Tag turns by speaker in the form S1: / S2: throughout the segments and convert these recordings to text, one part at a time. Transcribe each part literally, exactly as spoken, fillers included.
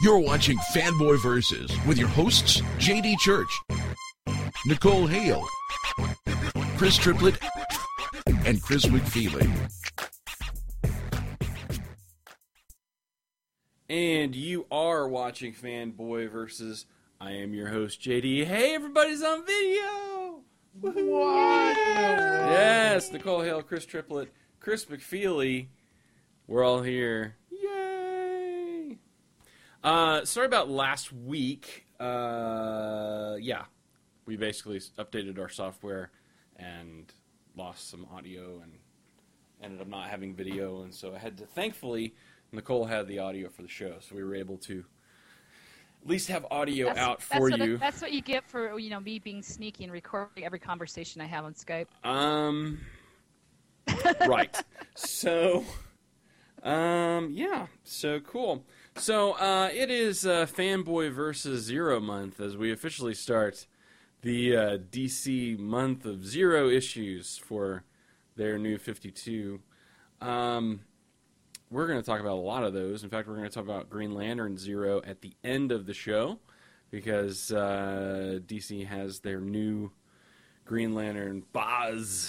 S1: You're watching Fanboy Versus with your hosts, J D Church, Nicole Hale, Chris Triplett, and Chris McFeely.
S2: And you are watching Fanboy Versus. I am your host, J D. Hey, everybody's on video! Woo-hoo.
S3: What?
S2: Yeah. Yes, Nicole Hale, Chris Triplett, Chris McFeely. We're all here. Yay! Uh, sorry about last week. Uh, yeah, we basically updated our software and lost some audio and ended up not having video. And so I had to, thankfully, Nicole had the audio for the show, so we were able to at least have audio
S3: that's,
S2: out
S3: that's
S2: for
S3: what
S2: you.
S3: It, that's what you get for, you know, me being sneaky and recording every conversation I have on Skype.
S2: Um, right. So, um, yeah. So cool. So, uh, it is uh, Fanboy versus Zero month as we officially start the uh, D C month of zero issues for their new fifty-two. Um. We're going to talk about a lot of those. In fact, we're going to talk about Green Lantern Zero at the end of the show because uh, D C has their new Green Lantern Baz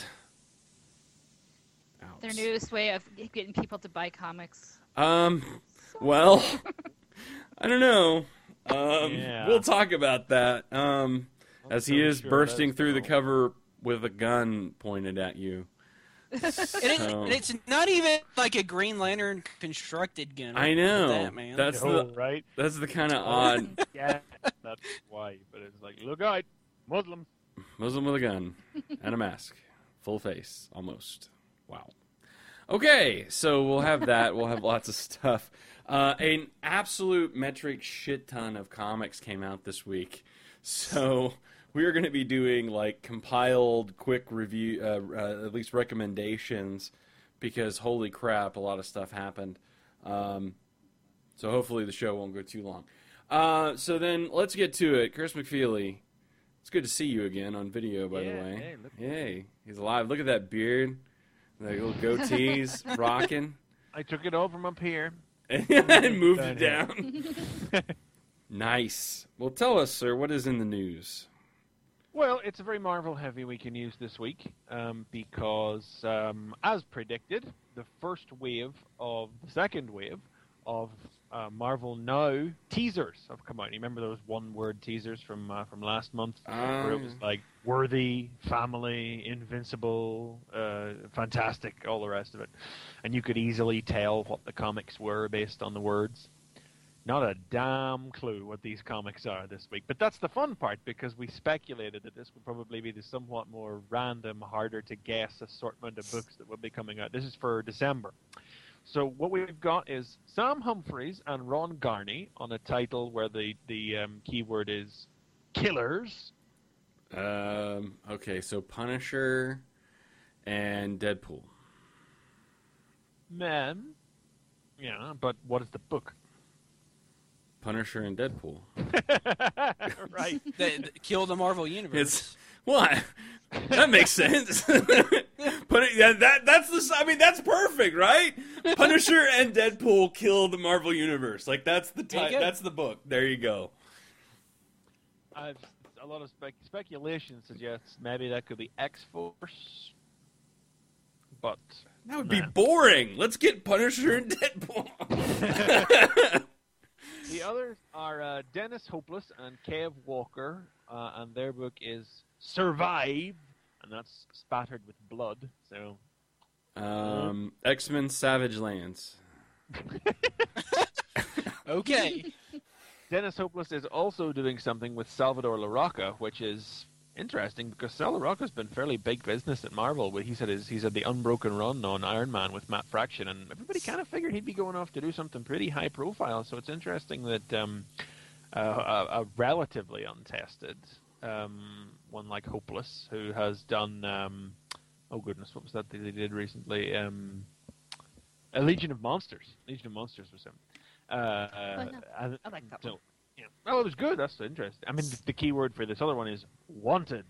S2: out.
S3: Their newest way of getting people to buy comics.
S2: Um, well, I don't know. Um,
S4: yeah.
S2: We'll talk about that. Um, as he
S4: so
S2: is
S4: sure
S2: bursting
S4: that's
S2: through the
S4: cool.
S2: cover with a gun pointed at you.
S5: And, it,
S2: So-
S5: and it's not even like a Green Lantern constructed gun.
S2: I know.
S5: That, man.
S2: That's
S4: Oh,
S2: the
S4: right?
S2: that's the kind of odd
S4: Yeah, that's why. But it's like, look out, Muslims.
S2: Muslim with a gun and a mask. Full face, almost. Wow. Okay, so we'll have that. We'll have lots of stuff. Uh, an absolute metric shit ton of comics came out this week. So we are going to be doing like compiled quick review, uh, uh, at least recommendations, because holy crap, a lot of stuff happened. Um, so hopefully the show won't go too long. Uh, so then let's get to it. Chris McFeely. It's good to see you again on video, by
S4: Yeah,
S2: the way.
S4: hey, look at
S2: Yay. He's alive. Look at that beard. The little goatees rocking.
S4: I took it all from up here.
S2: And moved it
S4: Down
S2: down. Nice. Well, tell us, sir, what is in the news?
S4: Well, it's a very Marvel-heavy week in news this week um, because, um, as predicted, the first wave of the second wave of uh, Marvel Now teasers have come out. You remember those one-word teasers from uh, from last month, where it was
S2: Um,
S4: like worthy, family, invincible, uh, fantastic, all the rest of it, and you could easily tell what the comics were based on the words. Not a damn clue what these comics are this week. But that's the fun part, because we speculated that this would probably be the somewhat more random, harder to guess assortment of books that will be coming out. This is for December. So what we've got is Sam Humphries and Ron Garney on a title where the, the um, keyword is killers.
S2: um, okay, so Punisher and Deadpool.
S4: Men. Yeah, but what is the book?
S2: Punisher and Deadpool.
S4: Right.
S5: That, that killed the Marvel Universe.
S2: It's what? That makes sense. Put it, yeah, that that's the. I mean, that's perfect, right? Punisher and Deadpool kill the Marvel Universe. Like that's the
S5: There you
S2: ti-
S5: go.
S2: That's the book. There you go.
S4: I've, a lot of spec- speculation suggests maybe that could be X-Force. But
S2: That would be
S4: Nah.
S2: boring. Let's get Punisher and Deadpool.
S4: the others are uh, Dennis Hopeless and Kev Walker, uh, and their book is Survive, and that's spattered with blood. So
S2: um, X-Men: Savage Lands.
S5: Okay.
S4: Dennis Hopeless is also doing something with Salvador Larroca, which is interesting because Sal Larroca's been fairly big business at Marvel. But he's had his he's had the unbroken run on Iron Man with Matt Fraction, and everybody kind of figured he'd be going off to do something pretty high profile. So it's interesting that um, uh, a, a relatively untested um, one like Hopeless, who has done um, oh goodness, what was that they did recently? Um, a Legion of Monsters. Legion of Monsters was him. Uh,
S3: Oh, no.
S4: and-
S3: I like that
S4: so,
S3: one.
S4: yeah. Well, it was good. That's interesting. I mean, the, the key word for this other one is wanted.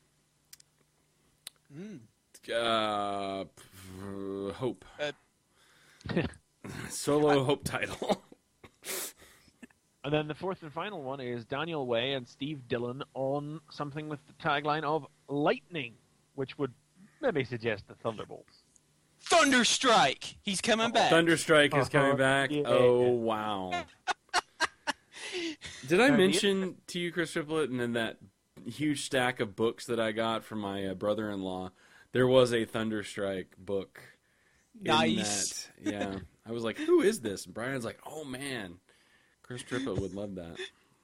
S5: Mm.
S2: Uh, p- hope.
S5: Uh,
S2: Solo hope title.
S4: And then the fourth and final one is Daniel Way and Steve Dillon on something with the tagline of Lightning, which would maybe suggest the Thunderbolts.
S5: Thunderstrike. He's coming back.
S2: Thunderstrike is coming
S4: Uh-huh.
S2: back.
S4: Yeah.
S2: Oh wow! Did I
S4: Uh, the-
S2: mention to you, Chris Triplett, and in that huge stack of books that I got from my uh, brother-in-law, there was a Thunderstrike book. in
S5: Nice.
S2: that. Yeah, I was like, "Who is this?" And Brian's like, "Oh man, Chris Triplett would love that."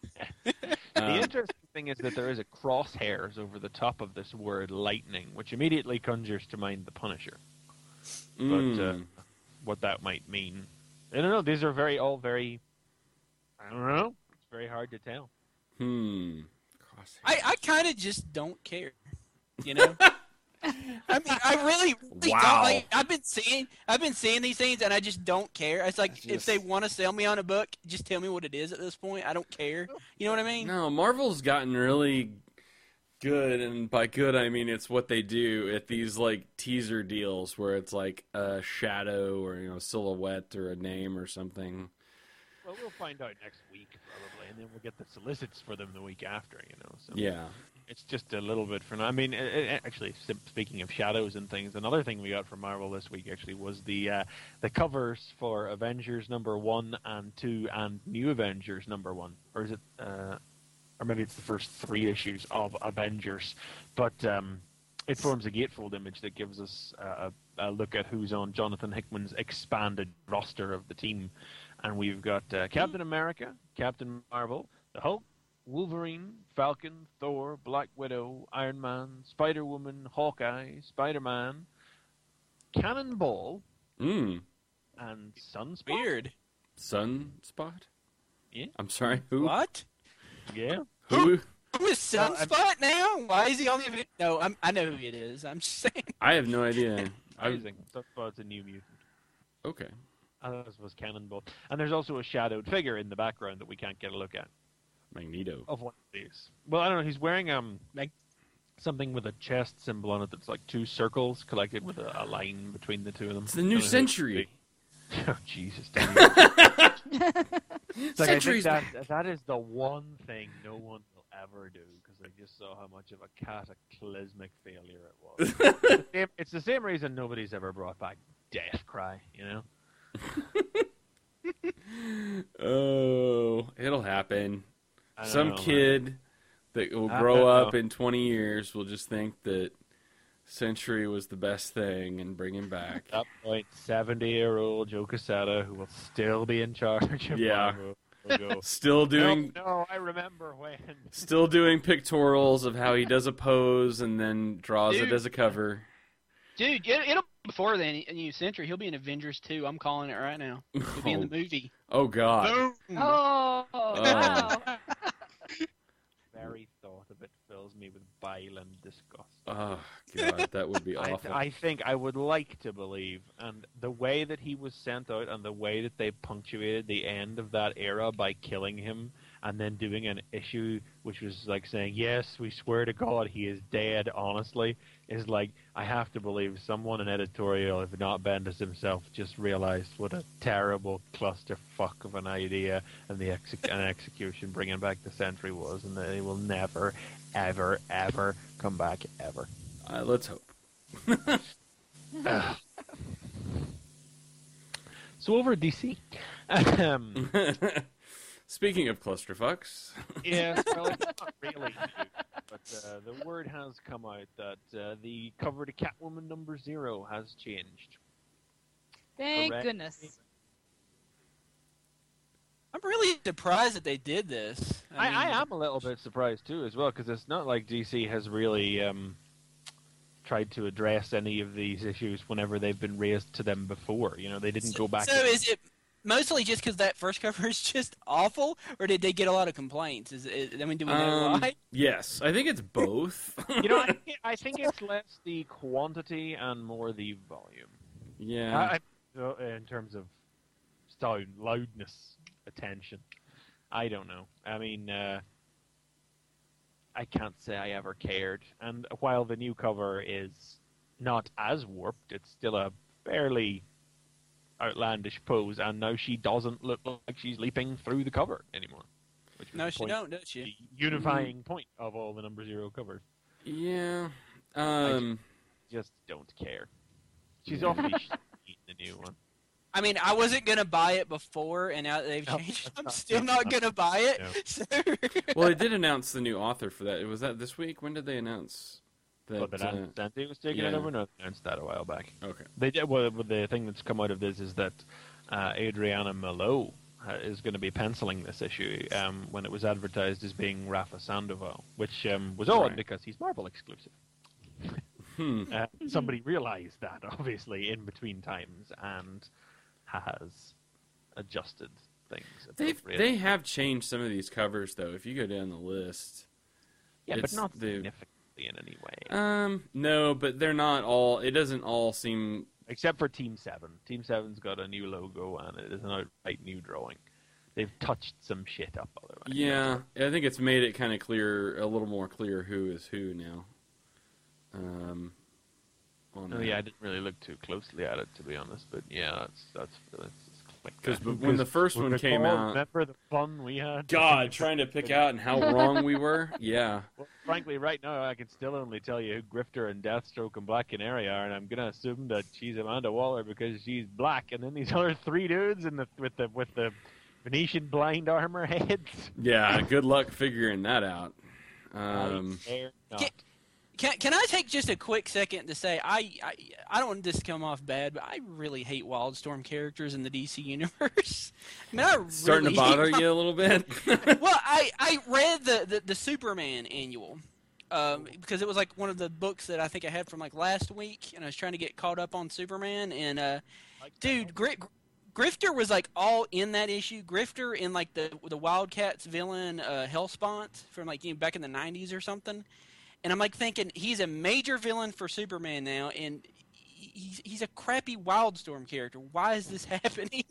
S4: The
S2: Um,
S4: interesting thing is that there is a crosshairs over the top of this word lightning, which immediately conjures to mind the Punisher. But uh,
S2: mm,
S4: what that might mean, I don't know. These are very all very. I don't know. It's very hard to tell.
S2: hmm. Crosshair.
S5: I, I kind of just don't care. You know? I mean, I really, really
S2: Wow.
S5: don't. Like, I've been seeing, I've been seeing these things, and I just don't care. It's like
S2: It's
S5: if
S2: just-
S5: they want to sell me on a book, just tell me what it is at this point. I don't care. You know what I mean?
S2: No, Marvel's gotten really good, and by good I mean it's what they do at these like teaser deals where it's like a shadow or you know silhouette or a name or something.
S4: Well, we'll find out next week probably, and then we'll get the solicits for them the week after. You know. So.
S2: Yeah.
S4: It's just a little bit for now. I mean, it, it, actually, sim- speaking of shadows and things, another thing we got from Marvel this week actually was the uh, the covers for Avengers number one and two and New Avengers number one, or is it? Uh, or maybe it's the first three issues of Avengers, but um, it forms a gatefold image that gives us uh, a, a look at who's on Jonathan Hickman's expanded roster of the team, and we've got uh, Captain America, Captain Marvel, the Hulk, Wolverine, Falcon, Thor, Black Widow, Iron Man, Spider-Woman, Hawkeye, Spider-Man, Cannonball,
S2: Mm.
S4: and Sunspot.
S5: Weird.
S2: Sunspot?
S4: Yeah.
S2: I'm sorry, who?
S5: What?
S4: Yeah.
S2: Who?
S5: Who is Sunspot now? Why is he on the event? No, I'm, I know who it is. I'm just saying.
S2: I have no idea. I,
S4: Amazing. Sunspot's a new mutant.
S2: okay.
S4: As was Cannonball. And there's also a shadowed figure in the background that we can't get a look at.
S2: Magneto.
S4: Of one of these. Well, I don't know. He's wearing um
S5: Mag-
S4: something with a chest symbol on it that's like two circles collected with a, a line between the two of them.
S2: It's the new
S4: I don't know who it
S2: century.
S4: could be. Oh, Jesus. Daniel. It's like, I think
S2: Century's
S4: that,
S2: back.
S4: that is the one thing no one will ever do, because I just saw how much of a cataclysmic failure it was. it's, the same, it's the same reason nobody's ever brought back Death Cry, you know?
S2: Oh, it'll happen.
S4: I don't
S2: Some
S4: know, man.
S2: kid that will
S4: I
S2: grow
S4: don't
S2: up
S4: know.
S2: in twenty years will just think that Century was the best thing and bring him back.
S4: At that point, seventy-year-old Joe Quesada, who will still be in charge of
S2: Yeah.
S4: Marvel, will go,
S2: Still doing
S4: no, no, I remember when.
S2: still doing pictorials of how he does a pose and then draws it
S6: Dude.
S2: as a cover.
S6: Dude, it, it'll be before then. A new Century. He'll be in Avengers two. I'm calling it right now. He'll be in the movie.
S2: Oh God.
S6: Boom.
S3: Oh, wow.
S4: Very thought of it fills me with bile and disgust.
S2: Oh God, that would be
S4: I,
S2: awful.
S4: I think I would like to believe, and the way that he was sent out, and the way that they punctuated the end of that era by killing him, and then doing an issue which was like saying, "Yes, we swear to God, he is dead." Honestly, is like I have to believe someone in editorial, if not Bendis himself, just realized what a terrible clusterfuck of an idea and the exe- an execution bringing back the Sentry was, and that he will never, ever, ever come back ever.
S2: Uh, let's hope.
S4: So over at D C. Um,
S2: Speaking of clusterfucks,
S4: yeah, well, it's not really new, but uh, the word has come out that uh, the cover to Catwoman number zero has changed.
S3: Thank
S4: Correct.
S3: goodness.
S5: I'm really surprised that they did this.
S4: I,
S5: mean,
S4: I am a little bit surprised too, as well, because it's not like D C has really um, tried to address any of these issues whenever they've been raised to them before. You know, they didn't go back.
S5: So
S4: to-
S5: is it mostly just because that first cover is just awful, or did they get a lot of complaints? Is it, I mean, do we know
S2: Um,
S5: why?
S2: yes, I think it's both.
S4: you know, I, think- I think it's less the quantity and more the volume.
S2: yeah.
S4: I, I, uh, in terms of sound, loudness, attention. I don't know. I mean, uh, I can't say I ever cared. And while the new cover is not as warped, it's still a fairly outlandish pose, and now she doesn't look like she's leaping through the cover anymore. Which was
S5: No,
S4: the
S5: she
S4: point,
S5: don't, does she?
S4: the unifying point of all the number zero covers.
S2: Yeah. Um.
S4: Just don't care. She's awfully shitty in the new one.
S5: I mean, I wasn't gonna buy it before, and now that they've
S4: No,
S5: changed,
S4: that's
S5: I'm
S4: not
S5: still
S4: true.
S5: not gonna buy it.
S4: No.
S5: So...
S2: Well, they did announce the new author for that. Was that this week? When did they announce that?
S4: But that
S2: uh,
S4: Dante was taking
S2: yeah.
S4: it over. No, they announced that a while back.
S2: okay.
S4: They did. Well, the thing that's come out of this is that uh, Adriana Malo uh, is going to be penciling this issue um, when it was advertised as being Rafa Sandoval, which um, was odd
S2: Right.
S4: because he's Marvel exclusive.
S2: Hmm.
S4: Uh, somebody realized that, obviously, in between times and has adjusted things.
S2: They've
S4: appropriately.
S2: they have changed some of these covers though. If you go down the list,
S4: yeah, but
S2: it's
S4: not
S2: the-
S4: significantly in any way.
S2: um, no, but they're not all. It doesn't all seem.
S4: Except for Team seven. Team seven's got a new logo and it is an outright new drawing. They've touched some shit up otherwise.
S2: Yeah, I think it's made it kind of clear, a little more clear who is who now. Um. on
S4: Oh
S2: that.
S4: yeah, I didn't really look too closely at it, to be honest. But yeah, that's that's that's like
S2: 'Cause
S4: that.
S2: when the first one
S4: Recall,
S2: came out-
S4: remember the fun we had.
S2: God, trying to pick out and how wrong we were. Yeah.
S4: Well, frankly, right now I can still only tell you who Grifter and Deathstroke and Black Canary are, and I'm gonna assume that she's Amanda Waller because she's black, and then these other three dudes in the with the with the Venetian blind armor heads.
S2: Yeah. Good luck figuring that out. Um.
S4: I dare not.
S5: Get- Can Can I take just a quick second to say I I, I don't want this to come off bad, but I really hate Wildstorm characters in the D C universe. I mean, I really
S2: Starting to bother
S5: hate-
S2: you a little bit.
S5: Well, I, I read the, the, the Superman annual um, because it was like one of the books that I think I had from like last week, and I was trying to get caught up on Superman. And uh, dude, Gri- Grifter was like all in that issue. Grifter in like the the Wildcats villain uh, Hellspont from like you know, back in the nineties or something. And I'm like thinking he's a major villain for Superman now, and he's he's a crappy Wildstorm character. Why is this happening?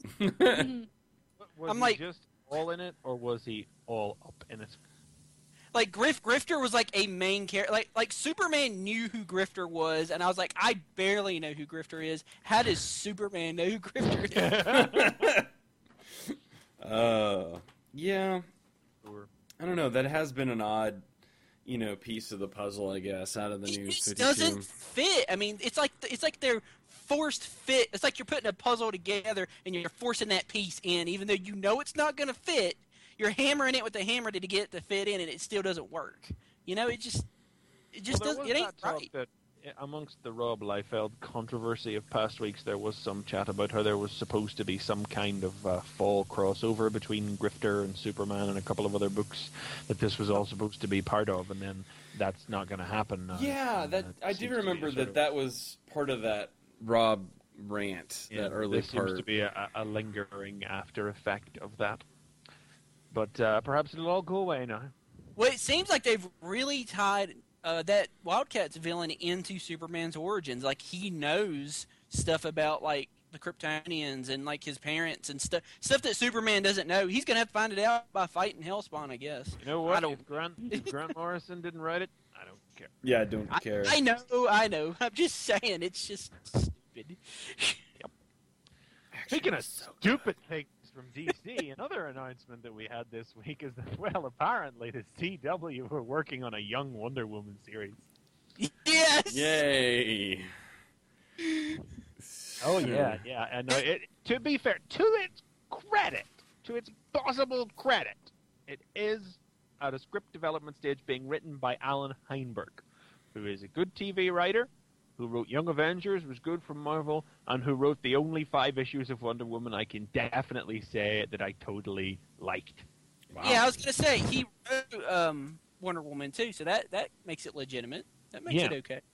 S4: Was
S5: I'm
S4: he
S5: like-
S4: just all in it, or was he all up in it?
S5: Like Grif Grifter was like a main character. Like like Superman knew who Grifter was, and I was like, I barely know who Grifter is. How does Superman know who Grifter is?
S2: Uh. Yeah.
S4: Or
S2: I don't know. That has been an odd, you know, piece of the puzzle, I guess, out of the
S5: It
S2: new
S5: just
S2: fifty-two.
S5: doesn't fit. I mean, it's like it's like they're forced fit. It's like you're putting a puzzle together and you're forcing that piece in, even though you know it's not going to fit. You're hammering it with the hammer to get it to fit in, and it still doesn't work. You know, it just it just
S4: well,
S5: doesn't.
S4: there
S5: It
S4: was
S5: ain't
S4: that talk
S5: right.
S4: that eh, amongst the Rob Liefeld controversy of past weeks, there was some chat about how there was supposed to be some kind of uh, fall crossover between Grifter and Superman and a couple of other books that this was all supposed to be part of, and then that's not going to happen. Now.
S2: Yeah, that
S4: And
S2: I
S4: seems
S2: do
S4: to be
S2: remember
S4: a sort
S2: that
S4: of-
S2: that was part of that Rob rant,
S4: yeah,
S2: that early
S4: there
S2: part.
S4: seems to be a, a lingering after effect of that. But uh, perhaps it'll all go away now.
S5: Well, it seems like they've really tied uh, that Wildcats villain into Superman's origins. Like he knows stuff about like the Kryptonians and like his parents and stuff stuff that Superman doesn't know. He's gonna have to find it out by fighting Hellspawn, I guess.
S4: You know what?
S5: I don't-
S4: If Grant, if Grant Morrison didn't write it, I don't care.
S2: Yeah, I don't
S5: I,
S2: care.
S5: I know, I know. I'm just saying, it's just stupid.
S4: Speaking of stupid things from D C, another announcement that we had this week is that, well, apparently the C W were working on a Young Wonder Woman series.
S5: Yes.
S2: Yay!
S4: Oh, yeah, yeah. And uh, it, to be fair, to its credit, to its possible credit, it is at a script development stage being written by Alan Heinberg, who is a good T V writer, who wrote Young Avengers, was good for Marvel, and who wrote the only five issues of Wonder Woman I can definitely say that I totally liked.
S2: Wow.
S5: Yeah, I was gonna say he wrote um, Wonder Woman too, so that that makes it legitimate. That makes
S4: Yeah.
S5: it okay.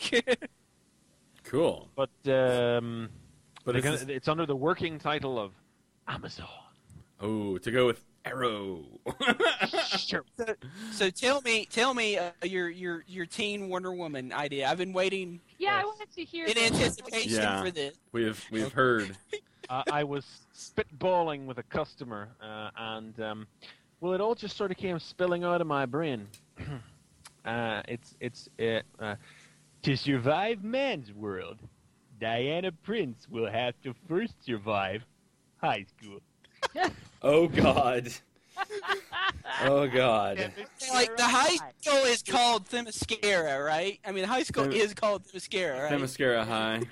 S2: Cool.
S4: But um,
S2: But
S4: they're
S2: it's
S4: gonna-
S2: just-
S4: it's under the working title of Amazon.
S2: Oh, to go with Arrow.
S4: Sure.
S5: So, so tell me, tell me uh, your your your teen Wonder Woman idea. I've been waiting
S3: Yeah, I
S4: Yes.
S3: wanted to hear
S5: in
S3: this.
S5: anticipation
S2: Yeah.
S5: for this.
S2: we've we've heard.
S4: uh, I was spitballing with a customer, uh, and um, well, it all just sort of came spilling out of my brain. uh, it's it's uh, uh, to survive man's world, Diana Prince will have to first survive high school.
S2: Oh God. Oh God.
S5: Like the high school is called Themyscira, right? I mean, the high school
S2: Them-
S5: is called Themyscira, right?
S2: Themyscira High.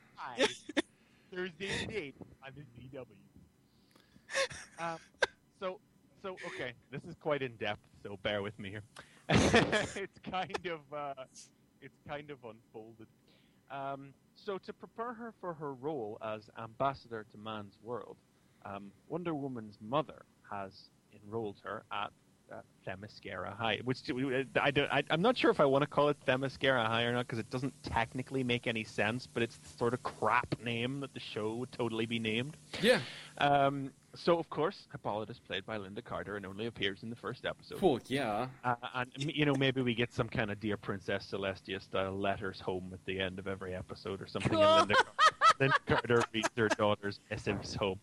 S4: Thursday date on the D W. Um, so, so okay, this is quite in depth, so bear with me here. it's kind of, uh, it's kind of unfolded. Um, so to prepare her for her role as ambassador to man's world, um, Wonder Woman's mother has enrolled her at uh, Themyscira High, which I don't, I, I'm not sure if I want to call it Themyscira High or not, because it doesn't technically make any sense, but it's the sort of crap name that the show would totally be named.
S2: Yeah.
S4: Um, so, of course, Hippolyta, played by Linda Carter, and only appears in the first episode.
S2: Well, yeah.
S4: Uh, and, you know, maybe we get some kind of Dear Princess Celestia-style letters home at the end of every episode or something, and Linda, Linda Carter reads her daughter's missives home.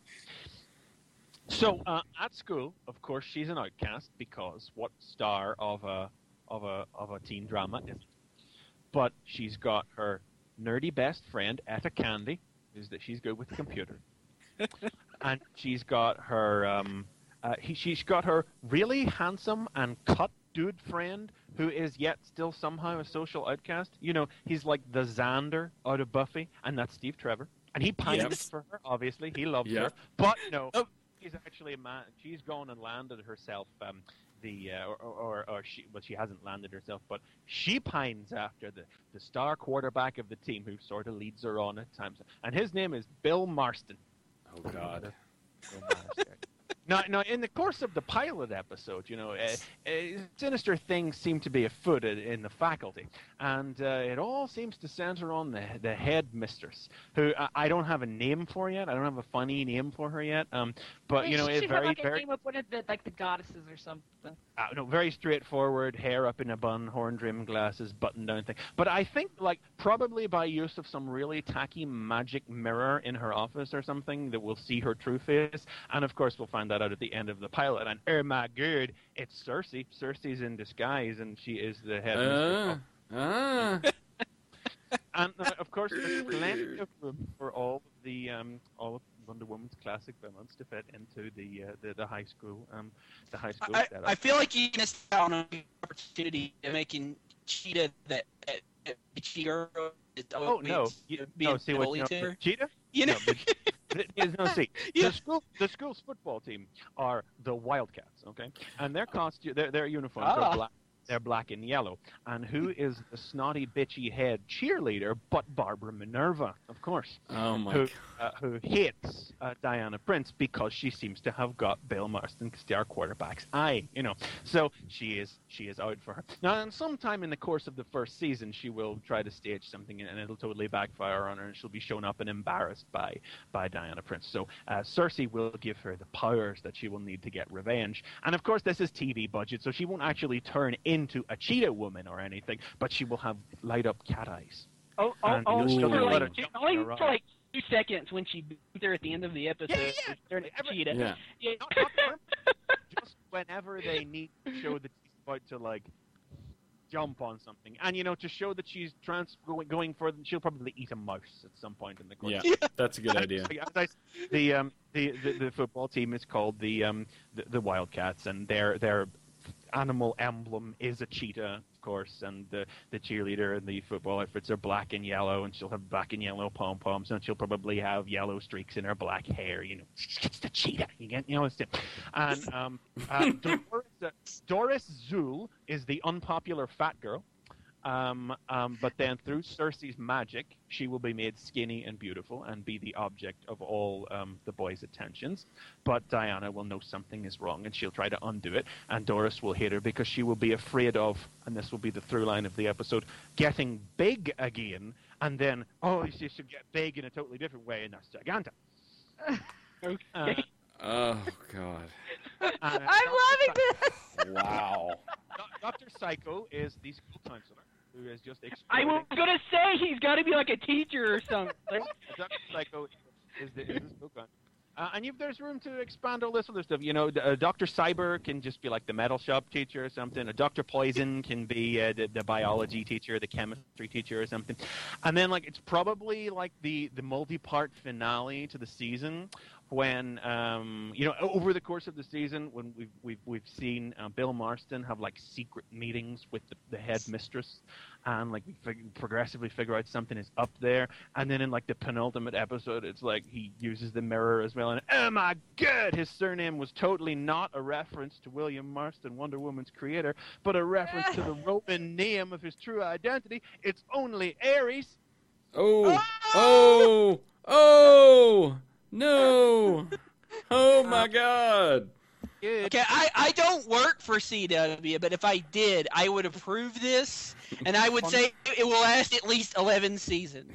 S4: So, uh, at school, of course, she's an outcast, because what star of a of a of a teen drama is it? But she's got her nerdy best friend, Etta Candy, who's that she's good with the computer, and she's got her um, uh, he, she's got her really handsome and cut dude friend who is yet still somehow a social outcast. You know, he's like the Xander out of Buffy, and that's Steve Trevor, and he pines
S5: Yes.
S4: for her. Obviously, he loves
S2: Yep.
S4: her, but no.
S5: Oh.
S4: She's actually a man. She's gone and landed herself. Um, the uh, or, or or she well she hasn't landed herself, but she pines after the, the star quarterback of the team who sort of leads her on at times, and his name is Bill Marston.
S2: Oh God.
S4: Bill Marston. Now, now, in the course of the pilot episode, you know, uh, uh, sinister things seem to be afoot in, in the faculty, and uh, it all seems to center on the the headmistress, who I, I don't have a name for yet. I don't have a funny name for her yet. Um, but you know,
S3: she
S4: it's
S3: should
S4: very,
S3: have like
S4: very,
S3: a name of one of the like the goddesses or something.
S4: uh, no, very straightforward, hair up in a bun, horn-rimmed glasses, button-down thing. But I think, like, probably by use of some really tacky magic mirror in her office or something, that we'll see her true face. And of course, we'll find that out at the end of the pilot. And oh my god, it's Cersei. Cersei's in disguise, and she is the head.
S2: Ah. Ah.
S4: And uh, of course, there's plenty of room for all of the um, all of Wonder Woman's classic villains to fit into the uh, the, the high school um, the high school
S5: I,
S4: setup.
S5: I feel like you missed out on an opportunity of making Cheetah that, that, that Cheetah.
S4: Oh no! You, no, see what you know, Cheetah?
S5: You know,
S4: No, but, th- no, see,
S5: Yeah.
S4: the school, the school's football team are the Wildcats, okay, and their costume, their their uniforms
S5: Ah.
S4: are black. They're black and yellow. And who is the snotty, bitchy head cheerleader but Barbara Minerva, of course,
S2: Oh my
S4: who
S2: God.
S4: uh, who hates uh, Diana Prince because she seems to have got Bill Marston, star quarterback's eye, you know. So she is she is out for her. Now, and sometime in the course of the first season, she will try to stage something, and it'll totally backfire on her, and she'll be shown up and embarrassed by by Diana Prince. So uh, Cersei will give her the powers that she will need to get revenge. And of course, this is T V budget, so she won't actually turn into a cheetah woman or anything, but she will have light up cat eyes.
S7: Oh, oh,
S4: And
S7: oh,
S4: you'll
S7: for
S4: still let her
S7: like,
S4: jump
S7: only
S4: around.
S7: for like two seconds when she beat her at the end of the episode.
S4: Yeah, yeah,
S7: Turn it
S4: Every-
S7: cheetah.
S2: Yeah.
S7: Yeah.
S4: Not, not permanent, just whenever they need to show that she's about to like jump on something, and you know, to show that she's trans going going further, she'll probably eat a mouse at some point in the course.
S2: Yeah, that's a good idea.
S4: As I, the um the, the the football team is called the um the, the Wildcats, and their their animal emblem is a cheetah, of course, and the the cheerleader and the football outfits are black and yellow, and she'll have black and yellow pom poms, and she'll probably have yellow streaks in her black hair. You know, it's the cheetah. You get, you know, it's the, and um uh, Doris, uh, Doris Zul is the unpopular fat girl. Um, um, but then through Cersei's magic, she will be made skinny and beautiful and be the object of all um, the boys' attentions. But Diana will know something is wrong, and she'll try to undo it. And Doris will hate her because she will be afraid of, and this will be the through line of the episode, getting big again. And then, oh, she should get big in a totally different way, and that's Giganta.
S7: Okay.
S4: Uh,
S2: Oh God.
S4: and, uh,
S3: I'm loving this.
S2: Wow.
S4: Doctor Psycho is the school counselor who is just
S7: I was
S4: exploiting-
S7: gonna say he's got to be like a teacher or something.
S4: Doctor Psycho is the, is the school counselor. Uh, and you've, there's room to expand all this other stuff. You know, uh, Doctor Cyber can just be like the metal shop teacher or something. A Doctor Poison can be uh, the, the biology teacher, the chemistry teacher or something. And then, like, it's probably like the, the multi-part finale to the season when, um, you know, over the course of the season, when we've we've we've seen uh, Bill Marston have like secret meetings with the, the head mistress, and like we fig- progressively figure out something is up there, and then in like the penultimate episode, it's like he uses the mirror as well, and oh my god, his surname was totally not a reference to William Marston, Wonder Woman's creator, but a reference to the Roman name of his true identity. It's only Ares.
S2: Oh, oh, oh, no. Oh, my God.
S5: Okay, I, I don't work for C W, but if I did, I would approve this, and I would say it will last at least eleven seasons.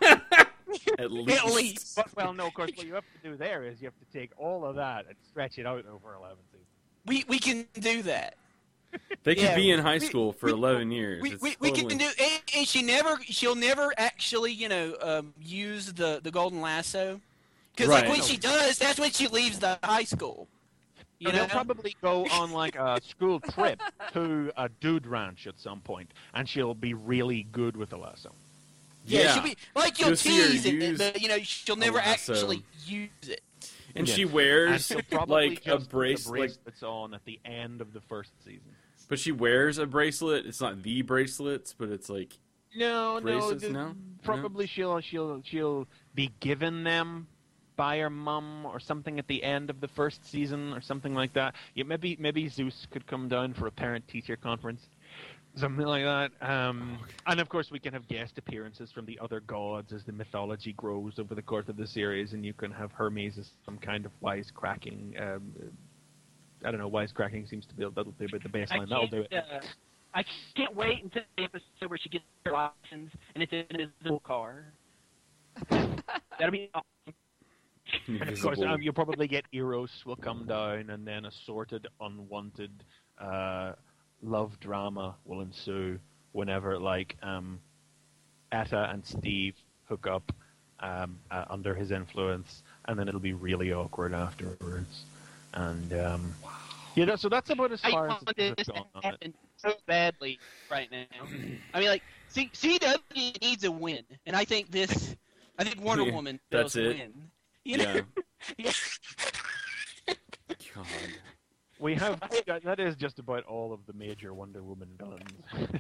S2: At least.
S5: At least.
S4: But, well, no, of course, what you have to do there is you have to take all of that and stretch it out over eleven seasons.
S5: We we can do that.
S2: They could
S5: Yeah,
S2: be in high
S5: we-
S2: school for
S5: we-
S2: eleven years.
S5: We,
S2: It's
S5: we, we
S2: totally...
S5: can do, and, and she never, she'll never actually, you know, um, use the, the golden lasso, because
S2: Right.
S5: like when she does, that's when she leaves the high school. You
S4: You
S5: know,
S4: they'll probably go on like a school trip to a dude ranch at some point, and she'll be really good with the lasso.
S5: yeah,
S2: Yeah.
S5: she'll be like you'll
S2: You'll see her
S5: tease it,
S2: use
S5: but you know she'll never
S2: lasso.
S5: actually use it.
S2: And
S4: Yeah.
S2: she
S4: And
S2: wears,
S4: she'll probably
S2: like, a
S4: just put
S2: brace,
S4: the
S2: like,
S4: bracelets on at the end of the first season.
S2: but she wears a bracelet. It's not the bracelets, but it's like,
S4: No, no,
S2: Bracelets,
S4: the-
S2: no?
S4: probably she'll she'll she'll be given them by her mum or something at the end of the first season or something like that. Yeah, maybe maybe Zeus could come down for a parent-teacher conference, something like that. Um, and of course, we can have guest appearances from the other gods as the mythology grows over the course of the series, and you can have Hermes as some kind of wisecracking. Um, I don't know, wisecracking seems to be that'll be about the
S7: I
S4: baseline. That'll do
S7: can't,
S4: it.
S7: uh, I can't wait until the episode where she gets her license and it's in a invisible car. That'll be awesome.
S4: And of course,
S2: invisible.
S4: um, you'll probably get Eros will come down, and then assorted, unwanted uh, love drama will ensue whenever, like, um, Etta and Steve hook up um, uh, under his influence, and then it'll be really awkward afterwards. And um, you know, so that's about as
S7: I
S4: far as
S7: want
S4: as
S7: this
S4: it's
S7: to
S4: gone on it.
S7: happen so badly right now. I mean, like,
S5: C- CW needs a win, and I think this, I think Wonder
S2: Yeah,
S5: Woman
S2: that's
S5: does
S2: it.
S5: win. You know?
S2: Yeah.
S5: Yeah.
S2: God.
S4: We have that is just about all of the major Wonder Woman villains.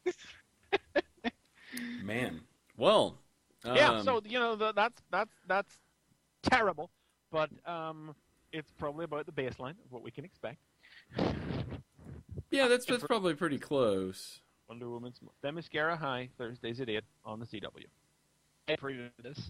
S2: Man. Well.
S4: Yeah,
S2: um,
S4: so you know the, that's that's that's terrible, but um, it's probably about the baseline of what we can expect.
S2: Yeah, that's, that's probably pretty close.
S4: Wonder Woman's Themyscira High, Thursdays at eight on the C W.
S7: I approve of this.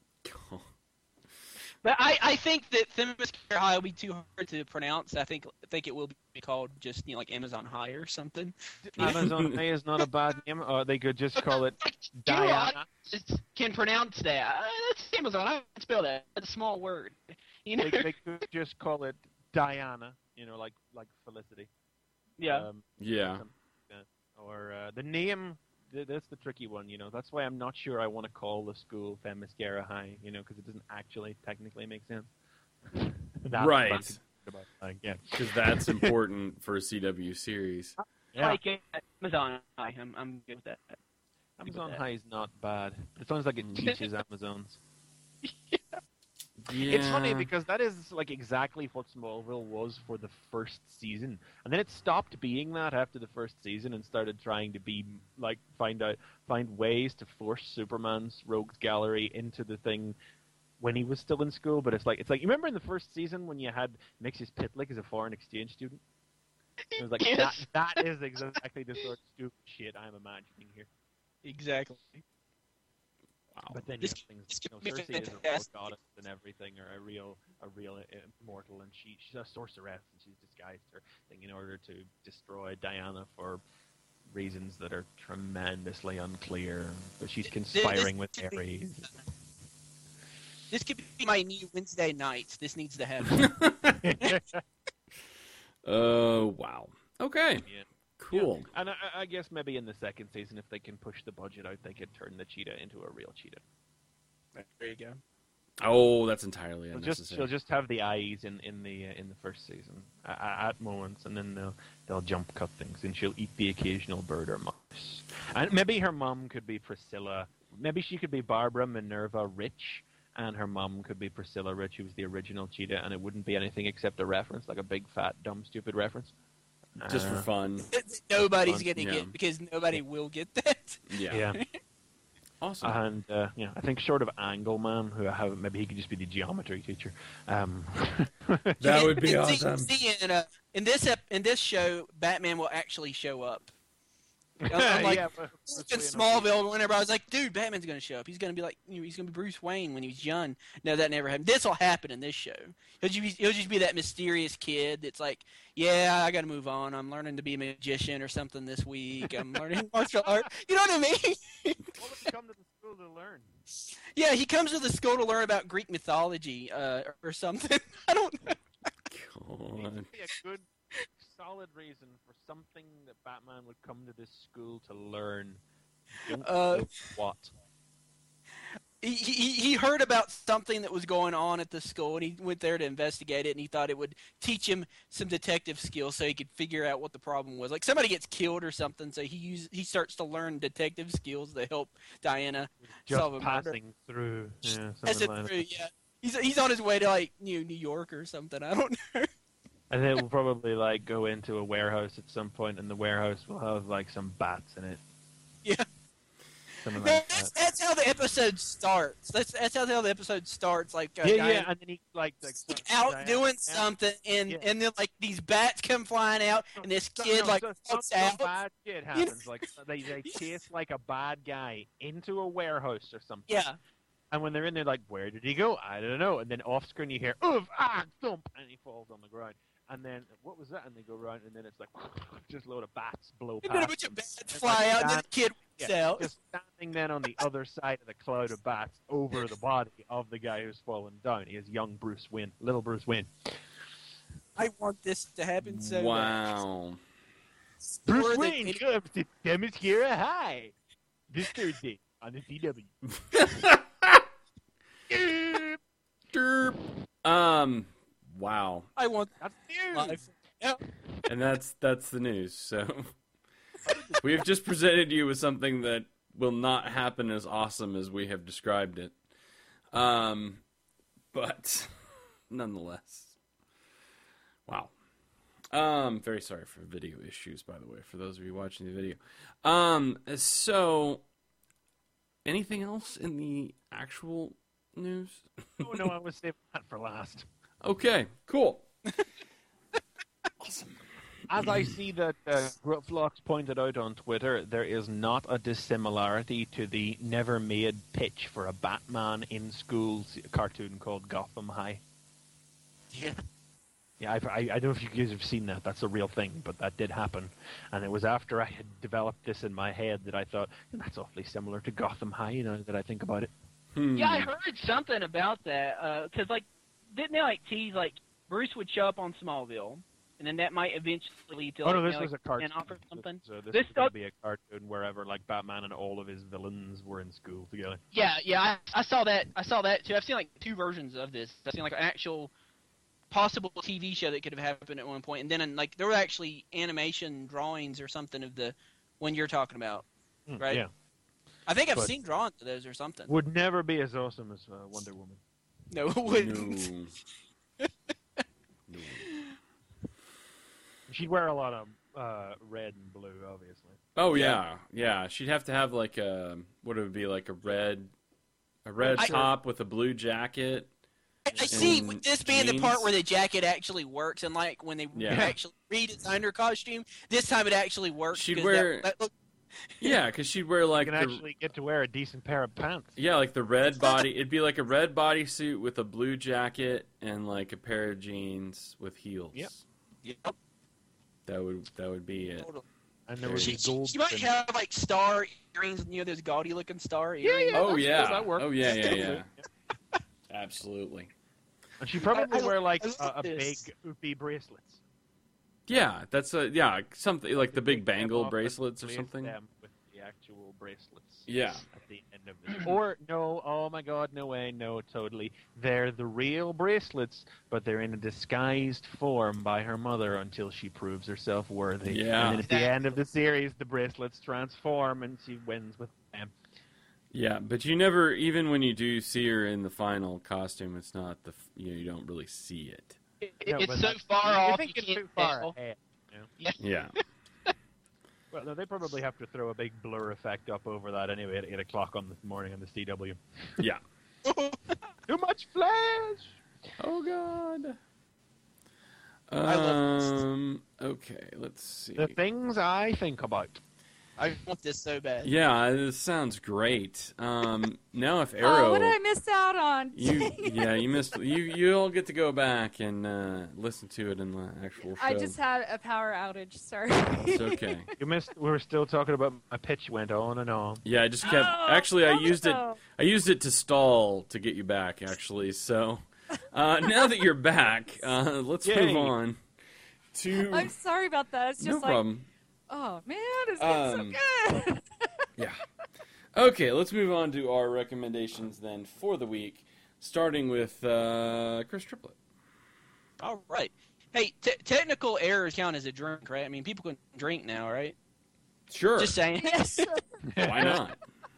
S5: But I, I think that Themyscira High will be too hard to pronounce. I think I think it will be called just, you know, like Amazon High or something.
S4: Amazon High is not a bad name, or they could just call it Diana.
S7: Just can pronounce that. Uh, that's Amazon. I can spell that. It's a small word. You know?
S4: They, they could just call it Diana. You know, like like Felicity.
S7: yeah.
S4: Um,
S2: Yeah.
S4: or uh, the name. th- That's the tricky one, you know. That's why I'm not sure I want to call the school Themyscira High, you know, because it doesn't actually technically make sense. That's
S2: Right.
S4: what I'm concerned about, like, yeah.
S2: Because that's important for a C W series.
S4: Yeah.
S7: Like uh, Amazon. High. I'm I'm good with that.
S4: Amazon
S7: that.
S4: High is not bad. It sounds like it teaches Amazons.
S2: Yeah.
S4: It's funny because that is like exactly what Smallville was for the first season, and then it stopped being that after the first season and started trying to be like find out find ways to force Superman's rogues gallery into the thing when he was still in school. But it's like it's like you remember in the first season when you had Mixes Pitlick as a foreign exchange student. It was like
S7: Yes.
S4: that, that is exactly the sort of stupid shit I'm imagining here.
S5: Exactly.
S2: Wow.
S4: But then
S5: This-
S4: you know, things,
S5: this
S4: you know,
S5: could be
S4: Cersei is a real
S5: fantastic.
S4: goddess and everything, or a real, a real uh, immortal, and she she's a sorceress, and she's disguised her thing in order to destroy Diana for reasons that are tremendously unclear. But she's conspiring with
S5: this-
S4: Ares.
S5: This could be my new Wednesday nights. This needs to happen.
S2: Oh, wow. Okay.
S4: Yeah.
S2: Cool.
S4: Yeah. And I, I guess maybe in the second season, if they can push the budget out, they could turn the cheetah into a real cheetah.
S5: There you go.
S2: Oh, that's entirely
S4: She'll
S2: unnecessary.
S4: just she'll just have the eyes in in the uh, in the first season at, at moments, and then they'll they'll jump cut things, and she'll eat the occasional bird or mouse. And maybe her mom could be Priscilla. Maybe she could be Barbara Minerva Rich, and her mom could be Priscilla Rich, who was the original cheetah, and it wouldn't be anything except a reference, like a big fat dumb stupid reference.
S2: Just for
S4: Uh,
S2: fun.
S5: Nobody's
S4: fun,
S5: gonna
S2: yeah.
S5: get because nobody will get that.
S2: Yeah.
S4: Yeah.
S2: Awesome.
S4: And uh, yeah, I think short of Angleman, who I have, maybe he could just be the geometry teacher. Um,
S2: That would be
S5: And see-
S2: awesome.
S5: See, in, uh, in this ep- in this show, Batman will actually show up. I'm like,
S4: yeah, but-
S5: in Smallville, whenever I was like, dude, Batman's gonna show up. He's gonna be like, you know, he's gonna be Bruce Wayne when he was young. No, that never happened. This will happen in this show. He'll just be, he'll just be that mysterious kid that's like, yeah, I gotta move on. I'm learning to be a magician or something this week. I'm learning martial art. You know what I mean?
S4: What would he come to the school to learn?
S5: Yeah, he comes to the school to learn about Greek mythology uh, or something. I don't know.
S4: Needs to
S2: God.
S4: be a good, solid reason for something that Batman would come to this school to learn. Don't
S5: Uh,
S4: know what?
S5: He, he he heard about something that was going on at the school, and he went there to investigate it, and he thought it would teach him some detective skills so he could figure out what the problem was. Like somebody gets killed or something, so he use, he starts to learn detective skills to help Diana
S4: Just
S5: solve a murder.
S4: passing through. Yeah,
S5: Pass
S4: something
S5: it
S4: like
S5: through,
S4: that.
S5: yeah. He's he's on his way to like New New York or something. I don't know.
S4: And then we'll probably like go into a warehouse at some point, and the warehouse will have like some bats in it.
S5: Yeah.
S4: Something like
S5: That's,
S4: that.
S5: that's how the episode starts. That's that's how the episode starts. Like uh,
S4: Yeah,
S5: Diana-
S4: yeah, and then he like like
S5: like,
S4: so-
S5: out
S4: Diana-
S5: doing
S4: yeah.
S5: something, and
S4: Yeah.
S5: and then like these bats come flying out, and this
S4: So-
S5: kid
S4: no,
S5: like
S4: so
S5: walks
S4: some, some
S5: out.
S4: bad shit
S5: You know-
S4: happens. Like they they chase like a bad guy into a warehouse or something.
S5: Yeah.
S4: And when they're in there, like, where did he go? I don't know. And then off screen you hear, oof, ah, thump, and he falls on the ground. And then what was that? And they go around, and then it's like just a load of bats blow
S5: And then a
S4: past.
S5: bunch of
S4: them.
S5: bats
S4: And,
S5: fly
S4: like,
S5: out, and then
S4: that-
S5: the kid walks
S4: Yeah,
S5: out.
S4: just standing then on the other side of the cloud of bats over the body of the guy who's fallen down. He is young Bruce Wayne, little Bruce Wayne.
S5: I want this to happen so bad.
S2: Wow.
S4: Bruce
S5: Or they-
S4: Wayne comes to Themyscira High this Thursday on the C W.
S2: Derp. Um. Wow.
S5: I want
S4: That's news.
S5: life. Yeah.
S2: And that's that's the news. So we have just presented you with something that will not happen as awesome as we have described it. Um, but nonetheless, wow. Um, very sorry for video issues, by the way, for those of you watching the video. Um, so anything else in the actual news?
S4: Oh no, I was saving that for last.
S2: Okay, cool. Awesome.
S4: As I see that uh, Grutflox pointed out on Twitter, there is not a dissimilarity to the never-made pitch for a Batman in schools cartoon called Gotham High.
S5: Yeah.
S4: Yeah, I've, I, I don't know if you guys have seen that. That's a real thing, but that did happen. And it was after I had developed this in my head that I thought, that's awfully similar to Gotham High, you know, that I think about it.
S2: Hmm.
S7: Yeah, I heard something about that. Because, like, didn't they, like, tease, like, Bruce would show up on Smallville, and then that might eventually lead to,
S4: Oh,
S7: like,
S4: no,
S7: you
S4: this
S7: know,
S4: was
S7: like,
S4: a cartoon.
S7: spin-off or something.
S4: So this,
S7: This
S4: was going
S7: stuff-
S4: to be a cartoon wherever, like, Batman and all of his villains were in school together.
S7: Yeah, yeah, I, I saw that. I saw that, too. I've seen, like, two versions of this. I've seen, like, an actual possible T V show that could have happened at one point, and then, like, there were actually animation drawings or something of the one you're talking about.
S4: Hmm,
S7: Right.
S4: Yeah.
S5: I think I've
S4: But-
S5: seen drawings of those or something.
S4: Would never be as awesome as uh, Wonder Woman.
S5: No, it wouldn't.
S2: No. No.
S4: She'd wear a lot of uh, red and blue, obviously.
S2: Oh yeah, yeah. She'd have to have like a what it would be like a red, a red
S5: I-
S2: top with a blue jacket.
S5: I I see
S2: And
S5: with this being the part
S2: jeans.
S5: where the jacket actually works, and like when they
S2: Yeah.
S5: actually redesign her costume, this time it actually works.
S2: She'd
S5: because
S2: wear-
S5: that, that look,
S2: Yeah, because she'd wear
S4: You
S2: like
S4: can
S2: the
S4: actually get to wear a decent pair of pants.
S2: yeah, like the red body. It'd be like a red bodysuit with a blue jacket and like a pair of jeans with heels.
S4: Yep.
S5: Yep.
S2: That would that would be it.
S4: And there would
S5: She,
S4: be
S5: she,
S4: gold.
S5: she might
S4: and-
S5: have like star earrings, you know, those gaudy looking star
S4: Yeah,
S5: earrings.
S4: yeah.
S2: Oh
S4: that's-
S2: yeah.
S4: that works.
S2: Oh yeah, yeah,
S4: Yeah.
S2: yeah. Absolutely.
S4: And she'd probably
S5: I- I
S4: wear
S5: love-
S4: like
S5: I
S4: a,
S5: love
S4: a big
S5: this.
S4: oopy bracelets.
S2: Yeah, that's a yeah something like the big
S4: Take them
S2: bangle
S4: off and
S2: bracelets or
S4: replace
S2: something.
S4: them with- yeah. actual bracelets.
S2: Yeah.
S4: At the end of this. Or, no, oh my god, no way, no, totally. They're the real bracelets, but they're in a disguised form by her mother until she proves herself worthy.
S2: Yeah.
S4: And then at the end of the series, the bracelets transform and she wins with them.
S2: Yeah, but you never, even when you do see her in the final costume, it's not the, you know, you don't really see it.
S6: It,
S4: No,
S6: it's
S4: but
S6: so
S4: that's-
S6: far
S4: you
S6: off.
S4: think
S6: you
S4: it's
S6: can't
S4: too far
S6: tell.
S4: ahead. you know?
S6: Yeah.
S2: Yeah.
S4: Well, no, they probably have to throw a big blur effect up over that anyway at eight o'clock on the morning on the C W.
S2: Yeah.
S4: Too much flash!
S2: Oh, God.
S5: I love this.
S2: Um, okay, let's see.
S4: The things I think about.
S5: I want this so bad.
S2: Yeah, this sounds great. Um, now if
S3: Oh,
S2: Arrow,
S3: what did I miss out on?
S2: you yeah, you missed. You you all get to go back and uh, listen to it in the actual show.
S3: I just had a power outage. Sorry.
S2: It's okay.
S4: You missed. We were still talking about my pitch went on and on.
S2: Yeah, I just kept.
S3: Oh,
S2: Actually, I used it.
S3: no.
S2: I used it to stall to get you back. Actually, so uh, now that you're back, uh, let's
S4: Yay.
S2: move on to.
S3: I'm sorry about that. It's
S2: no
S3: just like,
S2: problem.
S3: oh man, it's getting
S2: Um,
S3: so good.
S2: Yeah. Okay, let's move on to our recommendations then for the week, starting with uh, Chris Triplett.
S5: All right. Hey, t- technical errors count as a drink, right? I mean, people can drink now, right?
S2: Sure.
S5: Just saying.
S3: Yes.
S2: Why not?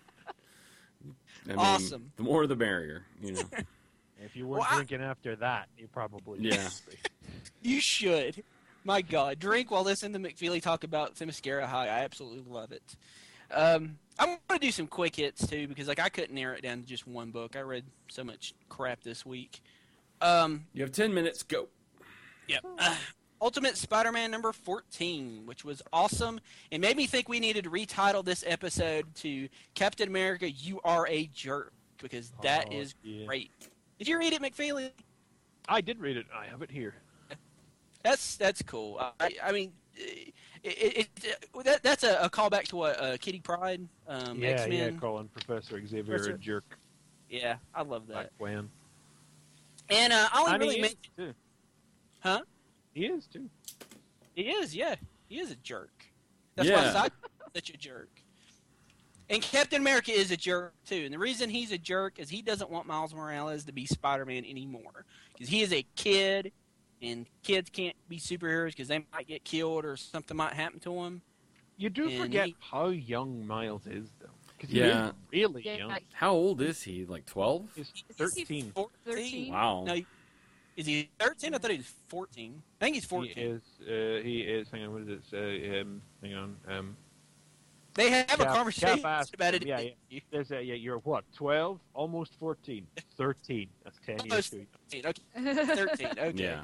S2: I mean,
S5: Awesome.
S2: The more the merrier, you know.
S4: If you weren't
S5: Well, I-
S4: drinking after that, you probably
S2: Yeah.
S5: You should. My God, drink while listening to McFeely talk about Themyscira High. I absolutely love it. Um, I'm going to do some quick hits too because like I couldn't narrow it down to just one book. I read so much crap this week. Um,
S2: You have ten minutes. Go.
S5: yeah. Uh, Ultimate Spider-Man number fourteen, which was awesome. It made me think we needed to retitle this episode to Captain America, You Are a Jerk, because that
S4: Oh,
S5: is
S4: yeah.
S5: great. Did you read it, McFeely?
S4: I did read it. I have it here.
S5: That's that's cool. I, I mean, it, it, it, that, that's a, a callback to what uh, Kitty Pryde, um,
S4: yeah,
S5: X-Men.
S4: yeah, calling Professor Xavier
S5: Professor-
S4: a jerk
S5: Yeah, I love that.
S4: back when.
S5: And uh, I only
S4: And
S5: really
S4: he is,
S5: mentioned,
S4: too.
S5: huh?
S4: He is, too.
S5: He is, yeah, he is a jerk. That's
S2: Yeah.
S5: why Cyclops is such a jerk. And Captain America is a jerk too. And the reason he's a jerk is he doesn't want Miles Morales to be Spider-Man anymore because he is a kid. And kids can't be superheroes because they might get killed or something might happen to them.
S4: You do
S5: And
S4: forget
S5: he-
S4: how young Miles is, though. Because he
S2: Yeah.
S4: is really
S3: Yeah,
S4: young.
S2: How old is he? Like twelve?
S4: He's
S3: Is he
S4: thirteen.
S5: fourteen?
S2: Wow.
S5: No, is he thirteen? I thought he was fourteen. I think he's
S4: He
S5: fourteen.
S4: is, uh, he is, hang on, what does it say? Um, hang on, um,
S5: They have
S4: Cap-
S5: a conversation
S4: Cap asked
S5: about it.
S4: him, yeah, yeah. there's a, yeah, you're what, twelve? Almost fourteen. thirteen. That's ten years
S5: Almost
S4: too.
S5: Okay, thirteen. Okay.
S2: Yeah.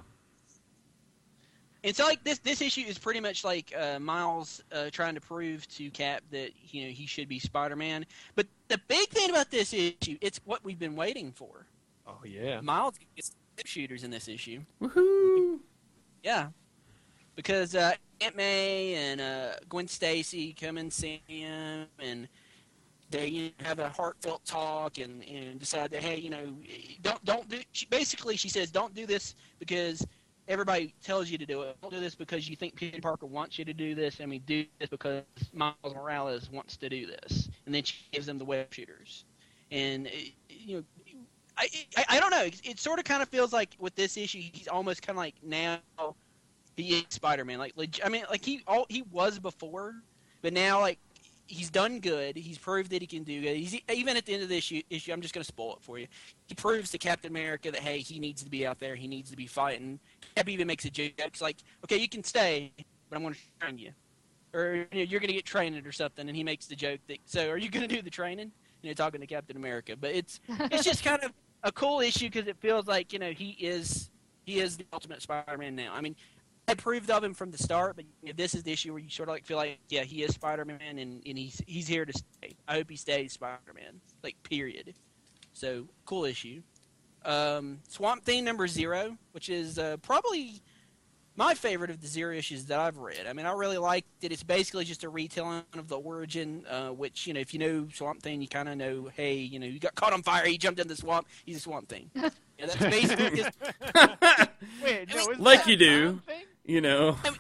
S5: And so, like this, this issue is pretty much like uh, Miles uh, trying to prove to Cap that you know he should be Spider-Man. But the big thing about this issue, it's what we've been waiting for.
S4: Oh, yeah.
S5: Miles gets shooters in this issue.
S2: Woohoo!
S5: Yeah, because uh, Aunt May and uh, Gwen Stacy come and see him, and they you know, have a heartfelt talk, and, and decide that hey, you know, don't don't do. She, basically, she says, don't do this because everybody tells you to do it. Don't do this because you think Peter Parker wants you to do this. I mean, do this because Miles Morales wants to do this, and then she gives them the web shooters, and you know. I, I I don't know. It, it sort of kind of feels like with this issue, he's almost kind of like now he is Spider-Man. Like, leg- I mean, like he all he was before, but now like he's done good. He's proved that he can do good. He's even at the end of this issue. issue I'm just going to spoil it for you. He proves to Captain America that hey, he needs to be out there. He needs to be fighting. Cap even makes a joke. It's like, okay, you can stay, but I'm going to train you, or you know, you're going to get trained or something. And he makes the joke that so are you going to do the training? You know, talking to Captain America, but it's it's just kind of a cool issue because it feels like you know he is he is the ultimate Spider-Man now. I mean, I approved of him from the start, but you know, this is the issue where you sort of like feel like yeah he is Spider-Man and, and he's he's here to stay. I hope he stays Spider-Man, like period. So cool issue. Um, Swamp Thing number zero, which is uh, probably my favorite of the zero issues that I've read. I mean, I really liked it. It's basically just a retelling of the origin, uh, which, you know, if you know Swamp Thing, you kind of know, hey, you know, you got caught on fire, he jumped in the swamp, he's a Swamp Thing. Yeah, that's basically his,
S4: Wait, no, isn't
S2: Like
S4: that
S2: you do.
S4: Swamp Thing?
S2: You know.
S5: I mean,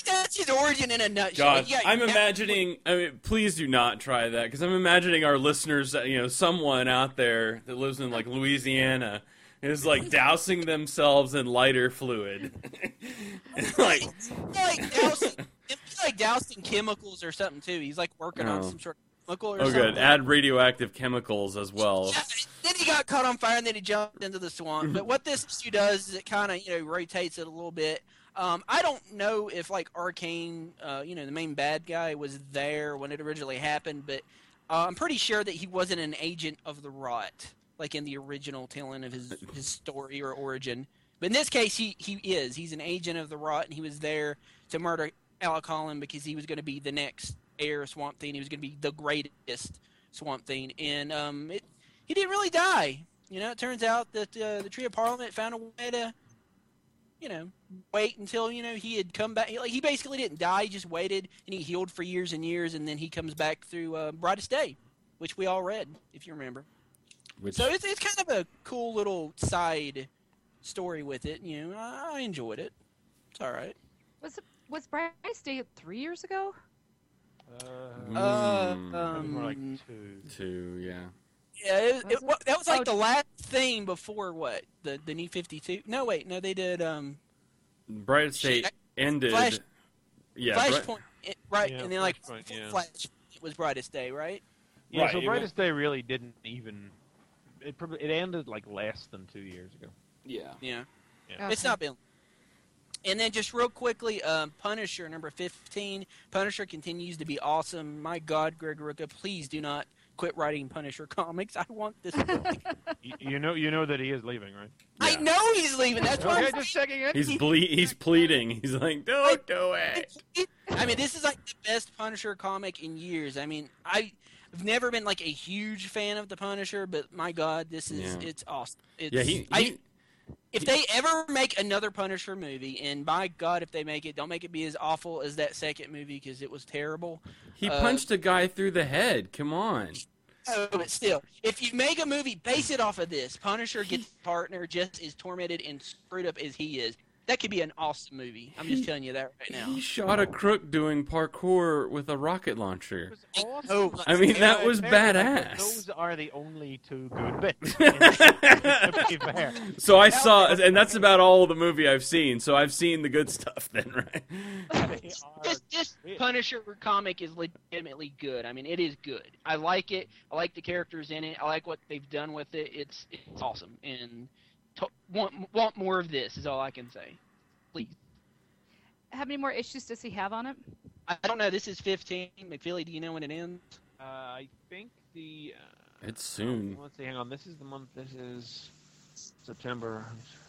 S5: that's his origin in a nutshell.
S2: God,
S5: Yeah,
S2: I'm
S5: yeah.
S2: imagining. I mean, please do not try that because I'm imagining our listeners. You know, someone out there that lives in like Louisiana is like dousing themselves in lighter fluid. like,
S5: like dousing, it's like dousing chemicals or something too. He's like working on
S2: Oh.
S5: some sort of chemical or
S2: oh,
S5: something.
S2: good. Add radioactive chemicals as well.
S5: Yeah, then he got caught on fire, and then he jumped into the swamp. But what this issue does is it kind of, you know, rotates it a little bit. Um, I don't know if, like, Arcane, uh, you know, the main bad guy was there when it originally happened, but uh, I'm pretty sure that he wasn't an agent of the Rot, like in the original telling of his, his story or origin. But in this case, he, he is. He's an agent of the Rot, and he was there to murder Alec Holland because he was going to be the next heir Swamp Thing. He was going to be the greatest Swamp Thing. And um, it, he didn't really die. You know, it turns out that uh, the Tree of Parliament found a way to, you know, wait until, you know, he had come back. Like, he basically didn't die. He just waited, and he healed for years and years, and then he comes back through uh, Brightest Day, which we all read, if you remember.
S2: Which,
S5: So it's it's kind of a cool little side story with it. You know, I, I enjoyed it. It's all right.
S3: Was it was Brightest Day three years ago?
S4: Uh,
S5: Uh,
S2: Mm.
S4: that was more like
S5: um,
S4: two.
S2: two, yeah.
S5: Yeah, it,
S3: Was
S5: it,
S3: it?
S5: wa- that was like
S3: Oh.
S5: the last thing before what the the New fifty-two. No, wait, no, they did um
S2: Brightest Day
S5: Shit,
S2: ended.
S5: Flash-
S2: yeah, Bri-
S5: Flashpoint, it- right?
S4: Yeah,
S5: and then like
S4: Flashpoint, yeah.
S5: Flash it was Brightest Day, right?
S4: Yeah,
S2: Right,
S4: so
S2: it
S4: Brightest Day really didn't even. It probably it ended like less than two years ago.
S2: yeah.
S5: Yeah,
S4: Yeah.
S5: it's not been. And then just real quickly, um, Punisher number fifteen. Punisher continues to be awesome. My God, Greg Rucka, please do not quit writing Punisher comics. I want this book.
S4: you, you know, you know that he is leaving, right?
S5: I
S2: Yeah.
S5: know he's leaving. That's why.
S4: Okay,
S5: I'm
S4: just checking in.
S2: He's ble- He's pleading. He's like, don't do it.
S5: I mean, this is like the best Punisher comic in years. I mean, I, I've never been like a huge fan of the Punisher, but my God, this is
S2: Yeah.
S5: it's awesome. It's,
S2: Yeah, he.
S5: I,
S2: he
S5: if they ever make another Punisher movie, and by God, if they make it, don't make it be as awful as that second movie because it was terrible.
S2: he
S5: uh,
S2: punched a guy through the head. Come on.
S5: Oh, but still, if you make a movie, base it off of this. Punisher gets a partner just as tormented and screwed up as he is. That could be an awesome movie. I'm just telling you that right now.
S2: He shot a crook doing parkour with a rocket launcher.
S5: Oh,
S2: I mean, that was
S4: Fair, but
S2: badass.
S4: Those are the only two good bits. To be fair.
S2: So I saw, and that's about all the movie I've seen. So I've seen the good stuff then, right?
S4: They are
S6: This, this Punisher comic is legitimately good. I mean, it is good. I like it. I like the characters in it. I like what they've done with it. It's it's awesome. And to, want want more of this is all I can say. Please.
S3: How many more issues does he have on it?
S5: I don't know. This is fifteen. McFeely, do you know when it ends?
S4: Uh, I think the. Uh,
S2: It's soon.
S4: Let's see. Hang on. This is the month. This is September.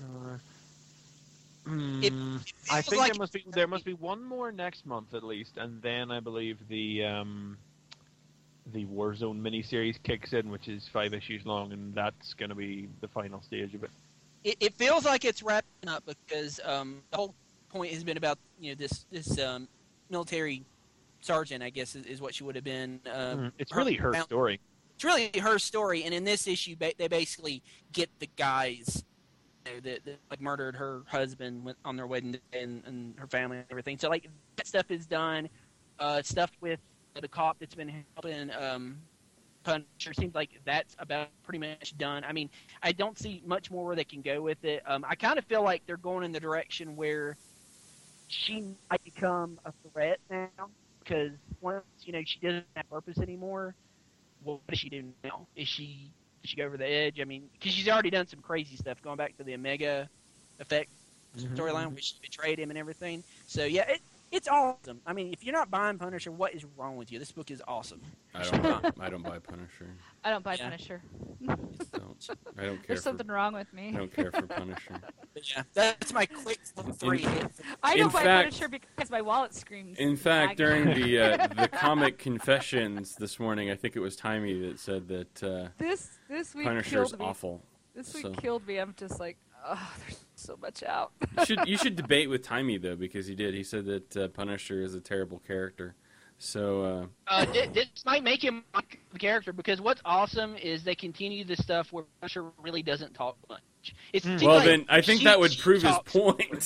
S4: Hmm,
S5: It-
S4: I
S5: feels
S4: think
S5: like-
S4: there must be there must be one more next month at least, and then I believe the um, the Warzone miniseries kicks in, which is five issues long, and that's going to be the final stage of it.
S5: It, it feels like it's wrapping up because um, the whole point has been about you know this this um, military sergeant, I guess, is, is what she would have been. Um,
S4: It's really her
S5: found-
S4: story.
S5: It's really her story, and in this issue, ba- they basically get the guys you know, that, that like murdered her husband with, on their wedding day and, and her family and everything. So like that stuff is done. Uh, stuff with the cop that's been helping um, Punisher seems like that's about pretty much done. I mean, I don't see much more where they can go with it. Um, I kind of feel like they're going in the direction where she might become a threat now because once you know she doesn't have purpose anymore. What does she do now? Is she does she go over the edge? I mean, because she's already done some crazy stuff, going back to the Omega Effect storyline, where she betrayed him and everything. So yeah, it, it's awesome. I mean, if you're not buying Punisher, what is wrong with you? This book is awesome.
S2: I don't. Buy, I don't buy Punisher.
S3: I don't buy
S5: Yeah.
S3: Punisher.
S2: Don't. I don't care.
S3: There's
S2: For,
S3: something wrong with me.
S2: I don't care for Punisher.
S5: But yeah, that's my quick three.
S3: I
S2: in
S3: don't buy
S2: fact-
S3: Punisher because my wallet screams.
S2: In fact,
S3: lag.
S2: during the uh, the comic confessions this morning, I think it was Timey that said that uh,
S3: this this week
S2: Punisher is
S3: killed me.
S2: awful.
S3: This week
S2: so-
S3: killed me. I'm just like, oh, there's so much out.
S2: You should you should debate with Timey though, because he did. He said that uh, Punisher is a terrible character. So uh,
S6: Uh, thi- this might make him a character because what's awesome is they continue the stuff where Punisher really doesn't talk much. It seems
S2: well,
S6: like
S2: then I think
S6: she-
S2: that would
S6: she
S2: prove his
S6: talks-
S2: point.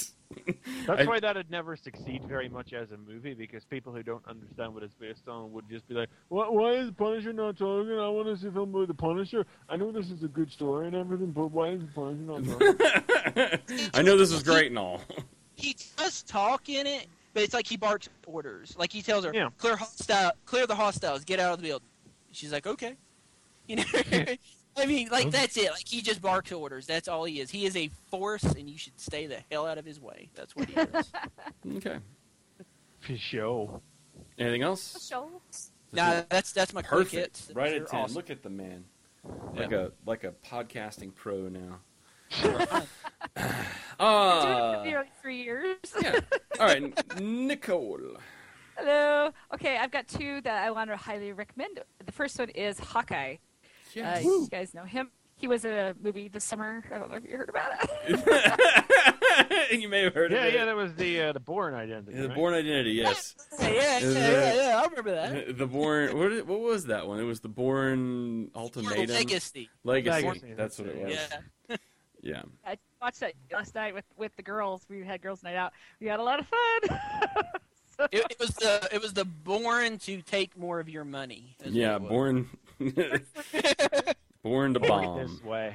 S4: That's
S2: I-
S4: why that'd never succeed very much as a movie, because people who don't understand what it's based on would just be like, "What? Why is Punisher not talking? I want to see a film about the Punisher. I know this is a good story and everything, but why is the Punisher not talking?"
S2: I know this is great and all.
S5: He does talk in it, but it's like he barks orders. Like he tells her,
S4: Yeah.
S5: "Clear hostile, clear the hostiles, get out of the building." She's like, "Okay." You know, I mean, like that's it. Like he just barks orders. That's all he is. He is a force, and you should stay the hell out of his way. That's what he is.
S2: Okay.
S4: For sure.
S2: Anything else?
S3: Show.
S5: Nah, that's that's my quick
S2: Perfect.
S5: hits.
S2: Right
S5: They're
S2: at ten.
S5: awesome.
S2: Look at the man. Like a like a podcasting pro now.
S3: Doing it
S2: Uh,
S3: for nearly three years.
S2: yeah. All right, Nicole.
S3: Hello. Okay, I've got two that I want to highly recommend. The first one is Hawkeye. Uh, you guys know him. He was in a movie this summer. I don't know if you heard about it.
S2: You may have heard
S4: Yeah,
S2: of it.
S4: yeah, that was the uh, the Bourne identity.
S2: The
S4: right?
S2: Bourne Identity, yes.
S5: Yeah, yeah,
S2: Is
S5: yeah,
S2: it-
S5: yeah, yeah, I remember that.
S2: The Bourne. What, did- what was that one? It was the Bourne Ultimatum.
S5: Legacy.
S2: Legacy.
S4: Legacy,
S2: That's what it was.
S5: Yeah.
S2: Yeah.
S3: I watched that last night with, with the girls. We had girls' night out. We had a lot of fun. So-
S5: It, it was the it was the born to take more of your money. is
S2: Yeah.
S5: what it was.
S2: Born. Born to
S4: Right
S2: bomb.
S4: this way.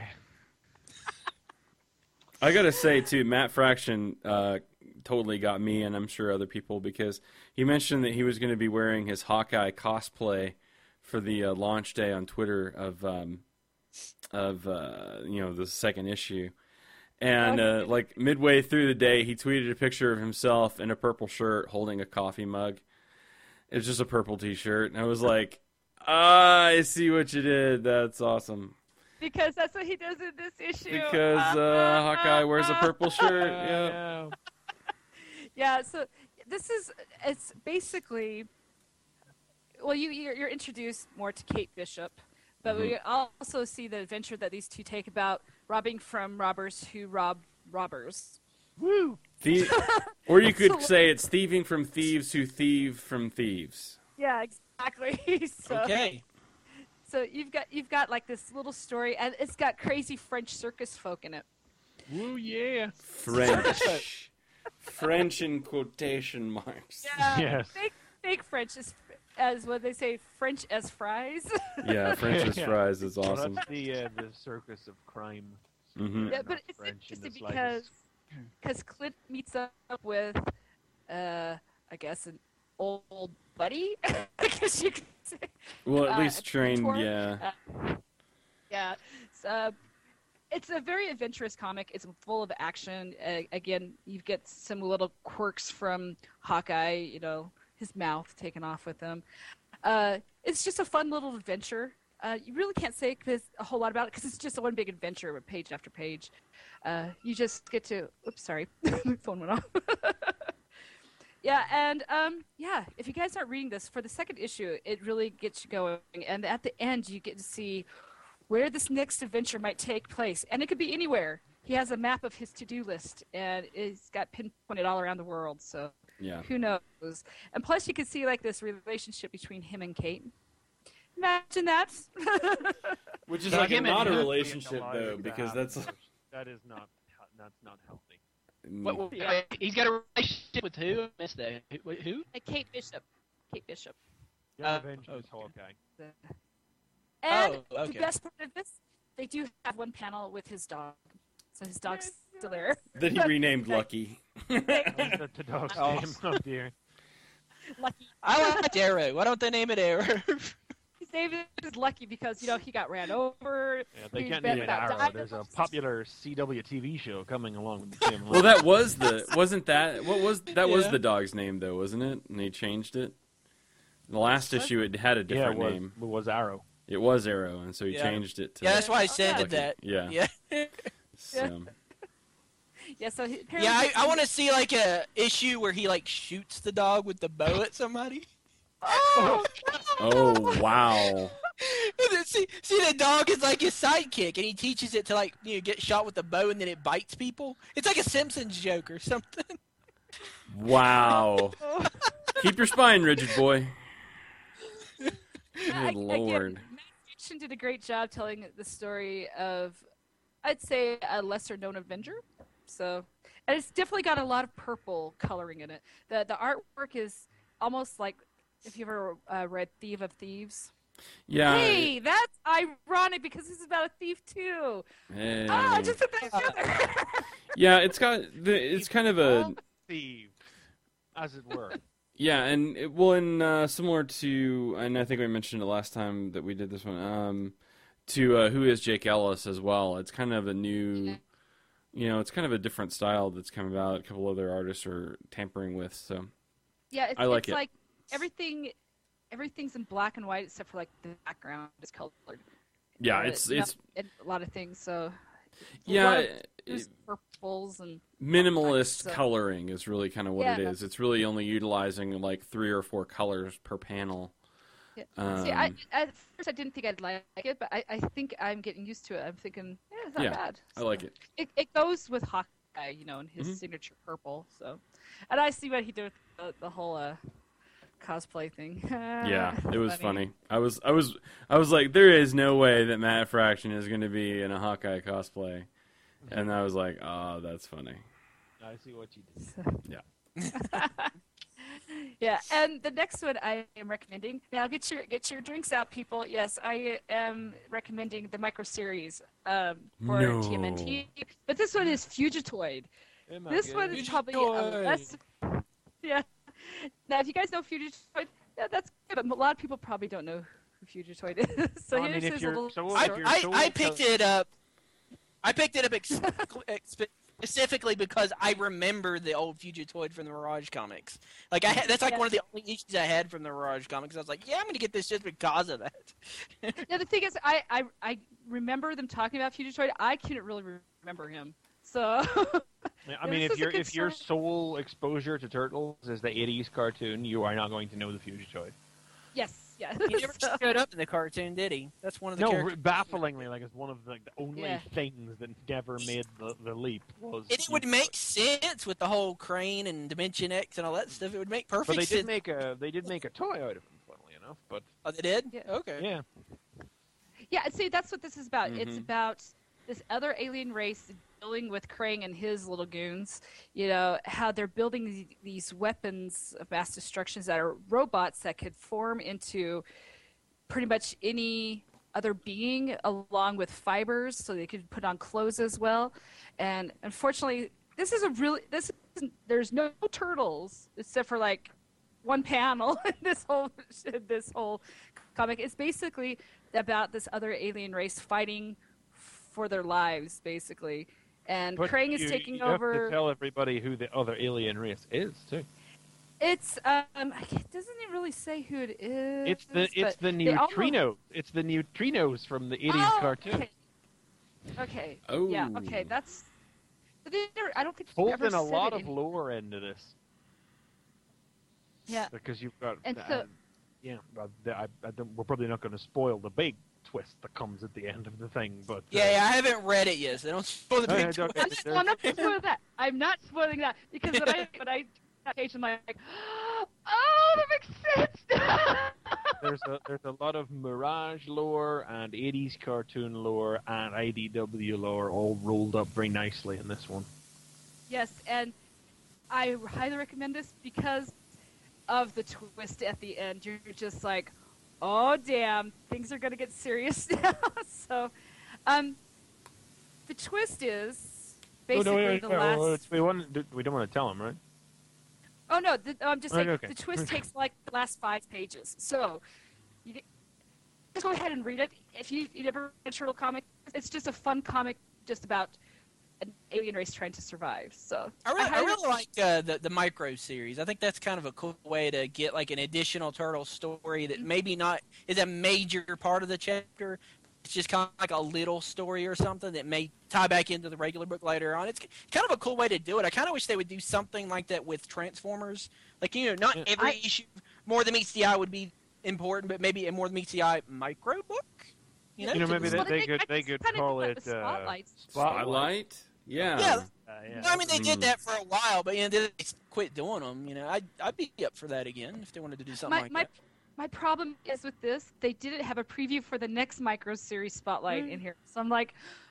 S2: I gotta say too, Matt Fraction uh, totally got me, and I'm sure other people, because he mentioned that he was going to be wearing his Hawkeye cosplay for the uh, launch day on Twitter of um, of uh, you know the second issue, and uh, like midway through the day, he tweeted a picture of himself in a purple shirt holding a coffee mug. It was just a purple T-shirt, and I was like, ah, I see what you did. That's awesome.
S3: because that's what he does in this issue.
S2: Because uh, Hawkeye wears a purple shirt. Yeah.
S4: Yeah.
S3: Yeah, so this is it's basically well, you you're, you're introduced more to Kate Bishop, but we also see the adventure that these two take about robbing from robbers who rob robbers.
S4: Woo!
S2: Thie- or you could
S3: So-
S2: say it's thieving from thieves who thieve from thieves.
S3: Yeah, exactly. so,
S5: Okay.
S3: So you've got you've got like this little story, and it's got crazy French circus folk in it.
S4: Woo, yeah.
S2: French. French in quotation marks.
S3: Yeah,
S4: Yes.
S3: fake fake French is as what they say, French as fries.
S2: Yeah, French as
S4: Yeah.
S2: fries is
S4: Well,
S2: awesome.
S4: that's the uh, the circus of crime.
S2: Mhm.
S3: Yeah,
S4: Not
S3: but it's
S4: French in the
S3: interesting
S4: slightest.
S3: because because Clint meets up with, uh, I guess an old buddy. I guess you could say.
S2: Well, at
S3: uh,
S2: least trained,
S3: mentor.
S2: yeah.
S3: Uh, yeah. So, uh, it's a very adventurous comic. It's full of action. Uh, again, you get some little quirks from Hawkeye. You know, his mouth taken off with him. Uh, it's just a fun little adventure. Uh, you really can't say 'cause a whole lot about it because it's just a one big adventure with page after page. Uh, you just get to. Oops, sorry, my phone went off. Yeah, and um, yeah, if you guys aren't reading this for the second issue, it really gets you going. And at the end, you get to see where this next adventure might take place, and it could be anywhere. He has a map of his to-do list, and it's got pinpointed all around the world. So
S2: Yeah.
S3: who knows? And plus, you can see like this relationship between him and Kate. Imagine that.
S2: Which is
S4: But
S2: like
S4: him and
S2: not a
S4: him
S2: relationship,
S4: being alive
S2: though,
S4: to
S2: because
S4: have
S2: that's.
S4: those- that is not that's not healthy.
S6: What, what,
S3: Yeah.
S6: He's got a relationship with who? I missed that. Who? wait, who?
S3: And Kate Bishop. Kate Bishop.
S4: Yeah,
S5: Uh,
S4: Avengers
S5: okay.
S4: Hawkeye.
S3: And
S5: Oh, okay.
S3: the best part of this, they do have one panel with his dog. So his dog's still there.
S2: That he renamed Lucky.
S4: the, the dog's
S5: Oh.
S4: name. Oh dear.
S3: Lucky.
S5: I like Arrow. Why don't they name it Arrow?
S3: His name is Lucky because, you know, he got ran over.
S4: Yeah, they
S3: He's
S4: can't
S3: been
S4: name it
S3: about
S4: Arrow.
S3: died.
S4: There's a popular C W T V show coming along with the same
S2: Well,
S4: line.
S2: that was the wasn't that what was that was
S5: Yeah.
S2: the dog's name though, wasn't it? And they changed it. The last issue it had a
S4: yeah, it
S2: different
S4: was,
S2: name.
S4: it was Arrow.
S2: It was Arrow, and so he
S5: Yeah.
S2: changed it to.
S5: Yeah, that's why I
S3: Oh,
S5: said
S3: yeah.
S5: that.
S2: Yeah.
S5: Yeah.
S2: So,
S3: Yeah, so he,
S5: Yeah, I, I want to see like a issue where he like shoots the dog with the bow at somebody.
S3: Oh,
S2: oh wow.
S5: And then see, see the dog is like his sidekick, and he teaches it to like you know get shot with the bow, and then it bites people. It's like a Simpsons joke or something.
S2: Wow. Keep your spine rigid, boy.
S3: I-
S2: Good lord.
S3: Again, Matt Fraction did a great job telling the story of, I'd say, a lesser known Avenger. So, and it's definitely got a lot of purple coloring in it. the The artwork is almost like if you ever uh, read Thief of Thieves.
S2: Yeah.
S3: Hey, that's ironic because this is about a thief too.
S2: eh,
S3: Oh, I just put that together.
S2: yeah, it's got the, it's kind of a
S4: Thief, as it were.
S2: yeah, and it, well, and uh, similar to, and I think we mentioned it last time that we did this one. Um, to uh, Who Is Jake Ellis as well. It's kind of a new, you know, it's kind of a different style that's come about. A couple other artists are tampering with. So
S3: Yeah, it's,
S2: I like
S3: it's
S2: it.
S3: like everything. Everything's in black and white except for like the background is colored.
S2: yeah,
S3: Uh,
S2: it's
S3: you know,
S2: it's
S3: and a lot of things. So a
S2: yeah.
S3: lot of-
S2: it-
S3: there's purples and
S2: minimalist
S3: So-
S2: coloring is really kind of what it
S3: Yeah.
S2: is. It's really only utilizing like three or four colors per panel.
S3: Yeah.
S2: Um,
S3: See, I, at first I didn't think I'd like it, but I, I think I'm getting used to it. I'm thinking, yeah, it's not
S2: Yeah,
S3: bad.
S2: I like it.
S3: It it goes with Hawkeye, you know, and his
S2: Mhm.
S3: signature purple. So, and I see what he did with the, the whole uh, cosplay thing.
S2: Yeah, it was funny. I was, I was, I was like, there is no way that Matt Fraction is going to be in a Hawkeye cosplay, and I was like, oh, that's funny.
S4: I see what you did.
S3: Yeah, and the next one I am recommending. Now get your get your drinks out, people. Yes, I am recommending the micro series um, for
S2: No.
S3: T M N T. But this one is Fugitoid.
S4: Oh my
S3: This
S4: God.
S3: one is probably a
S5: Fugitoid.
S3: less. Yeah. Now, if you guys know Fugitoid, yeah, that's good. But a lot of people probably don't know who Fugitoid is. So
S4: Well, I
S3: here's
S4: mean, if
S3: his
S4: you're
S3: little
S4: so-
S5: I,
S4: if you're
S5: I,
S4: so-
S5: I picked it up. I picked it up ex- ex- specifically because I remember the old Fugitoid from the Mirage comics. Like I, had, that's like
S3: Yeah.
S5: one of the only issues I had from the Mirage comics. I was like, yeah, I'm gonna get this just because of that.
S3: Yeah, the thing is, I, I I remember them talking about Fugitoid. I couldn't really remember him. So
S4: Yeah, I
S3: Yeah,
S4: mean,
S3: this
S4: if
S3: is a
S4: your
S3: good
S4: if your
S3: sign.
S4: sole exposure to turtles is the eighties cartoon, you are not going to know the Fugitoid.
S3: yes, yeah.
S5: He never
S3: So-
S5: showed up in the cartoon, did he? That's one of the
S4: No,
S5: characters.
S4: r- bafflingly, like it's one of the, like, the only
S3: Yeah.
S4: things that never made the, the leap was.
S5: And it would make sense with the whole Crane and Dimension X and all that stuff. It would make perfect
S4: But they
S5: sense.
S4: did make a they did make a toy out of him, funnily enough. But
S5: Oh, they did?
S3: Yeah.
S5: Okay.
S4: yeah,
S3: Yeah, see, that's what this is about. It's
S2: Mhm.
S3: about this other alien race dealing with Krang and his little goons. You know, how they're building these, these weapons of mass destructions that are robots that could form into pretty much any other being along with fibers, so they could put on clothes as well. And unfortunately, this is a really, this isn't, there's no turtles except for like one panel in this whole, this whole comic. It's basically about this other alien race fighting for their lives, basically. And
S4: but
S3: Krang
S4: you,
S3: is taking
S4: you
S3: over.
S4: have to tell everybody who the other alien race is too.
S3: It's um, it doesn't it really say who it is.
S4: It's the it's
S3: but
S4: the
S3: they almost-
S4: neutrinos. It's the neutrinos from the eighties
S3: Oh,
S4: cartoon.
S3: Okay. Okay.
S2: Oh.
S3: Yeah. Okay. That's. But they never, I don't think they
S4: Fold
S3: ever
S4: in a
S3: said
S4: lot
S3: it
S4: of
S3: in-
S4: lore into this
S3: Yeah.
S4: because you've got.
S3: And
S4: uh,
S3: so-
S4: yeah, but the- I, I don't, we're probably not going to spoil the big twist that comes at the end of the thing, but uh,
S5: Yeah, yeah, I haven't read it yet, so don't spoil the
S4: Oh,
S5: big
S4: yeah, don't-
S5: twist.
S3: I'm, I'm not spoiling that. I'm not spoiling that because when I when I page I'm like, oh, that makes sense.
S4: there's a there's a lot of Mirage lore and eighties cartoon lore and I D W lore all rolled up very nicely in this one.
S3: Yes, and I highly recommend this because of the twist at the end. You're just like, oh damn, things are gonna get serious now. So, um, the twist is basically
S4: oh, no, wait,
S3: the
S4: wait,
S3: last.
S4: wait, wait, we want we don't want to tell him, right?
S3: Oh no, the, I'm just
S4: Okay,
S3: saying
S4: okay.
S3: the twist takes like the last five pages. So, you get- just go ahead and read it. If you you never read a turtle comic, it's just a fun comic just about an alien race trying to survive. So
S5: I really, I
S3: highly-
S5: really like uh, the the micro series. I think that's kind of a cool way to get like an additional turtle story that maybe not is a major part of the chapter. It's just kind of like a little story or something that may tie back into the regular book later on. It's kind of a cool way to do it. I kind of wish they would do something like that with Transformers. Like, you know, not
S4: Yeah.
S5: every
S3: I-
S5: issue More Than Meets the Eye would be important, but maybe a More Than Meets the Eye micro book. You know,
S4: You know, maybe
S3: Well,
S4: they- they could- they
S3: kinda
S4: could
S3: do that
S4: call
S3: with
S4: it, uh,
S3: spotlights.
S2: Spotlight? Yeah.
S5: Yeah.
S4: Uh, yeah.
S5: I mean, they did
S2: Mm.
S5: that for a while, but you know, they quit doing them. You know, I'd I'd be up for that again if they wanted to do something
S3: My,
S5: like
S3: my,
S5: that.
S3: my problem is with this, they didn't have a preview for the next micro series spotlight
S5: Mm.
S3: in here. So I'm like,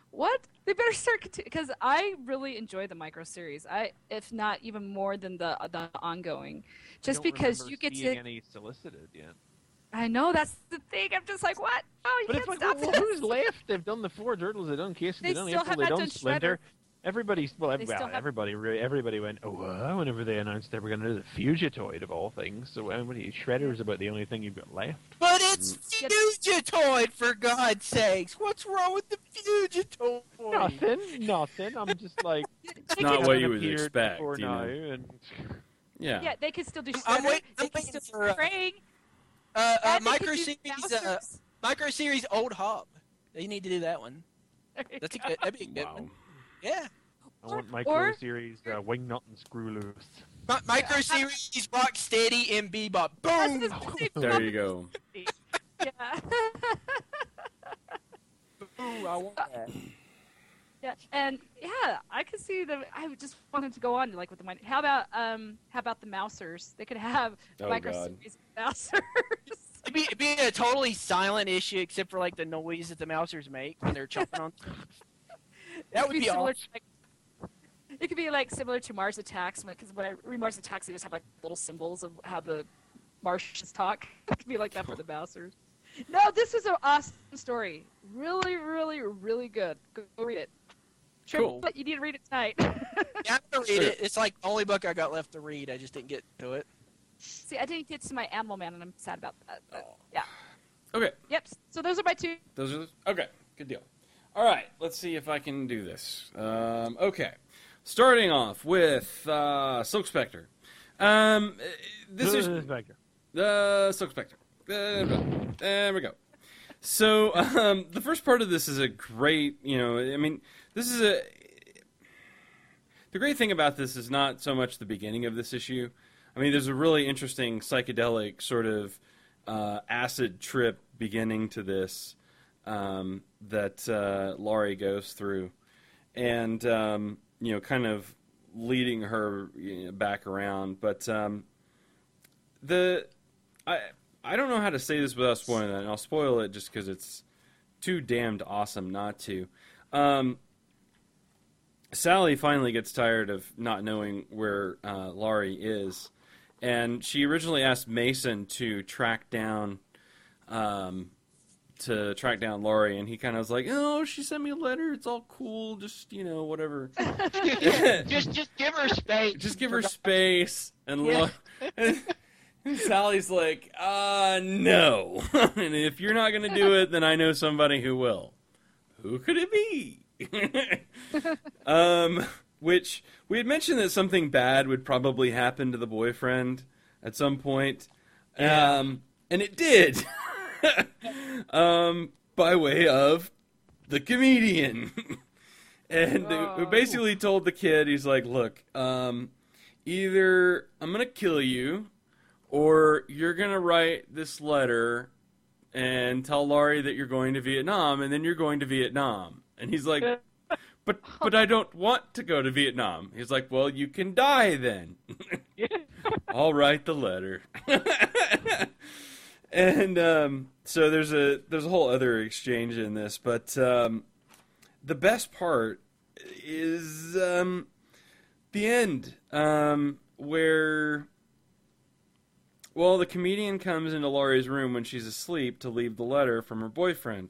S3: what? They better start because I really enjoy the micro series. I, if not even more than the the ongoing, just
S4: I don't
S3: because
S4: remember
S3: you get
S4: seeing
S3: to.
S4: any solicited yet.
S3: I know that's the thing. I'm just like, what? Oh, you
S4: But
S3: can't
S4: it's like,
S3: stop
S4: well,
S3: this.
S4: who's left? They've done the four Turtles, they've done Casey,
S3: They
S4: they've done
S3: still
S4: April,
S3: have
S4: they've
S3: not
S4: done
S3: done
S4: Splinter.
S3: Shredder.
S4: Everybody's well,
S3: They
S4: well
S3: still have-
S4: everybody, re- everybody went, oh, wow, whenever they announced they were going to do the Fugitoid of all things. So, everybody, Shredder is about the only thing you've got left.
S5: But it's
S3: Get-
S5: Fugitoid, for God's sakes. What's wrong with the Fugitoid?
S4: Nothing, nothing. I'm just like,
S2: It's not what you would
S4: appeared
S2: expect,
S4: before
S2: you
S4: now,
S2: know.
S4: and
S2: Yeah.
S3: Yeah, they could still do.
S5: I'm
S3: Shredder.
S5: wait- I'm
S3: they could
S5: waiting
S3: still
S5: for,
S3: do
S5: uh,
S3: Krang.
S5: Uh, uh,
S3: and they could
S5: micro
S3: do
S5: series, uh,
S3: Bowser's.
S5: micro series, Old Hob. They need to do that one. That's a good. That'd be a good
S2: Wow.
S5: one. Yeah.
S4: I want micro
S3: or-
S4: series uh, Wingnut and Screw Loose.
S5: Mi- micro series, Rock Steady, and Bebop. Boom.
S3: That's the same
S2: There you go.
S3: Yeah.
S5: Ooh, I want that.
S3: Yeah, and yeah, I could see them. I would just want them to go on like with the money. How about um? How about the Mousers? They could have
S2: Oh,
S3: micro
S2: God.
S3: series Mousers.
S5: It'd be, it'd be a totally silent issue, except for like the noise that the Mousers make when they're chomping on. That
S3: It
S5: would
S3: could
S5: be
S3: similar
S5: awesome.
S3: to, like, it could be like similar to Mars Attacks because when I read Mars Attacks, they just have like little symbols of how the Martians talk. It could be like that for the Mousers. No, this was an awesome story. Really, really, really good. Go, go read it.
S2: Cool.
S3: But you need to read it tonight.
S5: Yeah, I'm gonna read it. It's like the only book I got left to read. I just didn't get to it.
S3: See, I didn't get to my Animal Man, and I'm sad about that. But, yeah.
S2: Okay.
S3: Yep. So those are my two.
S2: Those are the, okay. Good deal. All right. Let's see if I can do this. Um, okay. Starting off with uh, Silk Spectre. Um, this is
S4: Spectre.
S2: the Silk Spectre. There we go. There we go. So um, the first part of this is a great. You know, I mean, this is a. The great thing about this is not so much the beginning of this issue. I mean, there's a really interesting psychedelic sort of uh, acid trip beginning to this um, that uh, Laurie goes through, and um, you know, kind of leading her you know, back around. But um, the I I don't know how to say this without spoiling that, and I'll spoil it just because it's too damned awesome not to. Um, Sally finally gets tired of not knowing where uh, Laurie is. And she originally asked Mason to track down, um, to track down Laurie, and he kind of was like, "Oh, she sent me a letter. It's all cool. Just you know, whatever.
S6: just just give her space.
S2: Just give her space." And,
S6: Yeah.
S2: Lau- and, and Sally's like, "Uh, no. And if you're not gonna do it, then I know somebody who will. Who could it be?" um. Which, we had mentioned that something bad would probably happen to the boyfriend at some point.
S5: Yeah.
S2: Um, and it did. um, by way of the comedian. And
S3: Oh.
S2: we basically told the kid, he's like, look, um, either I'm going to kill you, or you're going to write this letter and tell Laurie that you're going to Vietnam, and then you're going to Vietnam. And he's like... But but I don't want to go to Vietnam. He's like, well, you can die then. I'll write the letter. And um, so there's a there's a whole other exchange in this, but um, the best part is um, the end, um, where well, the comedian comes into Laurie's room when she's asleep to leave the letter from her boyfriend,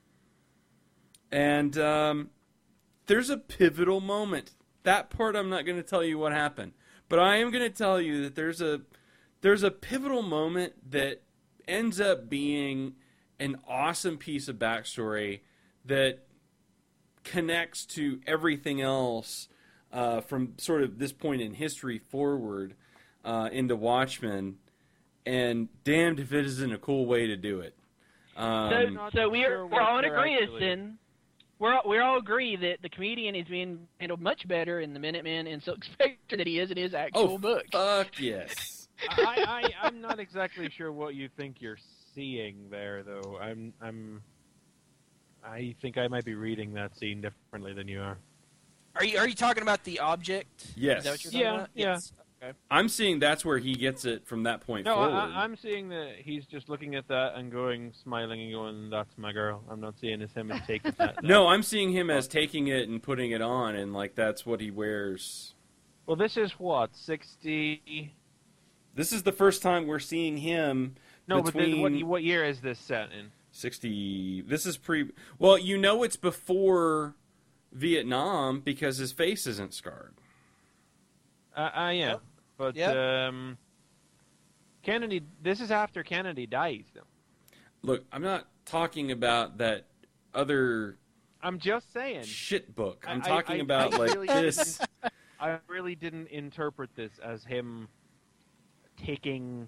S2: and um, there's a pivotal moment. That part I'm not going to tell you what happened, but I am going to tell you that there's a there's a pivotal moment that ends up being an awesome piece of backstory that connects to everything else uh, from sort of this point in history forward uh, into Watchmen, and damned if it isn't a cool way to do it. Um,
S6: So, so we're
S4: sure
S6: we're all in
S4: what they're
S6: agreement
S4: actually-
S6: then. We're all, we all agree that the comedian is being handled much better in the Minutemen and Silk Spectre than he is in his actual
S2: oh,
S6: book.
S2: fuck yes.
S4: I, I, I'm not exactly sure what you think you're seeing there, though. I'm, I'm, I think I might be reading that scene differently than you are.
S5: Are you are you talking about the object?
S2: Yes.
S5: Is that what you're talking
S4: Yeah,
S5: about?
S4: yeah.
S5: Yes.
S4: Okay.
S2: I'm seeing that's where he gets it from that point
S4: No,
S2: forward.
S4: I, I'm seeing that he's just looking at that and going, smiling and going, "That's my girl." I'm not seeing as him as taking that.
S2: No, I'm seeing him as taking it and putting it on, and like that's what he wears.
S4: Well, this is what sixty.
S2: This is the first time we're seeing him.
S4: No,
S2: between
S4: but the, what what year is this set in?
S2: sixty. This is pre. Well, you know it's before Vietnam because his face isn't scarred.
S4: Uh, uh yeah,
S5: Yep.
S4: but
S5: Yep.
S4: um, Kennedy. This is after Kennedy dies, though.
S2: Look, I'm not talking about that other
S4: I'm just saying.
S2: shit book. I'm
S4: I-
S2: talking
S4: I-
S2: about
S4: I
S2: like
S4: really
S2: this.
S4: didn't- I really didn't interpret this as him taking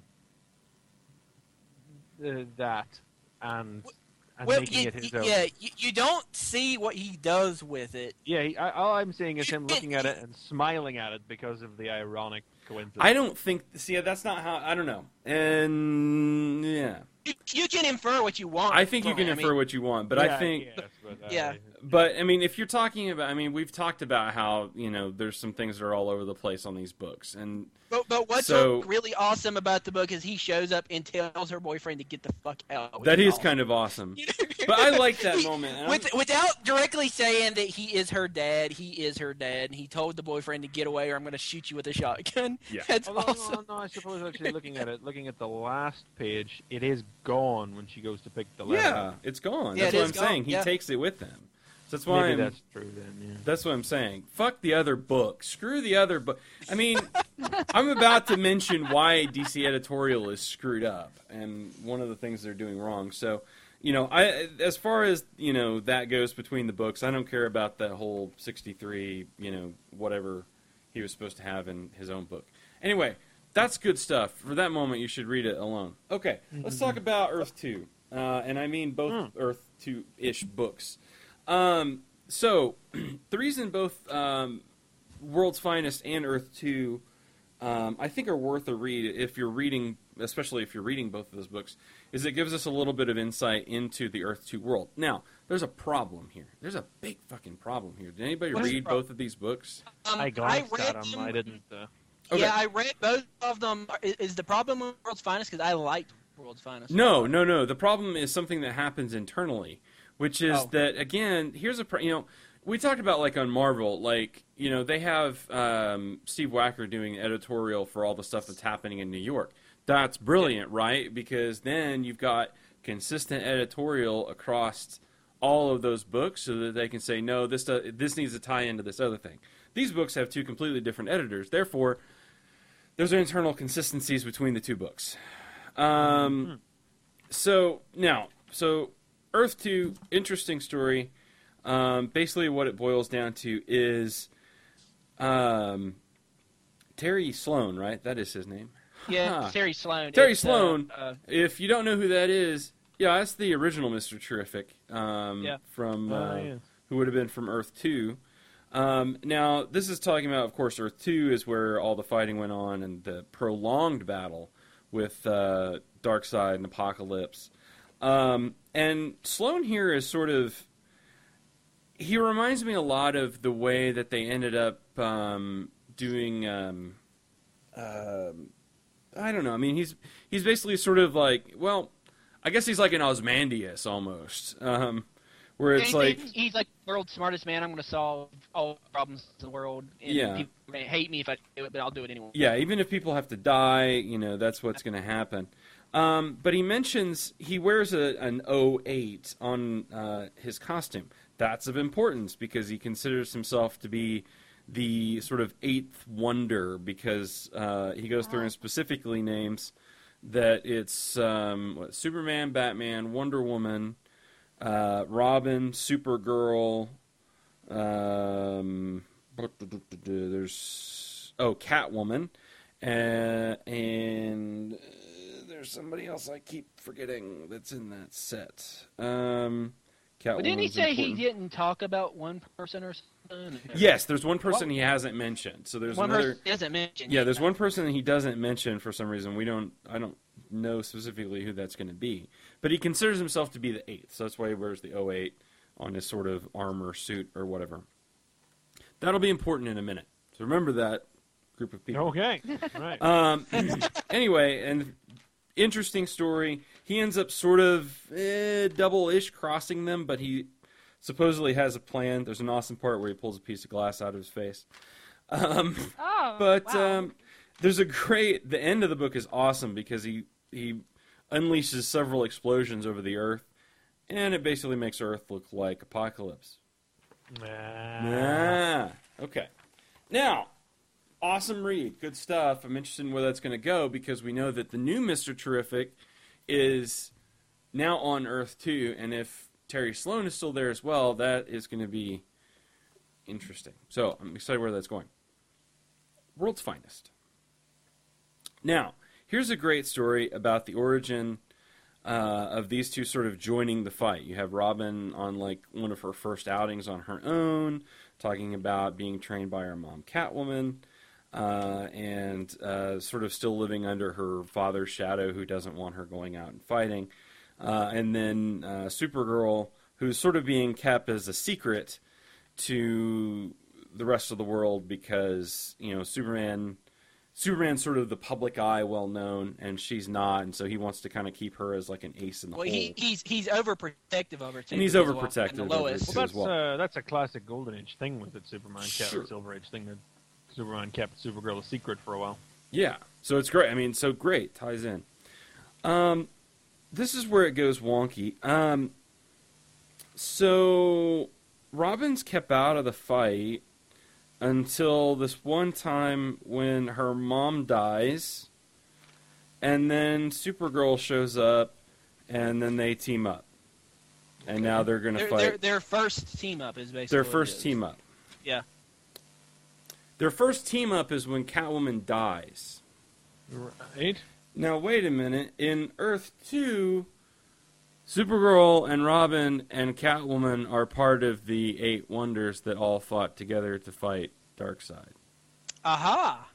S4: uh, that and, and
S5: Well,
S4: making
S5: you,
S4: it his
S5: you-
S4: own.
S5: yeah, you, you don't see what he does with it.
S4: Yeah, he, I, all I'm seeing is
S5: You
S4: him
S5: can-
S4: looking at it and smiling at it because of the ironic coincidence.
S2: I don't think. See, that's not how. I don't know. And yeah,
S5: You, you can infer what you want.
S2: I think you
S5: from
S2: can
S5: it. I
S2: infer
S5: mean,
S2: what you want, but
S4: Yeah,
S2: I think.
S4: yes, but, uh,
S5: Yeah.
S2: But I mean, if you're talking about, I mean, we've talked about how you know there's some things that are all over the place on these books, and
S5: But, but what's
S2: So-
S5: really awesome about the book is he shows up and tells her boyfriend to get the fuck out. which
S2: that is
S5: awesome.
S2: kind of awesome. But I like that
S5: He-
S2: moment. and I'm-
S5: With, without directly saying that he is her dad, he is her dad, and he told the boyfriend to get away or I'm going to shoot you with a shotgun.
S2: Yeah.
S5: That's
S4: Although,
S5: awesome.
S4: no, no, I suppose actually looking at it, looking at the last page, it is gone when she goes to pick the letter.
S2: yeah, it's gone.
S5: Yeah,
S2: That's
S5: it
S2: what
S5: is
S2: I'm
S5: gone,
S2: saying. He
S5: yeah.
S2: takes it with him. So that's why
S4: Maybe
S2: I'm,
S4: that's true then. Yeah.
S2: That's what I'm saying. Fuck the other book. Screw the other book. I mean, I'm about to mention why D C editorial is screwed up and one of the things they're doing wrong. So, you know, I as far as, you know, that goes between the books, I don't care about that whole sixty-three, you know, whatever he was supposed to have in his own book. Anyway, that's good stuff. For that moment, you should read it alone. Okay, let's talk about Earth two. Uh, and I mean both Earth two-ish books. Um, so, the reason both um, World's Finest and Earth two, um, I think, are worth a read if you're reading, especially if you're reading both of those books, is it gives us a little bit of insight into the Earth two world. Now, there's a problem here. There's a big fucking problem here. Did anybody
S5: What is the
S2: read
S5: problem?
S2: both of these books?
S5: Um,
S4: I glanced
S5: read
S4: at him.
S5: them-
S4: I didn't. Uh,
S2: Okay.
S5: Yeah, I read both of them. Is, is the problem with World's Finest? Because I liked World's Finest.
S2: No, no, no. The problem is something that happens internally, which is
S5: Oh.
S2: that again. Here's a pro- you know we talked about like on Marvel, like you know they have um, Steve Wacker doing editorial for all the stuff that's happening in New York. That's brilliant, right? Because then you've got consistent editorial across all of those books, so that they can say no, this does, this needs to tie into this other thing. These books have two completely different editors, therefore. There's internal consistencies between the two books. Um, so now, so Earth two, interesting story. Um, basically, what it boils down to is um, Terry Sloan, right? That is his name.
S6: Yeah,
S2: Huh.
S6: Terry Sloan.
S2: Terry
S6: It's, uh,
S2: Sloan.
S6: uh,
S2: If you don't know who that is, yeah, that's the original Mister Terrific um,
S6: Yeah.
S2: from uh,
S4: uh, yeah.
S2: who would have been from Earth two. Um, now, this is talking about, of course, Earth two is where all the fighting went on and the prolonged battle with uh, Darkseid and Apocalypse. Um, and Sloan here is sort of... He reminds me a lot of the way that they ended up um, doing... Um, um, I don't know. I mean, he's he's basically sort of like... Well, I guess he's like an Ozymandias, almost. Um, where it's
S6: he's,
S2: like...
S6: he's like the world's smartest man. I'm going to solve all the problems in the world. And
S2: Yeah.
S6: People may hate me if I do it, but I'll do it anyway.
S2: Yeah, even if people have to die, you know, that's what's going to happen. Um, but he mentions he wears a, an oh eight on uh, his costume. That's of importance because he considers himself to be the sort of eighth wonder because uh, he goes through and specifically names that it's um, what, Superman, Batman, Wonder Woman, uh, Robin, Supergirl, um, there's, oh, Catwoman, uh, and uh, there's somebody else I keep forgetting that's in that set. Um, Catwoman's
S6: But didn't he say
S2: important.
S6: he didn't talk about one person or something?
S2: Yes, there's one person he hasn't mentioned. So there's
S6: one
S2: another.
S6: person doesn't mention.
S2: Yeah, there's one person that he doesn't mention for some reason. We don't. I don't know specifically who that's going to be, but he considers himself to be the eighth. So that's why he wears the oh eight on his sort of armor suit or whatever. That'll be important in a minute. So remember that group of people.
S4: Okay, right.
S2: Um, anyway, and interesting story. He ends up sort of eh, double-ish crossing them, but he supposedly has a plan. There's an awesome part where he pulls a piece of glass out of his face. Um,
S3: Oh,
S2: but
S3: wow.
S2: um, there's a great. The end of the book is awesome because he he unleashes several explosions over the Earth, and it basically makes Earth look like Apocalypse.
S4: Nah.
S2: Ah, okay. Now, awesome read, good stuff. I'm interested in where that's going to go because we know that the new Mister Terrific is now on Earth too, and if Terry Sloan is still there as well, that is going to be interesting. So I'm excited where that's going. World's Finest. Now, here's a great story about the origin uh, of these two sort of joining the fight. You have Robin on like one of her first outings on her own, talking about being trained by her mom, Catwoman, uh, and uh, sort of still living under her father's shadow, who doesn't want her going out and fighting. Uh, and then uh, Supergirl, who's sort of being kept as a secret to the rest of the world because, you know, Superman Superman's sort of the public eye, well known, and she's not, and so he wants to kind of keep her as like an ace in the
S5: Well,
S2: hole.
S5: he, he's he's overprotective of her too.
S2: And he's
S5: as well,
S2: overprotective
S5: and the
S2: of her,
S5: Lois.
S2: too.
S4: Well,
S2: as
S4: that's
S2: well.
S4: uh, that's a classic Golden Age thing with it. Superman kept
S2: Sure.
S4: Silver Age thing that Superman kept Supergirl a secret for a while.
S2: Yeah, so it's great. I mean, so great ties in. Um, this is where it goes wonky. Um, so Robin's kept out of the fight until this one time when her mom dies, and then Supergirl shows up, and then they team up, and now they're going to
S5: Their,
S2: fight.
S5: their, their first team up is basically
S2: Their
S5: what it
S2: first
S5: is.
S2: team up.
S5: Yeah.
S2: Their first team up is when Catwoman dies.
S4: Right?
S2: Now, wait a minute. In Earth two, Supergirl and Robin and Catwoman are part of the Eight Wonders that all fought together to fight Darkseid.
S5: Aha!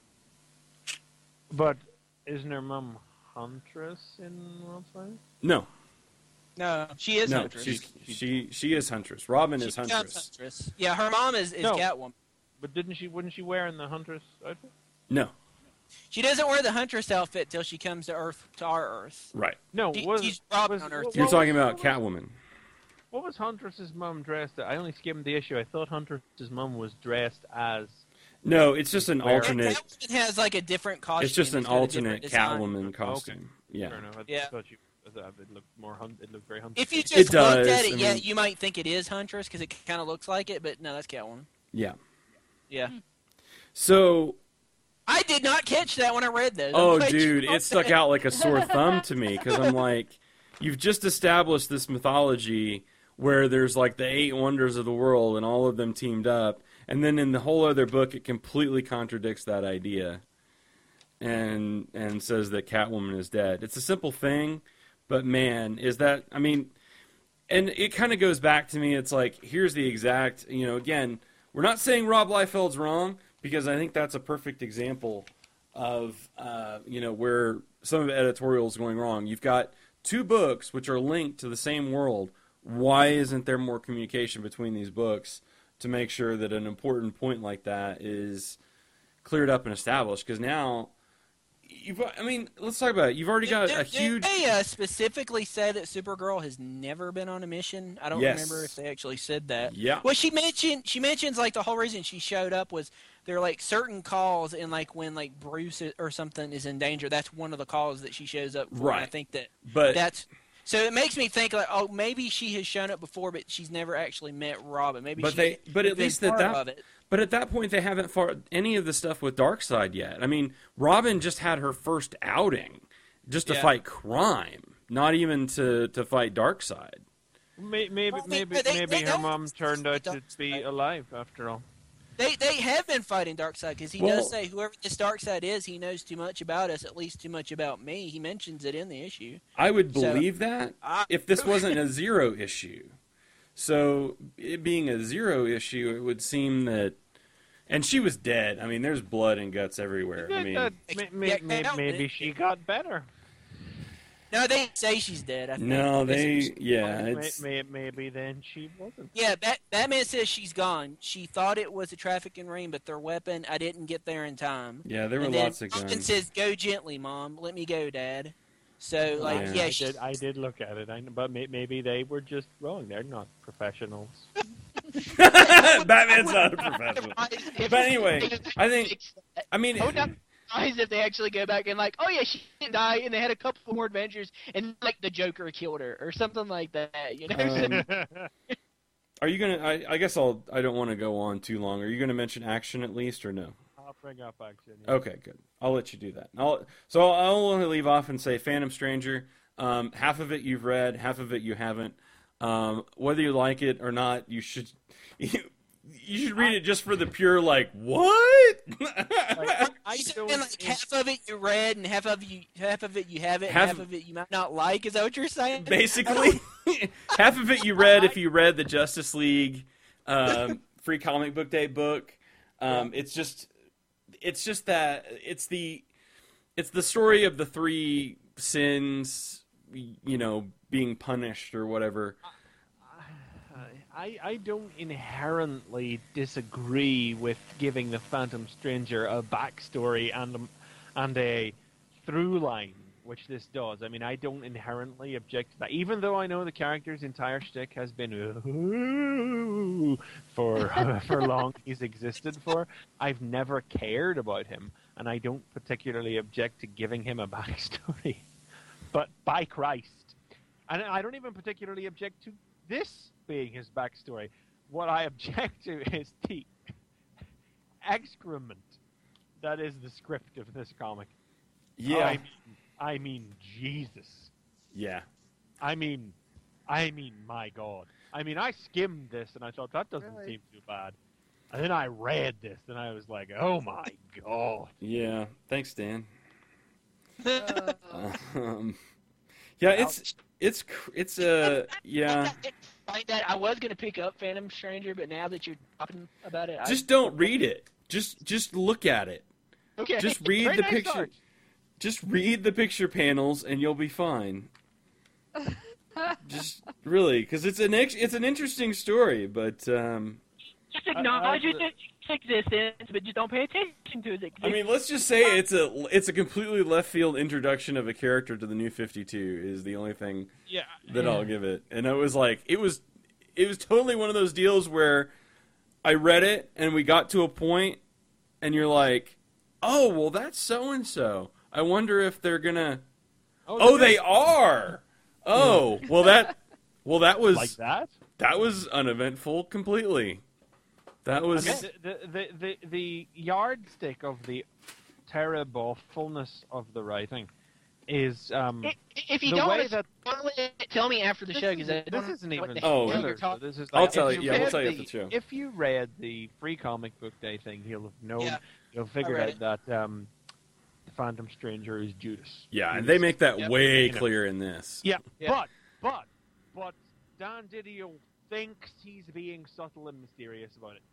S4: But isn't her mom Huntress in World's Finest?
S2: No,
S5: No, she is
S2: no,
S5: Huntress.
S2: she's, she she is Huntress. Robin
S5: She
S2: is
S5: becomes
S2: Huntress.
S5: Huntress. Yeah, her mom is, is
S4: No.
S5: Catwoman.
S4: But didn't she? Wasn't she wearing the Huntress outfit?
S2: No,
S5: She doesn't wear the Huntress outfit till she comes to Earth, to our Earth.
S2: right.
S4: No.
S5: She-
S4: was,
S5: she's Robin
S4: was,
S5: on Earth.
S4: what-
S2: You're
S4: what
S2: talking
S4: was-
S2: about
S4: what was-
S2: Catwoman.
S4: What was Huntress's mom dressed as? I only skimmed the issue. I thought Huntress's mom was dressed as.
S2: No, it's just an
S4: Where-
S2: alternate.
S5: Catwoman has like a different costume.
S2: It's just an
S5: It's got a
S2: alternate
S5: different design.
S2: Catwoman costume. Yeah.
S4: Fair enough. I
S5: Yeah.
S4: thought you. I thought it looked more. Hun- it looked very Huntress.
S5: If you just
S2: It does,
S5: looked at it,
S2: I
S5: yeah,
S2: mean-
S5: you might think it is Huntress because it kind of looks like it, but no, that's Catwoman.
S2: Yeah.
S5: Yeah.
S2: So,
S5: I did not catch that when I read those.
S2: oh,
S5: I'm glad you
S2: dude,
S5: brought
S2: it stuck
S5: that.
S2: out like a sore thumb to me because I'm like, you've just established this mythology where there's like the eight wonders of the world and all of them teamed up, and then in the whole other book, it completely contradicts that idea, and and says that Catwoman is dead. It's a simple thing, but man, is that? I mean, and it kind of goes back to me. It's like, here's the exact, you know, again, we're not saying Rob Liefeld's wrong, because I think that's a perfect example of, uh, you know, where some of the editorial is going wrong. You've got two books which are linked to the same world. Why isn't there more communication between these books to make sure that an important point like that is cleared up and established? Because now, you've, I mean, let's talk about it. You've already got
S5: Did-
S2: a
S5: did
S2: huge...
S5: They uh, specifically said that Supergirl has never been on a mission. I don't
S2: Yes.
S5: remember if they actually said that.
S2: Yeah.
S5: Well, she mentioned she mentions like the whole reason she showed up was there are like certain calls, and like when like Bruce or something is in danger, that's one of the calls that she shows up for.
S2: Right.
S5: And I think that
S2: But
S5: that's so it makes me think like, oh, maybe she has shown up before, but she's never actually met Robin. Maybe
S2: But
S5: she
S2: they- but
S5: has
S2: at
S5: been
S2: least that
S5: part
S2: that-
S5: of it.
S2: But at that point, they haven't fought any of the stuff with Darkseid yet. I mean, Robin just had her first outing just to
S5: Yeah.
S2: fight crime, not even to, to fight Darkseid.
S4: May- Maybe,
S5: Well, they-
S4: maybe,
S5: they-
S4: maybe
S5: they
S4: her
S5: don't
S4: mom turned out to
S5: Darkseid.
S4: be alive after all.
S5: They they have been fighting Darkseid because he
S2: Well-
S5: does say whoever this Darkseid is, he knows too much about us, at least too much about me. He mentions it in the issue.
S2: I would
S5: So-
S2: believe that
S5: I-
S2: if this wasn't a zero issue. So, it being a zero issue, it would seem that... And she was dead. I mean, there's blood and guts everywhere. I mean,
S4: That- may- may-
S5: Yeah,
S4: may-
S5: no,
S4: maybe
S5: it-
S4: she got better.
S5: No, they say she's dead. I think.
S2: No, they
S5: It's-
S2: yeah,
S4: May-
S2: it's
S4: may- maybe then she wasn't.
S5: Yeah, Bat- Batman says she's gone. She thought it was a trafficking ring, but their weapon, I didn't get there in time.
S2: yeah, there were
S5: and then
S2: lots of
S5: Robin
S2: guns.
S5: says, "Go gently, Mom. Let me go, Dad." So, like,
S2: Yeah.
S5: yeah,
S4: I
S5: she,
S4: did. I did look at it, I, but may, maybe they were just wrong. They're not professionals.
S2: Batman's not a professional.
S6: If-
S2: But anyway,
S6: if-
S2: I think I mean
S6: I would not be surprised if they actually go back and like, oh yeah, she didn't die, and they had a couple more adventures, and like the Joker killed her or something like that. You know?
S2: Um, are you gonna? I, I guess I'll. I don't want to go on too long. Are you gonna mention action at least, or no?
S4: I'll bring up action. yeah.
S2: Okay, good. I'll let you do that. I'll, so I'll only leave off and say Phantom Stranger. Um, half of it you've read, half of it you haven't. Um, whether you like it or not, you should you, you should read it just for the pure like what?
S4: Like, I
S5: you said,
S4: don't.
S5: like half of it you read and half of you half of it you haven't,
S2: Half-
S5: and half of it you might not like. Is that what you're saying?
S2: Basically, half of it you read if you read the Justice League um, Free Comic Book Day book. Um, it's just, it's just that it's the, it's the story of the three sins, you know, being punished or whatever.
S4: I, I don't inherently disagree with giving the Phantom Stranger a backstory and a, and a through line, which this does. I mean, I don't inherently object to that, even though I know the character's entire shtick has been ooh, for for long he's existed for. I've never cared about him, and I don't particularly object to giving him a backstory. But by Christ, and I don't even particularly object to this being his backstory. What I object to is the excrement that is the script of this comic.
S2: Yeah,
S4: I mean, I mean Jesus.
S2: yeah.
S4: I mean, I mean, my God. I mean, I skimmed this and I thought that doesn't
S6: Really?
S4: seem too bad. And then I read this and I was like, oh my God.
S2: Yeah, thanks, Dan.
S3: Uh,
S2: Um, yeah, it's it's cr- it's uh yeah.
S6: Like that, I was gonna pick up Phantom Stranger, but now that you're talking about it,
S2: Just don't read it. Just just look at it.
S6: I, okay.
S2: Just read
S4: Very
S2: the
S4: nice
S2: picture.
S4: art.
S2: Just read the picture panels and you'll be fine. Just really, because it's an ex- it's an interesting story, but um,
S6: Just acknowledge
S4: I- I-
S6: its existence, but just don't pay attention to its existence.
S2: I mean, let's just say it's a it's a completely left field introduction of a character to the New fifty-two is the only thing
S4: Yeah.
S2: that I'll give it. And it was like it was it was totally one of those deals where I read it and we got to a point and you're like, "Oh, well that's so and so. I wonder if they're going to Oh, they are. Oh, well that well that was
S4: Like that?
S2: that was uneventful completely. That was
S4: I mean, the, the, the, the yardstick of the terrible fullness of the writing is um,
S6: I- if you
S4: the
S6: don't
S4: way
S6: want to
S4: that
S6: spoil it, tell me after the
S4: this,
S6: show
S4: is,
S6: because I
S4: this
S6: don't
S4: isn't
S6: know what
S4: even
S6: the
S2: Oh.
S6: hell you're
S4: spoilers,
S6: talking-
S4: so this is
S2: I'll
S4: like,
S2: tell
S4: if
S2: you- yeah, we'll
S4: read
S2: tell you
S4: the,
S2: after the show.
S4: If you read the Free Comic Book Day thing, you'll have known,
S5: Yeah.
S4: you'll figure
S5: read
S4: out that um, the Phantom Stranger is Judas.
S2: yeah, and
S4: Judas.
S2: they make that
S5: Yep.
S2: way
S4: You know.
S2: clear in this.
S4: Yeah,
S6: Yeah.
S4: but but but Dan Didio thinks he's being subtle and mysterious about it.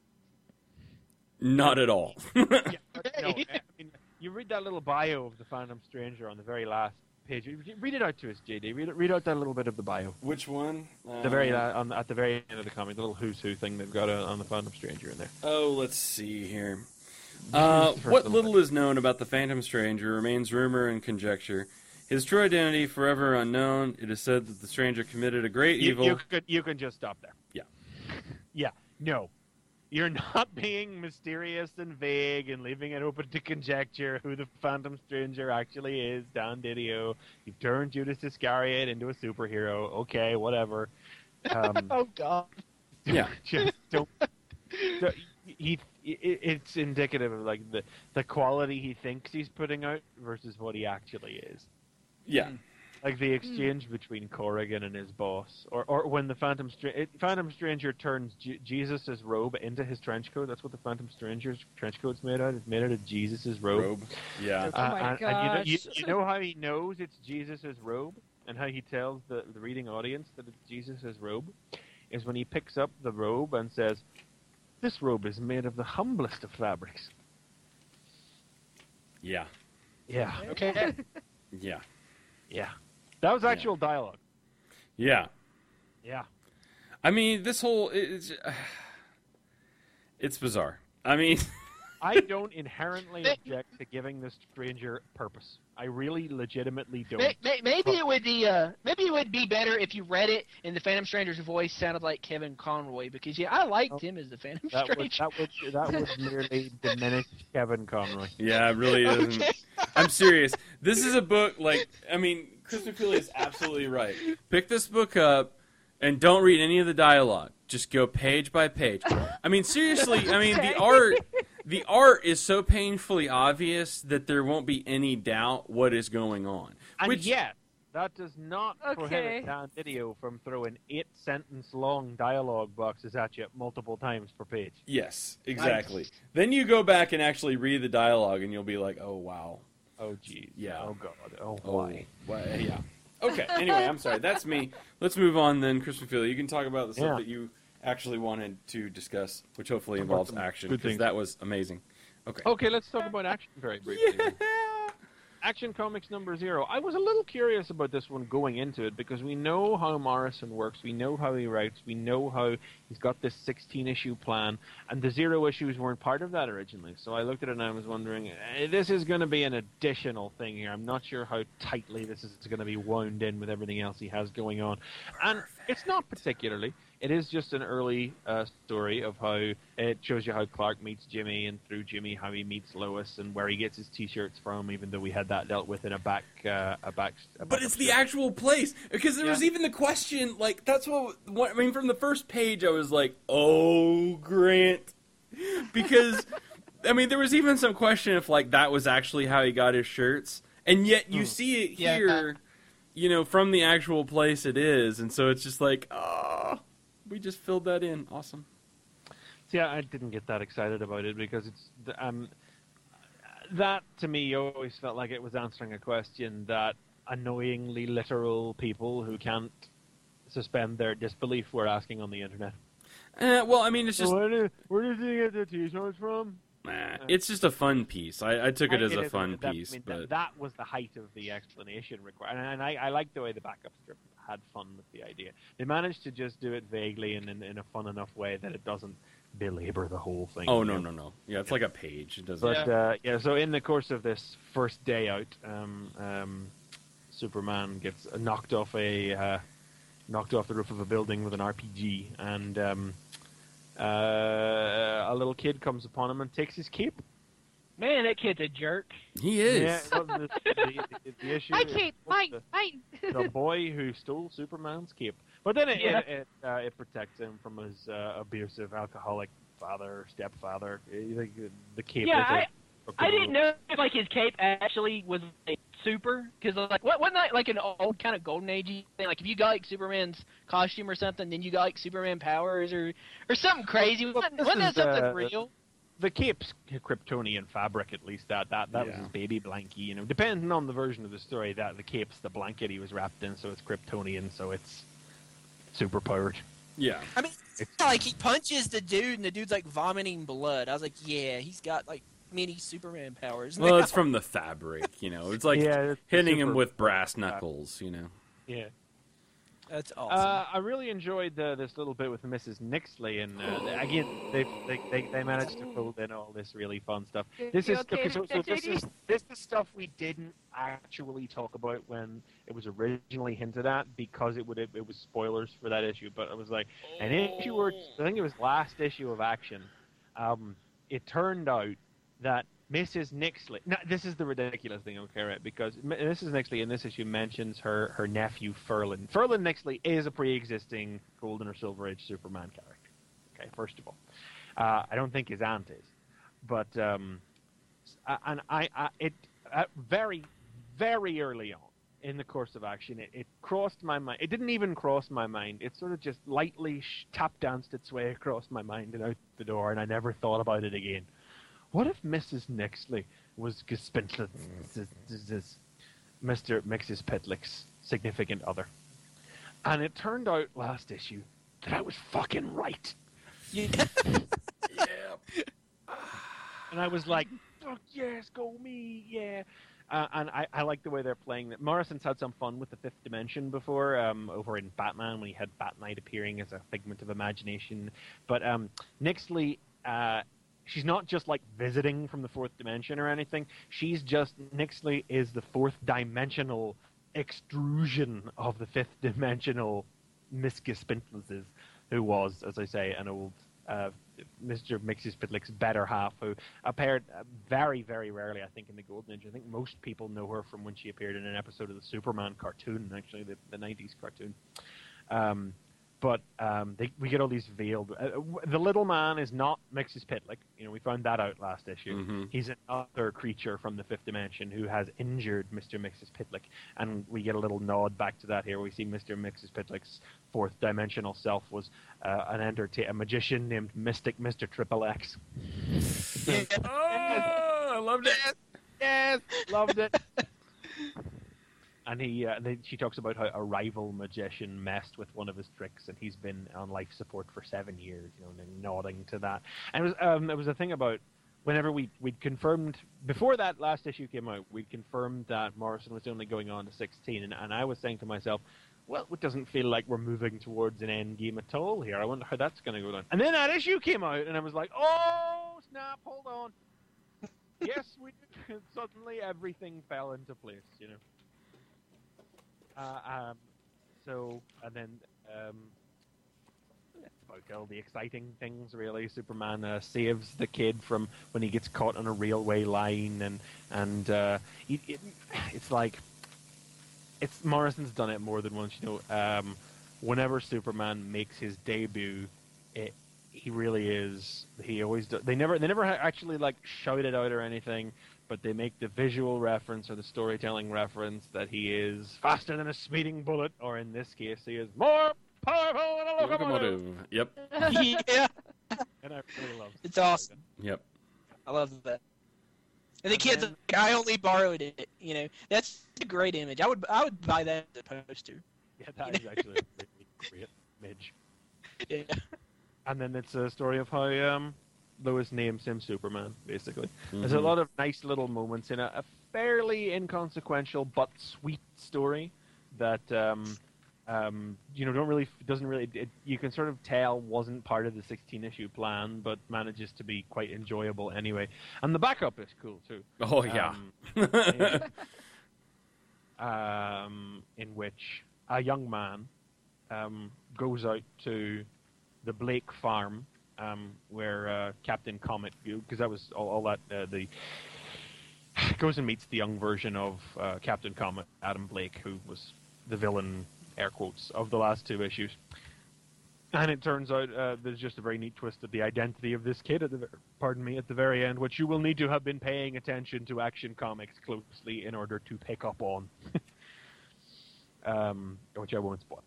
S2: Not at all.
S4: Yeah, but no, I mean, you read that little bio of the Phantom Stranger on the very last page. Read it out to us, J D. Read, it, read out that little bit of the bio.
S2: Which one?
S4: The very
S2: Uh,
S4: la- on, at the very end of the comic, the little who's who thing they've got uh, on the Phantom Stranger in there.
S2: Oh, let's see here. Uh,
S4: the first
S2: what
S4: little
S2: little is known about the Phantom Stranger remains rumor and conjecture. His true identity forever unknown. It is said that the stranger committed a great
S4: You,
S2: evil.
S4: you could you can just stop there.
S2: Yeah.
S4: Yeah. No. You're not being mysterious and vague and leaving it open to conjecture who the Phantom Stranger actually is, Dan Didio. You've turned Judas Iscariot into a superhero. Okay, whatever. Um,
S6: Oh God.
S2: Yeah.
S4: just don't. don't- he, it, it's indicative of like the the quality he thinks he's putting out versus what he actually is.
S2: Yeah.
S4: Like the exchange between Corrigan and his boss, or, or when the Phantom Stra- it, Phantom Stranger turns J- Jesus' robe into his trench coat. That's what the Phantom Stranger's trench coat's made out. It's made out of Jesus' robe.
S2: Robe. Yeah.
S3: Oh my
S4: and, and you, know, you,
S3: gosh.
S4: you know how he knows it's Jesus' robe, and how he tells the, the reading audience that it's Jesus' robe, is when he picks up the robe and says, "This robe is made of the humblest of fabrics."
S2: Yeah.
S4: Yeah.
S6: Okay.
S2: Yeah.
S4: Yeah. That was actual dialogue.
S2: Yeah.
S4: Yeah.
S2: I mean, this whole it's uh, it's bizarre. I mean,
S4: I don't inherently object to giving this stranger purpose. I really legitimately don't.
S6: May- may- Maybe it would be uh, maybe it would be better if you read it and the Phantom Stranger's voice sounded like Kevin Conroy, because yeah, I liked
S4: Oh,
S6: him as the Phantom
S4: That would
S6: Stranger.
S4: that would that would merely diminish Kevin Conroy.
S2: yeah, it really isn't.
S6: Okay.
S2: I'm serious. This is a book like I mean, Chris McFeely is absolutely right. Pick this book up and don't read any of the dialogue. Just go page by page. I mean, seriously. I mean,
S3: Okay.
S2: the art, the art is so painfully obvious that there won't be any doubt what is going on.
S4: And
S2: Which,
S4: yet, that does not
S3: Okay.
S4: prohibit Dan Didio from throwing eight sentence long dialogue boxes at you multiple times per page.
S2: yes, exactly. Then you go back and actually read the dialogue, and you'll be like, oh wow,
S4: Oh geez.
S2: Yeah.
S4: Oh god. Oh
S2: oh
S4: why?
S2: why? Yeah. Okay. Anyway, I'm sorry. That's me. Let's move on then, Chris McFeely. You can talk about the stuff
S4: Yeah.
S2: that you actually wanted to discuss, which hopefully involves
S4: some
S2: action,
S4: good
S2: because
S4: things.
S2: that was amazing. Okay.
S4: Okay, let's talk about action very briefly.
S2: Yeah.
S4: Action Comics number zero. I was a little curious about this one going into it because we know how Morrison works, we know how he writes, we know how he's got this sixteen issue plan, and the zero issues weren't part of that originally. So I looked at it and I was wondering, eh, this is going to be an additional thing here. I'm not sure how tightly this is going to be wound in with everything else he has going on. And it's not particularly. It is just an early uh, story of how it shows you how Clark meets Jimmy, and through Jimmy how he meets Lois, and where he gets his T-shirts from. Even though we had that dealt with in a back, uh, a back. A
S2: But
S4: back
S2: it's the
S4: story.
S2: actual place, because there was
S4: Yeah.
S2: even the question. Like that's what, what I mean. From the first page, I was like, "Oh, Grant," because I mean, there was even some question if like that was actually how he got his shirts, and yet you
S4: Hmm.
S2: see it
S6: Yeah.
S2: here, you know, from the actual place it is, and so it's just like, oh, we just filled that in. Awesome.
S4: See, I didn't get that excited about it because it's um, that to me always felt like it was answering a question that annoyingly literal people who can't suspend their disbelief were asking on the internet.
S2: Uh, well, I mean, it's just
S4: where, did, where did he get the T-shirts from?
S2: nah, it's just a fun piece. I, I took it
S4: I-
S2: as a
S4: is,
S2: fun
S4: that,
S2: piece,
S4: I mean,
S2: but
S4: that, that was the height of the explanation required, and, and I, I liked the way the backup strip had fun with the idea. They managed to just do it vaguely and in, in a fun enough way that it doesn't belabor the whole thing.
S2: oh
S4: you
S2: no,
S4: know?
S2: no, no. Yeah, it's like a page. It doesn't.
S4: But yeah. Uh, yeah, so in the course of this first day out, um, um, Superman gets knocked off a uh, knocked off the roof of a building with an R P G, and um, uh, a little kid comes upon him and takes his cape.
S6: Man, that kid's a jerk.
S2: He is.
S4: Yeah, well, the, the, the, the issue
S3: My
S4: is
S3: cape, mine, mine.
S4: the, the boy who stole Superman's cape. But then it
S6: Yeah.
S4: it, it, uh, it protects him from his uh, abusive alcoholic father, stepfather. Uh, The, the cape.
S6: Yeah,
S4: is a-
S6: I-
S4: a
S6: I
S4: good
S6: didn't know if like his cape actually was like super, because like what wasn't that like an old kind of golden age thing? Like if you got like Superman's costume or something, then you got like Superman powers or or something crazy. Wasn't,
S4: this
S6: wasn't that
S4: is,
S6: something
S4: uh,
S6: real?
S4: The cape's Kryptonian fabric, at least that that, that was
S2: Yeah.
S4: his baby blankie. You know, depending on the version of the story, that the cape's the blanket he was wrapped in, so it's Kryptonian, so it's super powered.
S2: Yeah.
S5: I mean,
S4: It's-
S5: like he punches the dude, and the dude's like vomiting blood. I was like, yeah, he's got like mini Superman powers.
S2: Well,
S5: now.
S2: it's from the fabric, you know. It's like
S4: Yeah, it's
S2: hitting him
S4: super-
S2: with brass knuckles, you know.
S4: Yeah.
S5: That's awesome.
S4: Uh, I really enjoyed uh, this little bit with Missus Nixley, and uh, again, they, they they they managed to fold in all this really fun stuff. This
S3: You
S4: is
S3: okay
S4: okay, so, so
S3: there,
S4: this
S3: J D?
S4: is this is stuff we didn't actually talk about when it was originally hinted at because it would it, it was spoilers for that issue. But it was like an issue or I think it was last issue of Action. Um, it turned out that Missus Nixley. Now, this is the ridiculous thing, okay, right? Because M- Missus Nixley in this issue mentions her, her nephew Furlan. Furlan Nixley is a pre-existing Golden or Silver Age Superman character. Okay, first of all, uh, I don't think his aunt is, but um, s- and I, I it uh, very, very early on in the course of Action, it, it crossed my mind. It didn't even cross my mind. It sort of just lightly sh- tap danced its way across my mind and out the door, and I never thought about it again. What if Missus Nixley was Gespintler, Mister Mixes Pitlick's significant other? And it turned out last issue that I was fucking right.
S5: yeah.
S4: And I was like, fuck yes, go me, yeah. Uh, and I, I like the way they're playing that. Morrison's had some fun with the fifth dimension before, um, over in Batman when he had Bat Knight appearing as a figment of imagination. But um, Nyxly, uh, she's not just like visiting from the fourth dimension or anything. She's just Nyxly is the fourth dimensional extrusion of the fifth dimensional Miska Spintles's, who was, as I say, an old uh, Mister Mxyzptlk's better half, who appeared very, very rarely, I think, in the Golden Age. I think most people know her from when she appeared in an episode of the Superman cartoon, actually, the, the nineties cartoon. Um, but um, they, we get all these veiled... Uh, the little man is not Mxyzptlk. You know, we found that out last issue.
S2: Mm-hmm.
S4: He's another creature from the fifth dimension who has injured Mister Mxyzptlk. And we get a little nod back to that here. We see Mister Mxyzptlk's fourth dimensional self was uh, an enterta- a magician named Mystic Mister Triple X.
S2: Oh, I loved it.
S4: Yes, loved it. And he, uh, they, she talks about how a rival magician messed with one of his tricks, and he's been on life support for seven years. You know, and then nodding to that. And it was, um, it was a thing about whenever we we'd confirmed before that last issue came out, we confirmed that Morrison was only going on to sixteen, and, and I was saying to myself, well, it doesn't feel like we're moving towards an end game at all here. I wonder how that's going to go down. And then that issue came out, and I was like, oh snap, hold on. Yes, we did. Suddenly everything fell into place. You know. Uh, um, so, and then, um, that's about all the exciting things, really. Superman uh, saves the kid from when he gets caught on a railway line, and, and uh, it, it, it's like, it's Morrison's done it more than once, you know. Um, whenever Superman makes his debut, it, he really is, he always does, they never, they never actually, like, shout it out or anything, but they make the visual reference or the storytelling reference that he is faster than a speeding bullet, or in this case, he is more powerful than a locomotive.
S2: Locomotive. Yep.
S5: Yeah,
S4: And I really love it.
S5: it's awesome.
S2: Yep.
S5: I love that. And the
S4: And
S5: kid's
S4: then-
S5: like, I only borrowed it. You know, that's a great image. I would, I would buy that as a poster.
S4: Yeah, that is actually a really great image.
S5: Yeah.
S4: And then it's a story of how um, Lois names him Superman, basically. There's a
S2: Mhm.
S4: lot of nice little moments in a, a fairly inconsequential but sweet story that, um, um, you know, don't really, doesn't really, it, you can sort of tell wasn't part of the sixteen issue plan, but manages to be quite enjoyable anyway. And the backup is cool, too.
S2: Oh, yeah.
S4: Um, um, in which a young man um, goes out to the Blake farm, um, where uh, Captain Comet, because that was all, all that uh, the goes and meets the young version of uh, Captain Comet, Adam Blake, who was the villain, air quotes, of the last two issues. And it turns out uh, there's just a very neat twist of the identity of this kid at the ver- pardon me at the very end, which you will need to have been paying attention to Action Comics closely in order to pick up on. um, which I won't spoil.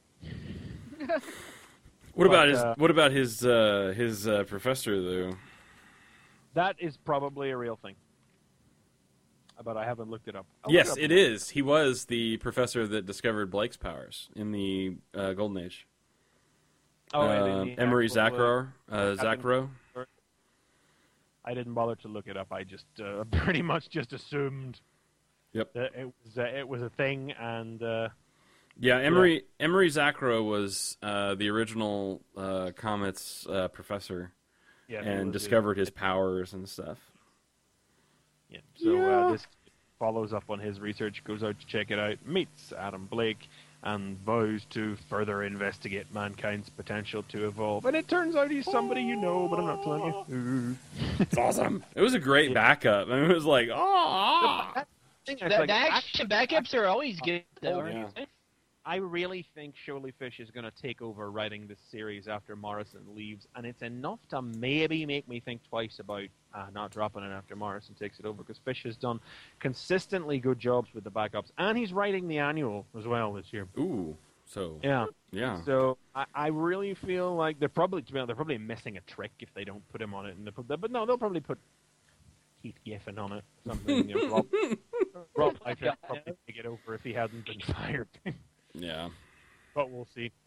S2: What about
S4: But,
S2: his?
S4: uh,
S2: What about his? Uh, his uh, professor, though.
S4: That is probably a real thing. But I haven't looked it up. I'll look
S2: Yes,
S4: up.
S2: it is. He was the professor that discovered Blake's powers in the uh, Golden Age.
S4: Oh, and
S2: uh,
S4: in the
S2: Emery
S4: actual, uh,
S2: Zakhar, uh,
S4: Captain-
S2: Zakhro.
S4: I didn't bother to look it up. I just uh, pretty much just assumed
S2: Yep.
S4: that it was uh, it was a thing, and uh,
S2: Yeah, Emery Emery Zakhro was uh, the original uh, Comet's uh, professor,
S4: yeah, it
S2: and
S4: was-
S2: discovered his powers and stuff.
S4: Yeah. So
S2: Yeah.
S4: Uh, this follows up on his research, goes out to check it out, meets Adam Blake, and vows to further investigate mankind's potential to evolve. And it turns out he's somebody you know, but I'm not telling you.
S2: It's awesome. It was a great backup. I mean, it was like, oh.
S4: It's
S6: The,
S4: like,
S6: the action backups are always good, though.
S4: Oh,
S6: aren't
S2: yeah.
S6: they?
S4: I really think Shirley Fish is going to take over writing this series after Morrison leaves, and it's enough to maybe make me think twice about uh, not dropping it after Morrison takes it over, because Fish has done consistently good jobs with the backups, and he's writing the annual as well this year.
S2: Ooh. So.
S4: Yeah.
S2: Yeah.
S4: So I, I really feel like they're probably to be honest, they're probably missing a trick if they don't put him on it, and they put that, but no, they'll probably put Keith Giffen on it. Something. You know, Rob, Rob Liefeld probably take it over if he hadn't been fired.
S2: Yeah.
S4: But we'll see.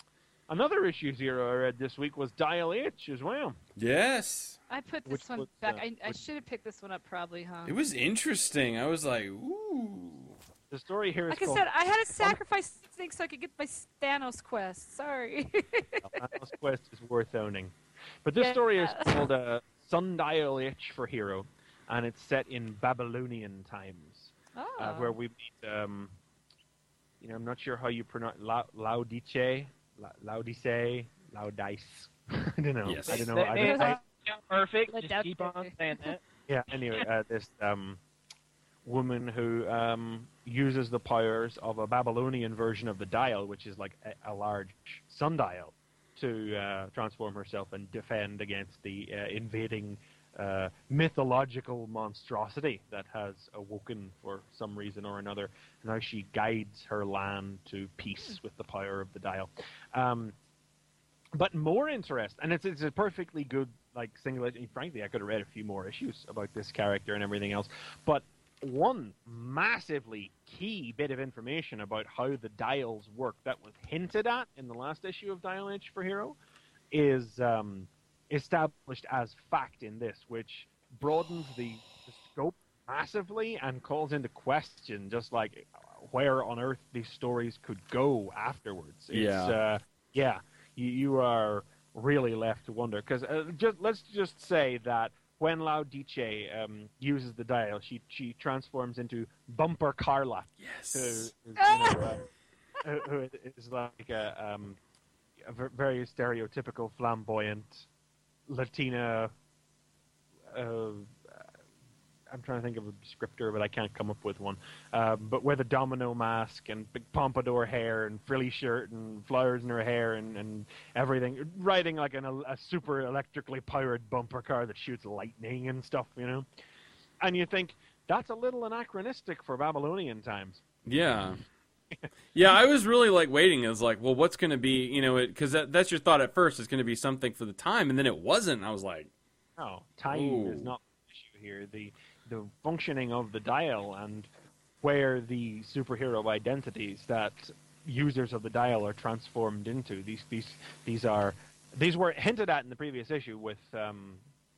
S4: Another issue zero I read this week was Dial H as well.
S2: Yes.
S3: I put this
S4: Which
S3: one
S4: was,
S3: back.
S4: uh,
S3: I, I
S4: which-
S3: should have picked this one up probably, huh?
S2: It was interesting. I was like, ooh.
S4: The story here is
S3: Like I
S4: called
S3: said, I had to sacrifice things so I could get my Thanos quest. Sorry.
S4: Thanos Quest is worth owning. But this
S3: Yeah.
S4: story is called uh, Sundial H for Hero, and it's set in Babylonian times,
S3: oh.
S4: uh, where we meet, um, you know, I'm not sure how you pronounce La- Laodice, La- Laodice, Laudice. I don't know.
S2: Yes.
S4: I don't know.
S6: That
S4: I
S6: name
S4: don't, I,
S6: sounds perfect.
S3: Let
S6: Just
S3: that
S6: keep
S3: be.
S6: on saying that.
S4: yeah. Anyway, uh, this um, woman who um, uses the powers of a Babylonian version of the dial, which is like a, a large sundial, to uh, transform herself and defend against the uh, invading uh, mythological monstrosity that has awoken for some reason or another. Now she guides her land to peace with the power of the dial. Um, but more interest, and it's it's a perfectly good like single issue. Frankly, I could have read a few more issues about this character and everything else. But one massively key bit of information about how the dials work that was hinted at in the last issue of Dial H for Hero is um, established as fact in this, which broadens the, the scope massively and calls into question just like where on earth these stories could go afterwards. It's,
S2: Yeah.
S4: uh, yeah, you, you are really left to wonder because uh, just let's just say that when Laodice um, uses the dial, she she transforms into Bumper Carla,
S2: Yes.
S4: who is, you know, uh, who, who is like a, um, a ver- very stereotypical, flamboyant Latina. Uh, I'm trying to think of a descriptor, but I can't come up with one. Um, but with a domino mask and big pompadour hair and frilly shirt and flowers in her hair and, and everything, riding like an, a super electrically powered bumper car that shoots lightning and stuff, you know. And you think that's a little anachronistic for Babylonian times.
S2: Yeah. Yeah, I was really like waiting. I was like, well, what's going to be, you know, because that, that's your thought at first. It's going to be something for the time, and then it wasn't. I was like,
S4: No, time
S2: Ooh.
S4: is not the issue here. The the functioning of the dial and where the superhero identities that users of the dial are transformed into. These these these are these were hinted at in the previous issue with um,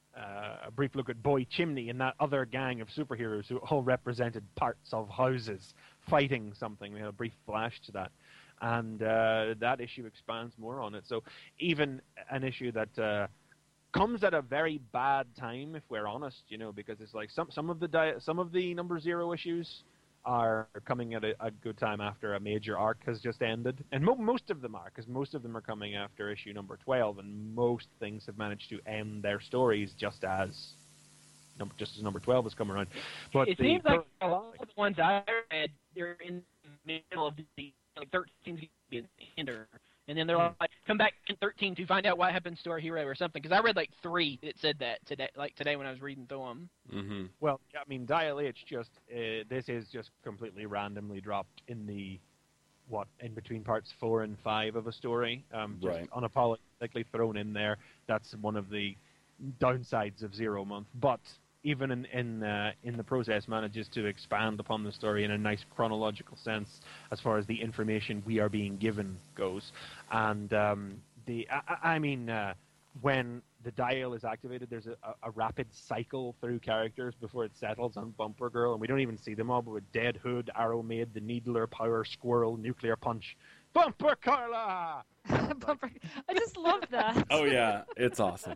S4: uh, a brief look at Boy Chimney and that other gang of superheroes who all represented parts of houses fighting something. We had a brief flash to that. And uh, that issue expands more on it. So even an issue that uh, comes at a very bad time, if we're honest, you know, because it's like some some of the di- some of the number zero issues are coming at a, a good time after a major arc has just ended, and mo- most of them are, because most of them are coming after issue number twelve, and most things have managed to end their stories just as number just as number twelve has come around. But
S6: It
S4: the
S6: seems like a lot of the ones I read, they're in the middle of the like thirteen ender, and then they're like, come back in thirteen to find out what happens to our hero or something. Because I read like three that said that today, like today when I was reading through them.
S2: mm-hmm.
S4: Well, I mean, Dial H just uh, this is just completely randomly dropped in the what in between parts four and five of a story, um, just
S2: Right.
S4: unapologetically thrown in there. That's one of the downsides of Zero Month, but even in in uh, in the process, manages to expand upon the story in a nice chronological sense as far as the information we are being given goes, and um, the I, I mean. Uh, when the dial is activated, there's a, a rapid cycle through characters before it settles on Bumper Girl, and we don't even see them all, but with Dead Hood, Arrow Maid, the Needler, Power Squirrel, Nuclear Punch, Bumper Carla!
S3: Bumper. I just love that.
S2: Oh yeah, it's awesome.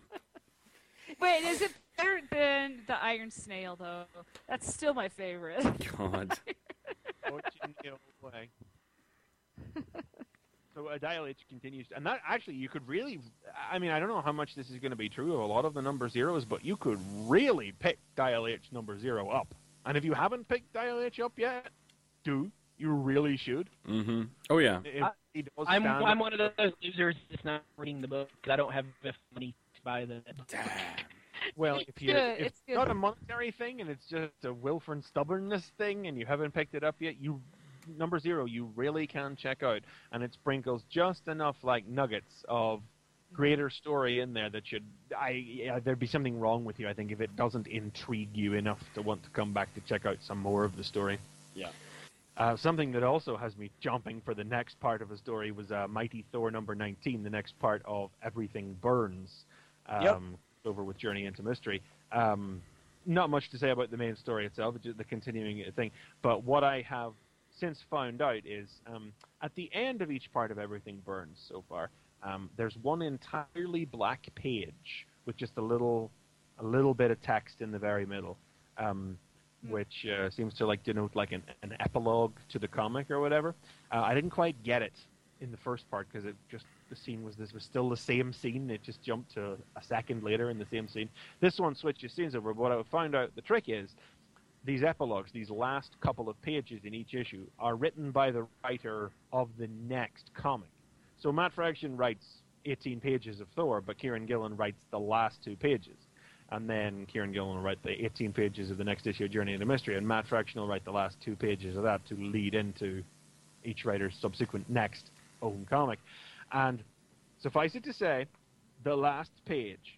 S3: Wait, is it better than the Iron Snail though? That's still my favorite.
S2: God.
S4: Watching the old way. So uh, Dial H continues, and that actually you could really, I mean, I don't know how much this is going to be true of a lot of the number zeros, but you could really pick Dial H number zero up. And if you haven't picked Dial H up yet, do. You really should.
S2: Mm-hmm. Oh yeah.
S4: It,
S6: I-
S4: it does
S6: I'm
S4: stand-
S6: I'm one of those losers that's not reading the book because I don't have enough money to buy the.
S2: Damn.
S4: Well,
S3: It's
S4: if you
S3: good,
S4: if
S3: it's
S4: it's not
S3: good.
S4: a monetary thing and it's just a willful stubbornness thing and you haven't picked it up yet, you number zero you really can check out, and it sprinkles just enough like nuggets of greater story in there that should I yeah, there'd be something wrong with you, I think, if it doesn't intrigue you enough to want to come back to check out some more of the story.
S2: Yeah.
S4: Uh, something that also has me jumping for the next part of the story was uh, Mighty Thor number nineteen, the next part of Everything Burns, um,
S5: Yep.
S4: over with Journey into Mystery. Um, not much to say about the main story itself, just the continuing thing. But what I have since found out is um, at the end of each part of Everything Burns so far, um, there's one entirely black page with just a little, a little bit of text in the very middle. Um, which uh, seems to like denote like an, an epilogue to the comic or whatever. Uh, I didn't quite get it in the first part because it just the scene was this was still the same scene. It just jumped to a second later in the same scene. This one switches scenes over. But what I found out the trick is these epilogues, these last couple of pages in each issue, are written by the writer of the next comic. So Matt Fraction writes eighteen pages of Thor, but Kieran Gillen writes the last two pages. And then Kieran Gillen will write the eighteen pages of the next issue of Journey into Mystery, and Matt Fraction will write the last two pages of that to lead into each writer's subsequent next own comic. And suffice it to say, the last page.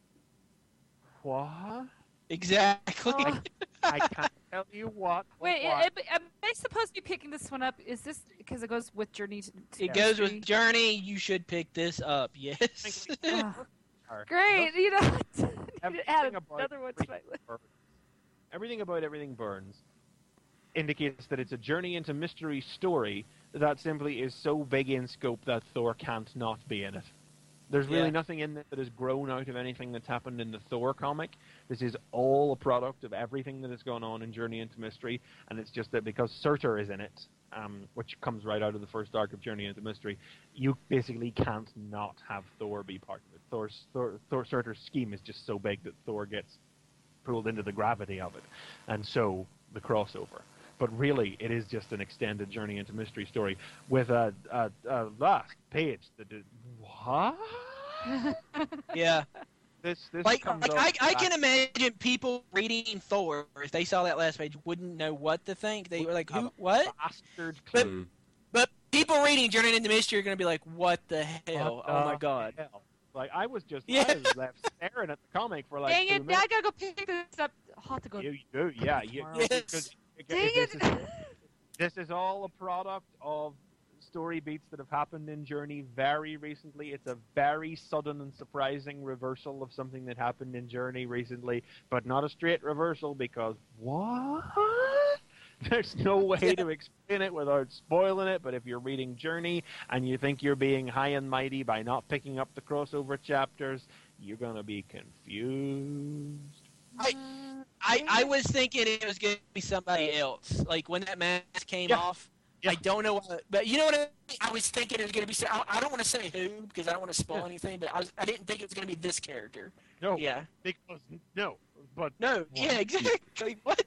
S4: What?
S5: Exactly.
S3: Oh.
S4: I can't tell you what.
S3: Wait,
S4: what.
S3: am am I supposed to be picking this one up? Is this because it goes with Journey to, to
S5: It goes
S3: Mystery?
S5: with Journey. You should pick this up. Yes.
S3: Oh, great, you know, I need to add
S4: Everything about
S3: another one to my
S4: Everything
S3: list.
S4: Burns. Everything about Everything Burns indicates that it's a Journey into Mystery story that simply is so big in scope that Thor can't not be in it. There's really
S5: Yeah.
S4: nothing in it that has grown out of anything that's happened in the Thor comic. This is all a product of everything that has gone on in Journey into Mystery, and it's just that because Surtur is in it, um, which comes right out of the first arc of Journey into Mystery, you basically can't not have Thor be part of it. Thor's, Thor, Thor Surtur's scheme is just so big that Thor gets pulled into the gravity of it, and so the crossover. But really, it is just an extended Journey into Mystery story with a, a, a last page that is, what?
S5: Yeah.
S4: This, this
S5: Like,
S4: comes
S5: like
S4: off
S5: I, I
S4: the
S5: can
S4: back
S5: imagine people reading Thor, if they saw that last page, wouldn't know what to think. They were like,
S4: of
S5: "Who?
S4: a
S5: What?"
S4: Bastard
S5: But-
S4: clue.
S5: But people reading Journey into Mystery are going to be like, "What the hell?
S4: What
S5: Oh my
S4: the
S5: god!"
S4: hell? Like, I was just,
S5: Yeah.
S4: I was left staring at the comic for like
S3: Dang
S4: two
S3: it,
S4: minutes.
S3: I gotta go pick this up. I'll have to go.
S4: You do, yeah. You,
S3: tomorrow.
S5: Yes.
S4: because-
S3: Dang
S4: this
S3: it!
S4: Is, this is all a product of story beats that have happened in Journey very recently. It's a very sudden and surprising reversal of something that happened in Journey recently, but not a straight reversal because what? There's no way to explain it without spoiling it, but if you're reading Journey and you think you're being high and mighty by not picking up the crossover chapters, you're going to be confused.
S5: I, I, I was thinking it was going to be somebody else. Like when that mask came
S4: Yeah.
S5: off,
S4: Yeah.
S5: I don't know what, but you know what I mean? I was thinking it was going to be. so- I, I don't want to say who because I don't want to spoil
S4: Yeah.
S5: anything, but I, was, I didn't think it was going to be this character.
S4: No,
S5: Yeah.
S4: because no, but
S5: No. Yeah. Exactly. What?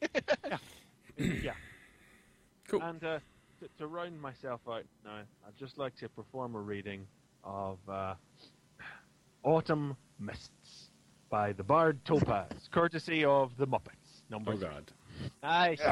S4: yeah.
S2: Cool.
S4: And uh, to, to round myself out now, I'd just like to perform a reading of uh, Autumn Mists by the Bard Topaz, courtesy of the Muppets. Number
S2: Oh God.
S4: Nice.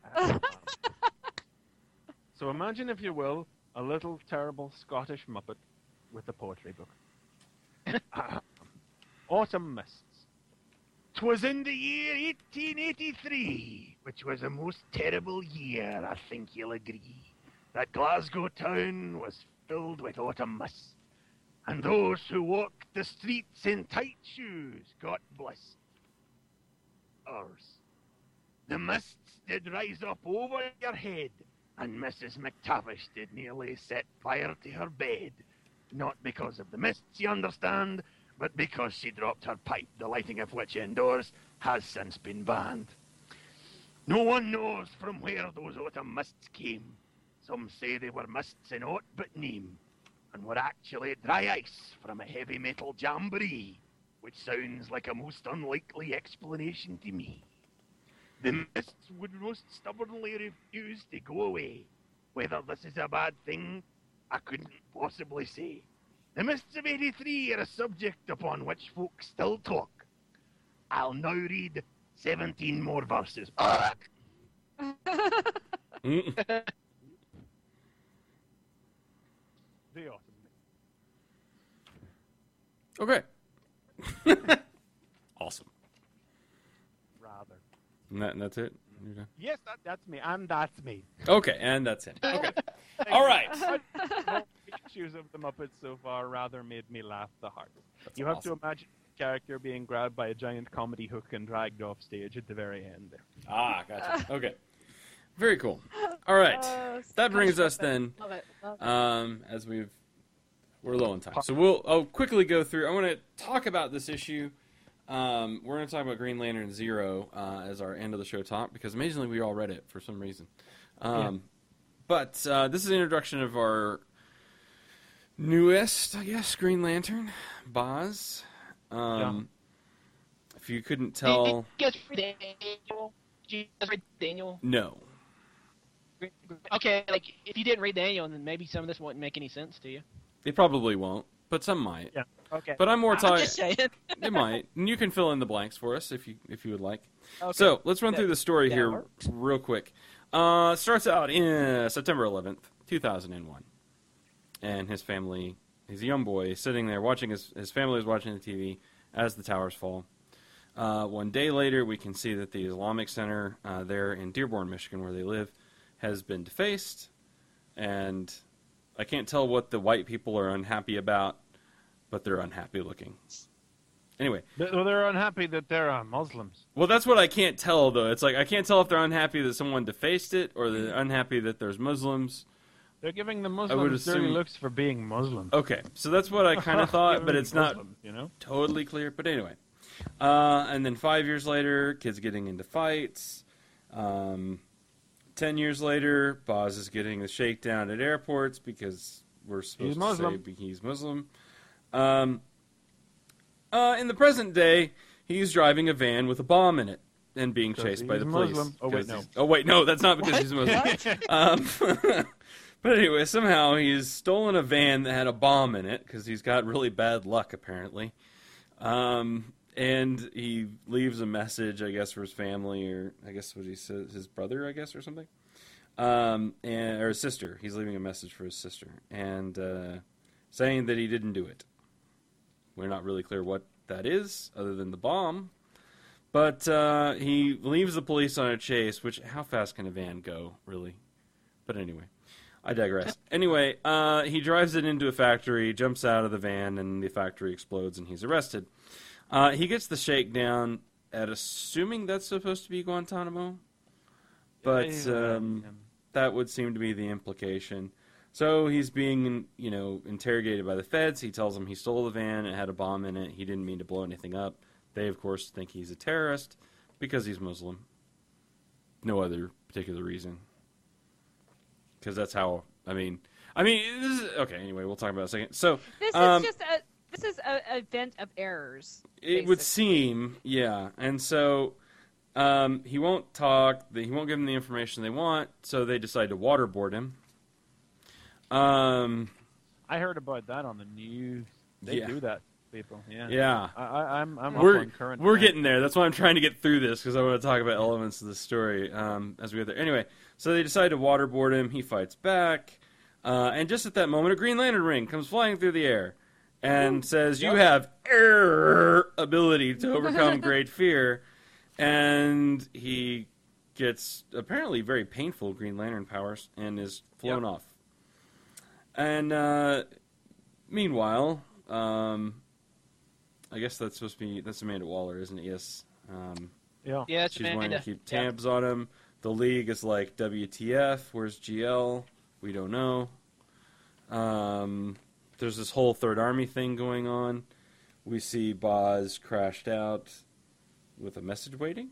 S4: So imagine, if you will, a little terrible Scottish Muppet with a poetry book. Autumn Mists. 'Twas in the year eighteen eighty-three, which was a most terrible year, I think you'll agree, that Glasgow town was filled with autumn mists, and those who walked the streets in tight shoes got blissed. Ours. The mists did rise up over your head, and Missus McTavish did nearly set fire to her bed. Not because of the mists, you understand, but because she dropped her pipe, the lighting of which indoors has since been banned. No one knows from where those autumn mists came. Some say they were mists in aught but name, and were actually dry ice from a heavy metal jamboree, which sounds like a most unlikely explanation to me. The mists would most stubbornly refuse to go away. Whether this is a bad thing, I couldn't possibly say. The mists of eighty-three are a subject upon which folk still talk. I'll now read seventeen more verses. Ah!
S2: Mm.
S4: The autumn.
S2: Okay. Awesome.
S4: Rather.
S2: And, that, and that's it. Okay.
S4: Yes, that, that's me, and that's me.
S2: Okay, and that's him. Okay. All right.
S4: The issues of the Muppets so far rather made me laugh the hardest.
S2: That's
S4: You have
S2: awesome.
S4: to imagine a character being grabbed by a giant comedy hook and dragged off stage at the very end there.
S2: Ah, gotcha. Okay. Very cool. All right.
S3: Uh,
S2: That brings us
S3: Love it.
S2: then,
S3: Love it. Love it.
S2: um, as we've we're low on time, so we'll I'll quickly go through. I want to talk about this issue. Um, we're going to talk about Green Lantern Zero uh, as our end of the show talk because amazingly we all read it for some reason. Um, But uh, this is an introduction of our newest, I guess, Green Lantern, Boz. Um, If you couldn't tell,
S6: Did you guys read Daniel? Did you guys read Daniel?
S2: no.
S6: Okay, like if you didn't read Daniel, then maybe some of this wouldn't make any sense to you.
S2: They probably won't, but some might.
S4: Yeah. Okay.
S2: But I'm more
S5: I'm
S2: talking.
S5: just saying.
S2: They might, and you can fill in the blanks for us if you if you would like.
S4: Okay.
S2: So let's run
S4: That-
S2: through the story
S4: that
S2: here
S4: works.
S2: real quick. Uh, it starts out in September eleventh, two thousand one, and his family. He's a young boy sitting there watching his his family is watching the T V as the towers fall. Uh, one day later, we can see that the Islamic Center uh, there in Dearborn, Michigan, where they live, has been defaced, and I can't tell what the white people are unhappy about, but they're unhappy looking. Anyway,
S4: Th- Well, they're unhappy that they're uh, Muslims.
S2: well, that's what I can't tell, though. It's like I can't tell if they're unhappy that someone defaced it or they're unhappy that there's Muslims.
S4: They're giving the
S2: would
S4: Muslims dirty
S2: assume-
S4: looks for being Muslims.
S2: Okay, so that's what I kind of thought,
S4: Giving
S2: but
S4: them
S2: it's not
S4: Muslims, you know.
S2: totally clear. But anyway, uh, and then five years later, kids getting into fights. Um, ten years later, Boz is getting the shakedown at airports because we're supposed
S4: He's
S2: to
S4: Muslim.
S2: say he's Muslim. Um, uh, in the present day, he's driving a van with a bomb in it and being
S4: 'Cause
S2: chased by
S4: he's
S2: the police.
S4: Muslim. Oh, wait,
S2: 'Cause
S4: no.
S2: he's- Oh wait, no, that's not because he's Muslim. Um, but anyway, somehow he's stolen a van that had a bomb in it because he's got really bad luck apparently. Um, and he leaves a message, I guess, for his family, or I guess what he says, his brother, I guess, or something, um, and or his sister. He's leaving a message for his sister and uh, saying that he didn't do it. We're not really clear what that is, other than the bomb. But uh, he leaves the police on a chase. Which how fast can a van go, really? But anyway, I digress. Anyway, uh, he drives it into a factory, jumps out of the van, and the factory explodes, and he's arrested. Uh, he gets the shakedown at assuming that's supposed to be Guantanamo, but um, that would seem to be the implication. So he's being, you know, interrogated by the feds. He tells them he stole the van, it had a bomb in it, he didn't mean to blow anything up. They, of course, think he's a terrorist because he's Muslim. No other particular reason. Because that's how, I mean, I mean, this is, okay, anyway, we'll talk about it in a second. So,
S3: This
S2: um,
S3: is just a this is a a event of errors.
S2: it would
S3: basically.
S2: seem, yeah. And so um, he won't talk, he won't give them the information they want, so they decide to waterboard him. Um,
S4: I heard about that on the news. They
S2: Yeah.
S4: do that, people. Yeah.
S2: yeah.
S4: I, I, I'm, I'm
S2: We're,
S4: up on current.
S2: we're
S4: events.
S2: getting there. That's why I'm trying to get through this, because I want to talk about elements of the story um, as we get there. Anyway, so they decide to waterboard him. He fights back. Uh, and just at that moment, a Green Lantern ring comes flying through the air and says, you have air ability to overcome great fear. And he gets apparently very painful Green Lantern powers and is flown
S4: Yep.
S2: off. And uh, meanwhile, um, I guess that's supposed to be, that's Amanda Waller, isn't it? Yes. Um,
S4: Yeah.
S6: Yeah, it's
S2: she's wanting
S6: Amanda.
S2: to keep
S6: Yeah.
S2: tabs on him. The League is like, W T F, where's G L? We don't know. Um, there's this whole Third Army thing going on. We see Boz crashed out with a message waiting.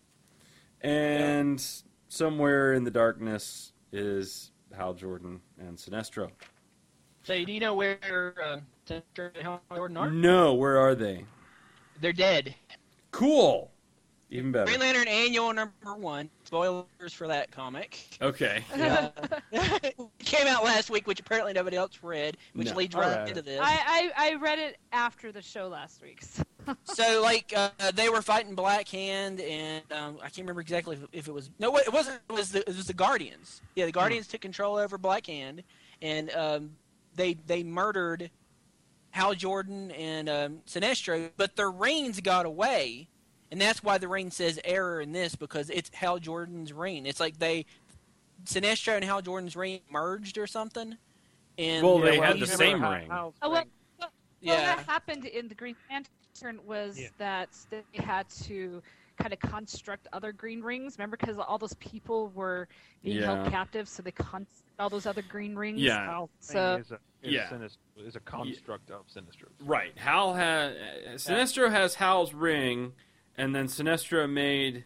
S2: And somewhere in the darkness is Hal Jordan and Sinestro.
S6: So do you know where uh, Senator and Hal Jordan are?
S2: No, where are they?
S6: They're dead.
S2: Cool! Even better.
S5: Green Lantern Annual number one. Spoilers for that comic.
S2: Okay.
S5: Uh, it came out last week, which apparently nobody else read, which
S2: No.
S5: leads
S4: I
S5: right
S4: read
S5: into
S4: it.
S5: this.
S3: I, I I read it after the show last week. so-
S5: So, like, uh, they were fighting Black Hand, and um, I can't remember exactly if, if it was. No, it wasn't. It was the, it was the Guardians. Yeah, the Guardians took control over Black Hand, and um, they they murdered Hal Jordan and um, Sinestro, but their reins got away, and that's why the ring says error in this, because it's Hal Jordan's ring. It's like they Sinestro and Hal Jordan's ring merged or something. And
S2: Well,
S4: Yeah,
S2: they
S4: well,
S2: had
S4: you
S2: the
S4: remember
S2: same
S4: how-
S2: ring.
S4: Hal's
S3: Oh, well,
S4: ring-
S3: well,
S5: Yeah.
S3: what happened in the Green Lantern was
S4: Yeah.
S3: that they had to kind of construct other green rings. Remember, because all those people were being
S2: Yeah.
S3: held captive, so they constructed all those other green rings.
S2: Yeah.
S4: Hal's
S3: So-
S4: ring is a, is,
S2: Yeah.
S4: Sinist- is a construct of Sinistro's.
S2: Right. Hal has Sinestro has Hal's ring, and then Sinestro made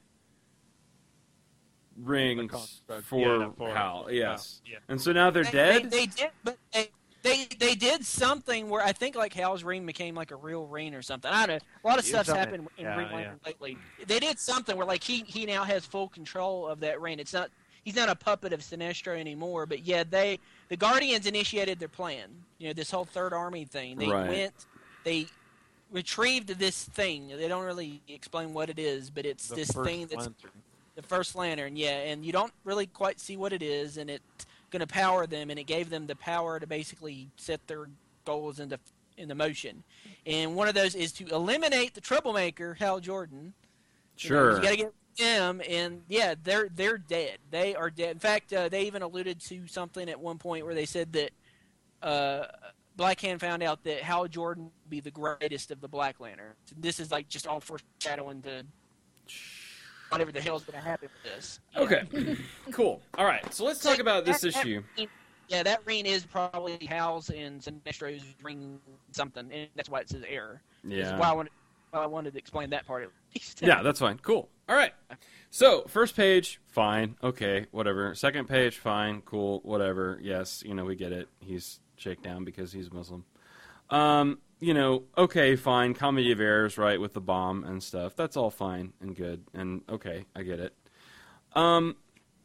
S2: rings
S4: construct.
S2: for,
S4: Yeah, for-
S2: Hal.
S4: for
S2: Yes.
S4: Hal, yeah.
S2: And so now they're
S5: They,
S2: dead.
S5: They, they did, but they, they they did something where I think like Hal's ring became like a real ring or something. I don't know. A lot of
S4: Yeah,
S5: stuff's
S4: something.
S5: happened in
S4: Yeah,
S5: Green
S4: yeah.
S5: Lantern lately. They did something where like he he now has full control of that ring. It's not he's not a puppet of Sinestro anymore. But yeah, they the Guardians initiated their plan. You know, this whole Third Army thing. They
S2: Right.
S5: went, they retrieved this thing. They don't really explain what it is, but it's
S4: The
S5: this
S4: first
S5: thing that's
S4: lantern.
S5: the first lantern, yeah, and you don't really quite see what it is, and it's going to power them, and it gave them the power to basically set their goals into into motion. And one of those is to eliminate the troublemaker, Hal Jordan. You know,
S2: Sure.
S5: you got to get him, and yeah, they're they're dead. They are dead. In fact, uh, they even alluded to something at one point where they said that uh, Black Hand found out that Hal Jordan would be the greatest of the Black Lanterns. This is like just all foreshadowing to whatever the hell's going to happen with this. Yeah.
S2: Okay. Cool. All right. So let's talk about this
S5: That- that
S2: issue.
S5: ring- yeah, that ring is probably Hal's and Sinestro's ring something, and that's why it says error. This is why I
S2: Yeah.
S5: wanted, why I wanted to explain that part at least.
S2: Yeah, that's fine. Cool. All right. So, first page, fine. Okay, whatever. Second page, fine. Cool. Whatever. Yes, you know, we get it. He's shakedown because he's Muslim. Um, you know, okay, fine. Comedy of errors, right, with the bomb and stuff. That's all fine and good. And okay, I get it. Um,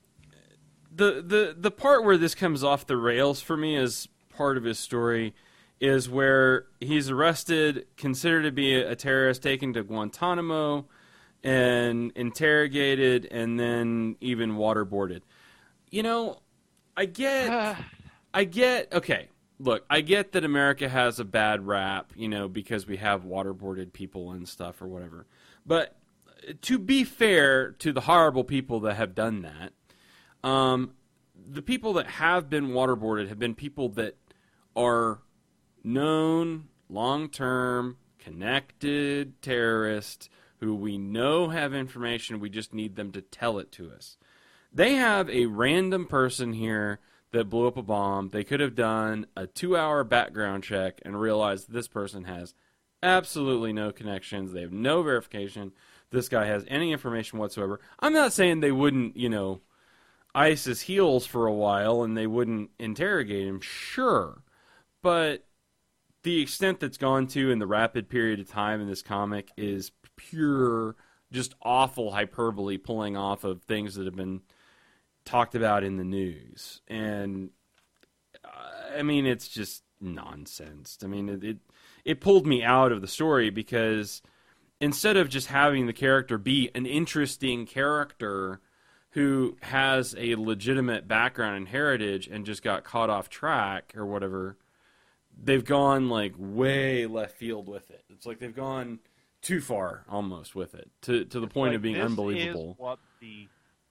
S2: the the the part where this comes off the rails for me as part of his story is where he's arrested, considered to be a terrorist, taken to Guantanamo, and interrogated, and then even waterboarded. You know, I get, I get. Okay, look, I get that America has a bad rap, you know, because we have waterboarded people and stuff or whatever. But to be fair to the horrible people that have done that, um, the people that have been waterboarded have been people that are known, long-term, connected terrorists who we know have information. We just need them to tell it to us. They have a random person here that blew up a bomb. They could have done a two-hour background check and realized this person has absolutely no connections. They have no verification. This guy has any information whatsoever. I'm not saying they wouldn't, you know, ice his heels for a while and they wouldn't interrogate him. Sure. But the extent that's gone to in the rapid period of time in this comic is pure, just awful hyperbole pulling off of things that have been talked about in the news. And, uh, I mean, it's just nonsense. I mean, it, it it pulled me out of the story because instead of just having the character be an interesting character who has a legitimate background and heritage and just got caught off track or whatever, they've gone like way left field with it. It's like they've gone too far almost with it to to the
S4: It's
S2: point
S4: like,
S2: of being
S4: this
S2: unbelievable.
S4: Is what the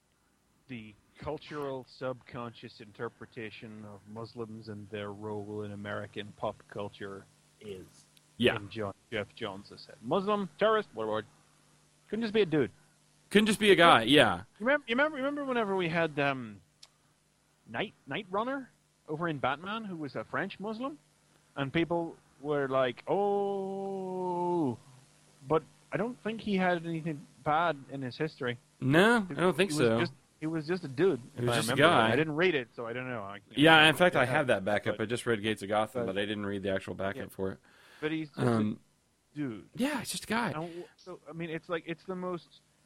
S4: the cultural subconscious interpretation of Muslims and their role in American pop culture is.
S2: Yeah,
S4: And John, Jeff Johns has said, Muslim terrorist, whatever. Couldn't just be a dude.
S2: couldn't just be a guy. Yeah,
S4: You remember? You remember? Remember whenever we had um, Night Night Runner over in Batman, who was a French Muslim, and people were like, "Oh," but I don't think he had anything bad in his history.
S2: no, I don't think
S4: he
S2: so.
S4: Was just, he was just a dude.
S2: He
S4: if
S2: was
S4: I
S2: just a
S4: remember
S2: guy.
S4: right. I didn't read it, so I don't know. I,
S2: Yeah, in fact, I
S4: Yeah.
S2: have that backup.
S4: But-
S2: I just read Gates of Gotham,
S4: but-
S2: but I didn't read the actual backup
S4: Yeah.
S2: for it.
S4: But he's just
S2: Um,
S4: a dude.
S2: yeah, he's just a guy.
S4: And so I mean, it's like it's the most.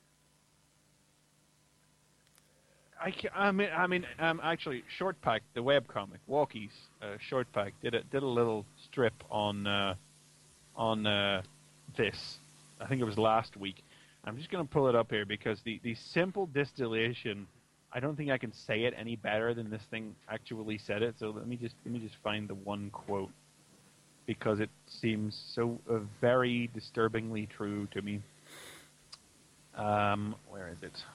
S4: I, ca- I mean, I mean, um, actually, Short Pack, the webcomic, Walkies, uh, Short Pack did a did a little strip on uh, on uh, this. I think it was last week. I'm just gonna pull it up here because the, the simple distillation. I don't think I can say it any better than this thing actually said it. So let me just let me just find the one quote because it seems so uh, very disturbingly true to me. Um, where is it?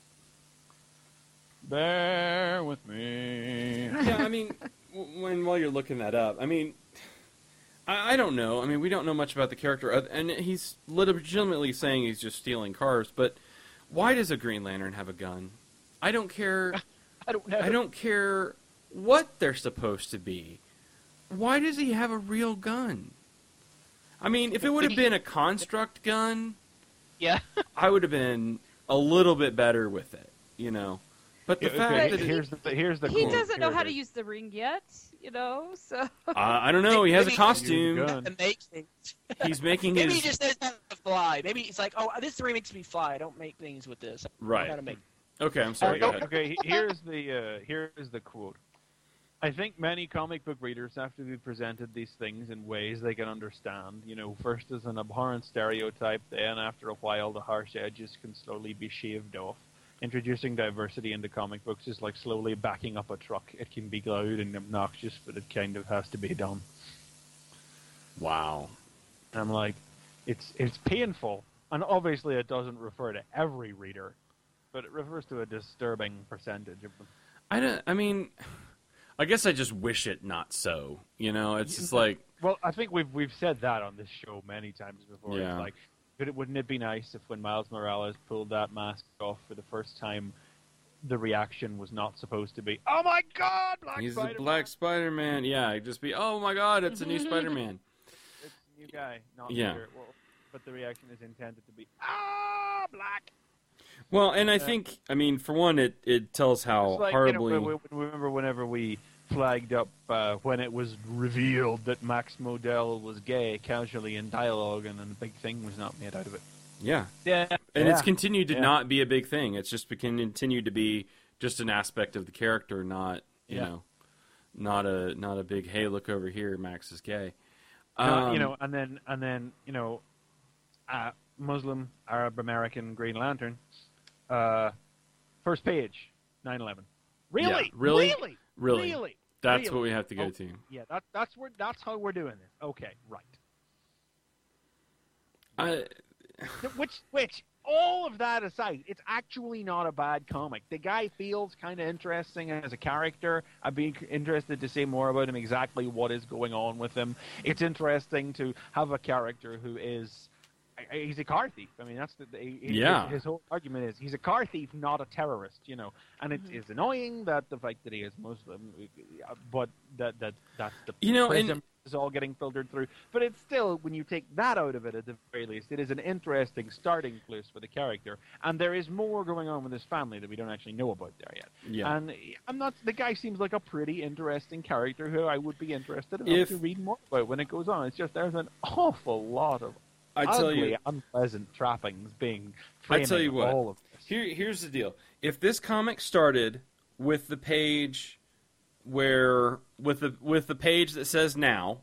S4: Bear with me.
S2: Yeah, I mean, w- when while you're looking that up, I mean, I, I don't know. I mean, we don't know much about the character, oth- and he's legitimately saying he's just stealing cars. But why does a Green Lantern have a gun? I don't care.
S6: I don't know.
S2: I don't care what they're supposed to be. Why does he have a real gun? I mean, if it would have been a construct gun,
S6: Yeah.
S2: I would have been a little bit better with it, you know. But the
S4: Okay,
S2: fact that
S4: here's the here's the
S3: He
S4: quote.
S3: doesn't know
S4: Here
S3: how
S4: it
S3: to
S4: is.
S3: use the ring yet, you know. So
S2: uh, I don't know, he has a
S5: Maybe-
S2: costume.
S4: Gun.
S5: To make things.
S2: He's making
S5: Maybe
S2: his
S5: he just knows how to fly. Maybe it's like, oh, this ring makes me fly. I don't make things with this. I don't know
S2: right.
S5: how to make.
S2: Okay, I'm sorry.
S4: Okay,
S2: Go ahead.
S4: okay, he- here's the uh, here's the quote. I think many comic book readers have to be presented these things in ways they can understand. You know, first as an abhorrent stereotype, then after a while the harsh edges can slowly be shaved off. Introducing diversity into comic books is like slowly backing up a truck. It can be loud and obnoxious, but it kind of has to be done.
S2: Wow.
S4: I'm like, it's it's painful, and obviously it doesn't refer to every reader, but it refers to a disturbing percentage of them.
S2: I don't. I mean, I guess I just wish it not so. You know, it's just like
S4: Well, I think we've we've said that on this show many times before.
S2: Yeah.
S4: It's like, could it, wouldn't it be nice if when Miles Morales pulled that mask off for the first time, the reaction was not supposed to be, "Oh my God, Black
S2: he's
S4: Spider-Man,
S2: the Black Spider-Man. Yeah, it'd just be, oh my God, it's a new Spider-Man.
S4: it's a new guy, not
S2: Yeah.
S4: Peter." Well, but the reaction is intended to be, "Ah, Black."
S2: Well, and I think, I mean, for one, it it tells how
S4: It's like,
S2: horribly.
S4: you know, we- we- remember whenever we flagged up uh, when it was revealed that Max Modell was gay casually in dialogue, and then the big thing was not made out of it.
S2: yeah,
S4: Yeah,
S2: and
S4: yeah.
S2: it's continued to
S4: Yeah.
S2: not be a big thing. It's just becon- continued to be just an aspect of the character, not you
S4: Yeah.
S2: know, not a not a big hey, look over here, Max is gay.
S4: No,
S2: Um,
S4: you know, and then and then you know, uh, Muslim, Arab, American, Green Lantern, uh, first page, nine eleven. Really?
S2: Yeah, really?
S4: Really?
S2: really,
S4: Really?
S2: that's
S4: Really?
S2: what we have to go
S4: Oh.
S2: to.
S4: Yeah, that, that's where that's how we're doing this. Okay, right.
S2: I,
S4: Which, which, all of that aside, it's actually not a bad comic. The guy feels kind of interesting as a character. I'd be interested to see more about him, exactly what is going on with him. It's interesting to have a character who is, he's a car thief. I mean, that's the, the his,
S2: Yeah.
S4: his whole argument is he's a car thief, not a terrorist, you know. And it is annoying that the fact that he is Muslim, but that that that's the
S2: You know, and-
S4: prism is all getting filtered through. But it's still, when you take that out of it, at the very least, it is an interesting starting place for the character. And there is more going on with his family that we don't actually know about there yet.
S2: Yeah.
S4: And I'm not. The guy seems like a pretty interesting character who I would be interested enough
S2: If-
S4: to read more about when it goes on. It's just there's an awful lot of
S2: I tell
S4: ugly,
S2: you,
S4: unpleasant trappings being.
S2: I tell you
S4: framing
S2: what.
S4: all of this.
S2: Here, here's the deal. If this comic started with the page where with the with the page that says now,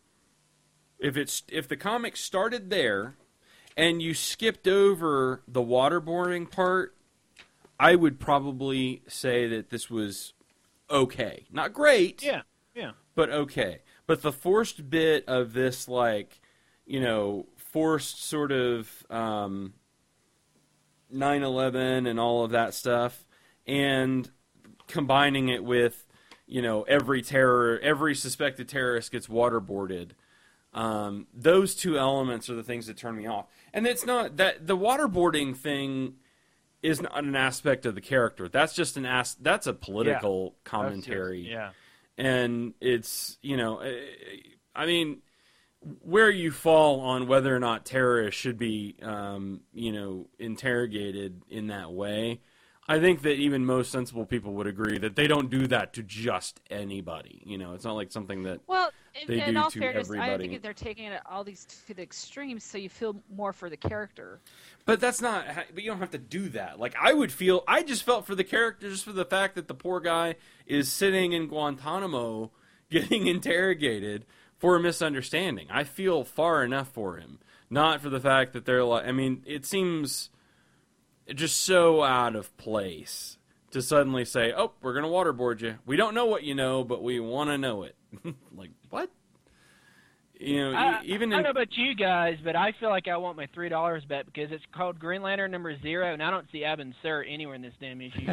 S2: if it's if the comic started there, and you skipped over the waterboarding part, I would probably say that this was okay, not great,
S4: Yeah, yeah.
S2: but okay. But the forced bit of this, like, you know, forced sort of um, nine eleven and all of that stuff, and combining it with, you know, every terror, every suspected terrorist gets waterboarded. Um, those two elements are the things that turn me off. And it's not that the waterboarding thing is not an aspect of the character. That's just an as that's a political
S4: That's just-
S2: commentary.
S4: yeah.
S2: And it's, you know, eh, I mean, where you fall on whether or not terrorists should be, um, you know, interrogated in that way, I think that even most sensible people would agree that they don't do that to just anybody. You know, it's not like something that.
S3: Well, in,
S2: They
S3: in
S2: do
S3: all
S2: to
S3: fairness, I
S2: everybody.
S3: think they're taking it all these to the extremes, so you feel more for the character.
S2: But that's not. But you don't have to do that. Like, I would feel. I just felt for the character just for the fact that the poor guy is sitting in Guantanamo getting interrogated for a misunderstanding. I feel far enough for him, not for the fact that they're like. I mean, it seems just so out of place to suddenly say, "Oh, we're going to waterboard you. We don't know what you know, but we want to know it." Like, what? you know,
S6: I,
S2: e- even
S6: I
S2: in
S6: don't know about you guys, but I feel like I want my three dollars back because it's called Green Lantern number zero, and I don't see Abin Sur anywhere in this damn issue.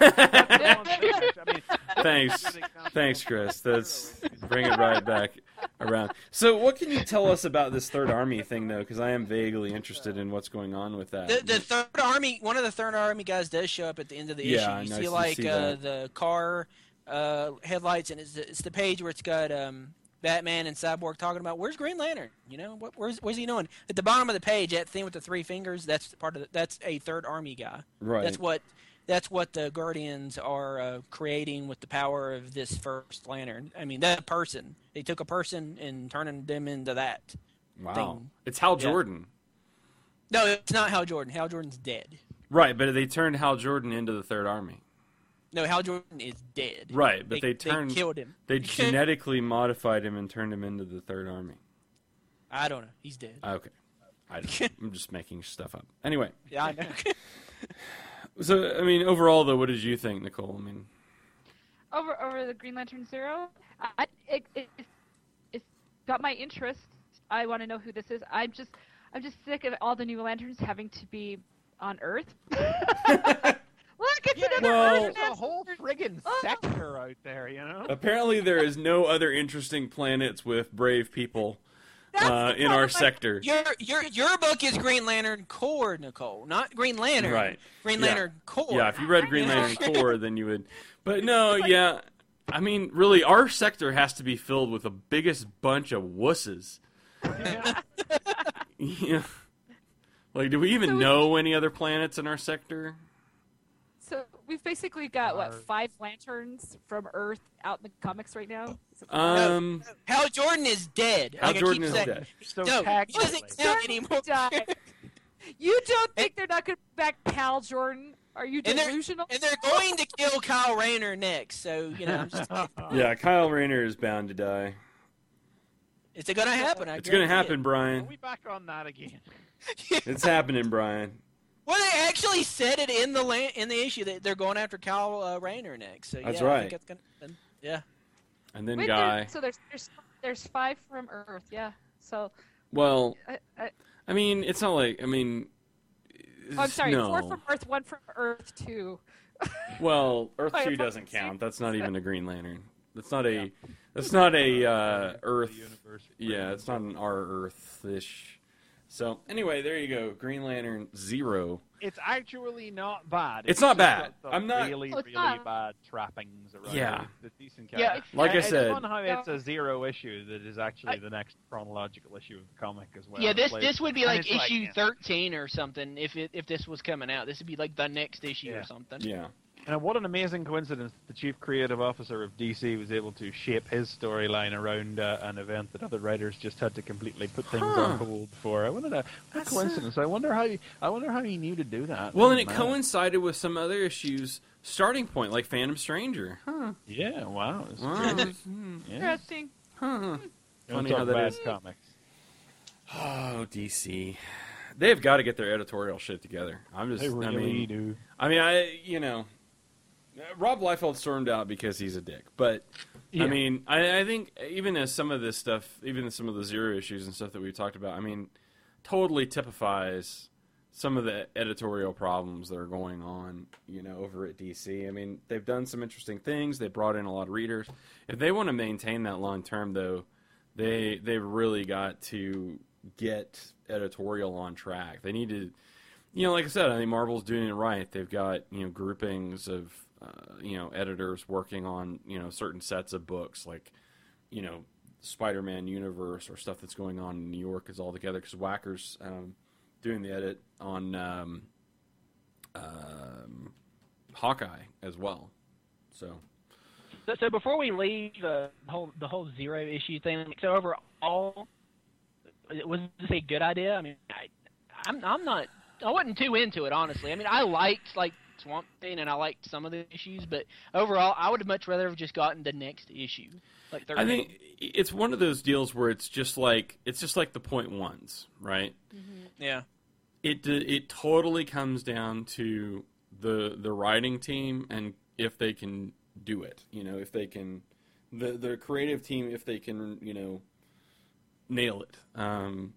S2: Thanks, thanks, Chris. That's bring it right back around. So, what can you tell us about this Third Army thing, though? Because I am vaguely interested in what's going on with that.
S5: The, the Third Army, one of the Third Army guys does show up at the end of the
S2: Yeah,
S5: issue.
S2: I
S5: You
S2: know,
S5: see,
S2: you
S5: like
S2: see
S5: uh,
S2: that.
S5: the car uh, headlights, and it's, it's the page where it's got um, Batman and Cyborg talking about where's Green Lantern. You know, what, where's where's he doing? At the bottom of the page, that thing with the three fingers. That's part of the, that's a Third Army guy.
S2: Right.
S5: That's what that's what the Guardians are uh, creating with the power of this first Lantern. I mean, that person. They took a person and turning them into that.
S2: Wow.
S5: thing.
S2: It's Hal
S5: Yeah.
S2: Jordan.
S5: No, it's not Hal Jordan. Hal Jordan's dead.
S2: Right, but they turned Hal Jordan into the Third Army.
S5: No, Hal Jordan is dead.
S2: Right, but they, turned
S5: they killed him.
S2: They genetically modified him and turned him into the Third Army.
S5: I don't know. He's dead.
S2: Okay. I don't, I'm just making stuff up. Anyway.
S5: Yeah, I know.
S2: So, I mean, overall, though, what did you think, Nicole? I mean,
S3: Over over the Green Lantern Zero, I, it, it it's got my interest. I want to know who this is. I'm just I'm just sick of all the new lanterns having to be on Earth. Look, it's
S4: Yeah,
S3: another
S2: well-
S3: Earth.
S4: there's a whole friggin'
S3: Oh.
S4: sector out there, you know?
S2: apparently there is no other interesting planets with brave people
S3: That's
S2: uh,
S3: the
S2: in our
S3: problem.
S2: sector.
S5: your your your book is Green Lantern Corps, Nicole, not Green Lantern.
S2: Right.
S5: Green
S2: Yeah.
S5: Lantern Corps.
S2: Yeah, if you read Green Lantern Corps, then you would. But no, yeah. I mean, really, our sector has to be filled with the biggest bunch of wusses.
S4: Yeah.
S2: Yeah. Like, do we even
S3: So we-
S2: know any other planets in our sector?
S3: So we've basically got what
S4: Our-
S3: five lanterns from Earth out in the comics right now. So-
S2: Um,
S5: Hal Jordan is dead.
S2: Hal
S5: Like I
S2: Jordan
S5: keep
S2: is
S5: saying.
S2: dead.
S4: So
S5: No, he
S4: technically,
S5: doesn't count anymore.
S3: Die. You don't think they're not going to back Hal Jordan? Are you
S5: And they're-
S3: delusional?
S5: And they're going to kill Kyle Rayner next, so you know, I'm just,
S2: yeah, Kyle Rayner is bound to die.
S5: it's going to happen. I
S2: It's going to
S5: guarantee
S2: happen,
S4: are
S2: Brian.
S4: we back on that again?
S5: it.
S2: It's happening, Brian.
S5: Well, they actually said it in the la- in the issue that they're going after Kyle uh, Rayner next. So
S2: That's
S5: yeah, I
S2: right.
S5: think that's gonna happen. Yeah.
S2: And then
S3: Wait,
S2: Guy.
S3: there- so there's there's there's five from Earth, yeah. So
S2: Well,
S3: I, I,
S2: I mean, it's not like, I mean.
S3: oh, I'm sorry,
S2: no.
S3: four from Earth, one from Earth two.
S2: Well, Earth
S3: Sorry,
S2: two
S3: if I
S2: doesn't
S3: can see-
S2: count. That's not even a Green Lantern. That's not a. That's not a uh, Earth.
S4: Universe.
S2: Yeah, it's not an our Earth-ish. So anyway, there you go. Green Lantern Zero.
S4: It's actually not bad.
S2: It's not
S4: just
S2: bad.
S4: got some
S2: I'm not-
S4: really,
S3: Oh, it's
S4: really
S3: not.
S4: bad trappings around
S2: Yeah.
S4: it. It's a decent
S6: Yeah,
S4: character.
S2: Like I
S4: And
S2: said-
S4: it's fun how it's a zero issue that is actually the next chronological issue of the comic as well.
S6: yeah, this
S4: Like-
S6: this would be
S4: and
S6: like
S4: it's like,
S6: issue
S4: yeah.
S6: thirteen or something if it if this was coming out. This would be like the next issue
S4: Yeah.
S6: or something.
S2: Yeah.
S4: And what an amazing coincidence! The chief creative officer of D C was able to shape his storyline around uh, an event that other writers just had to completely put things
S2: Huh.
S4: on hold for. I wonder that what a
S2: That's, uh,
S4: coincidence. I wonder how he, I wonder how he knew to do that.
S2: Well, and
S4: Oh,
S2: it
S4: man.
S2: coincided with some other issues. Starting point, like Phantom Stranger. Huh.
S4: Yeah, wow. It's
S2: Wow.
S4: good.
S2: Hmm.
S4: Yeah.
S3: Interesting.
S2: Huh.
S4: Don't
S2: Funny
S4: talk
S2: how that
S4: bad
S2: is.
S4: comics.
S2: Oh, D C. They've got to get their editorial shit together. I'm just.
S4: They
S2: I
S4: really
S2: mean,
S4: do.
S2: I mean, I you know, Rob Liefeld stormed out because he's a dick. But
S4: Yeah.
S2: I mean, I, I think even as some of this stuff, even some of the zero issues and stuff that we talked about, I mean, totally typifies some of the editorial problems that are going on, you know, over at D C. I mean, they've done some interesting things. They brought in a lot of readers. If they want to maintain that long term, though, they they've really got to get editorial on track. They need to, you know, like I said, I think Marvel's doing it right. They've got, you know, groupings of, uh, you know, editors working on, you know, certain sets of books, like, you know, Spider-Man universe or stuff that's going on in New York is all together because Wacker's um, doing the edit on um, um, Hawkeye as well. So,
S6: So, so before we leave the whole the whole zero issue thing, so overall, was this a good idea? I mean, I, I'm I'm not I wasn't too into it honestly. I mean, I liked like Swamp Thing and I liked some of the issues, but overall, I would have much rather have just gotten the next issue, like thirteen.
S2: I think it's one of those deals where it's just like it's just like the point ones, right?
S5: Yeah.
S2: It it totally comes down to the the writing team and if they can do it. You know, if they can the the creative team if they can, you know, nail it. Um,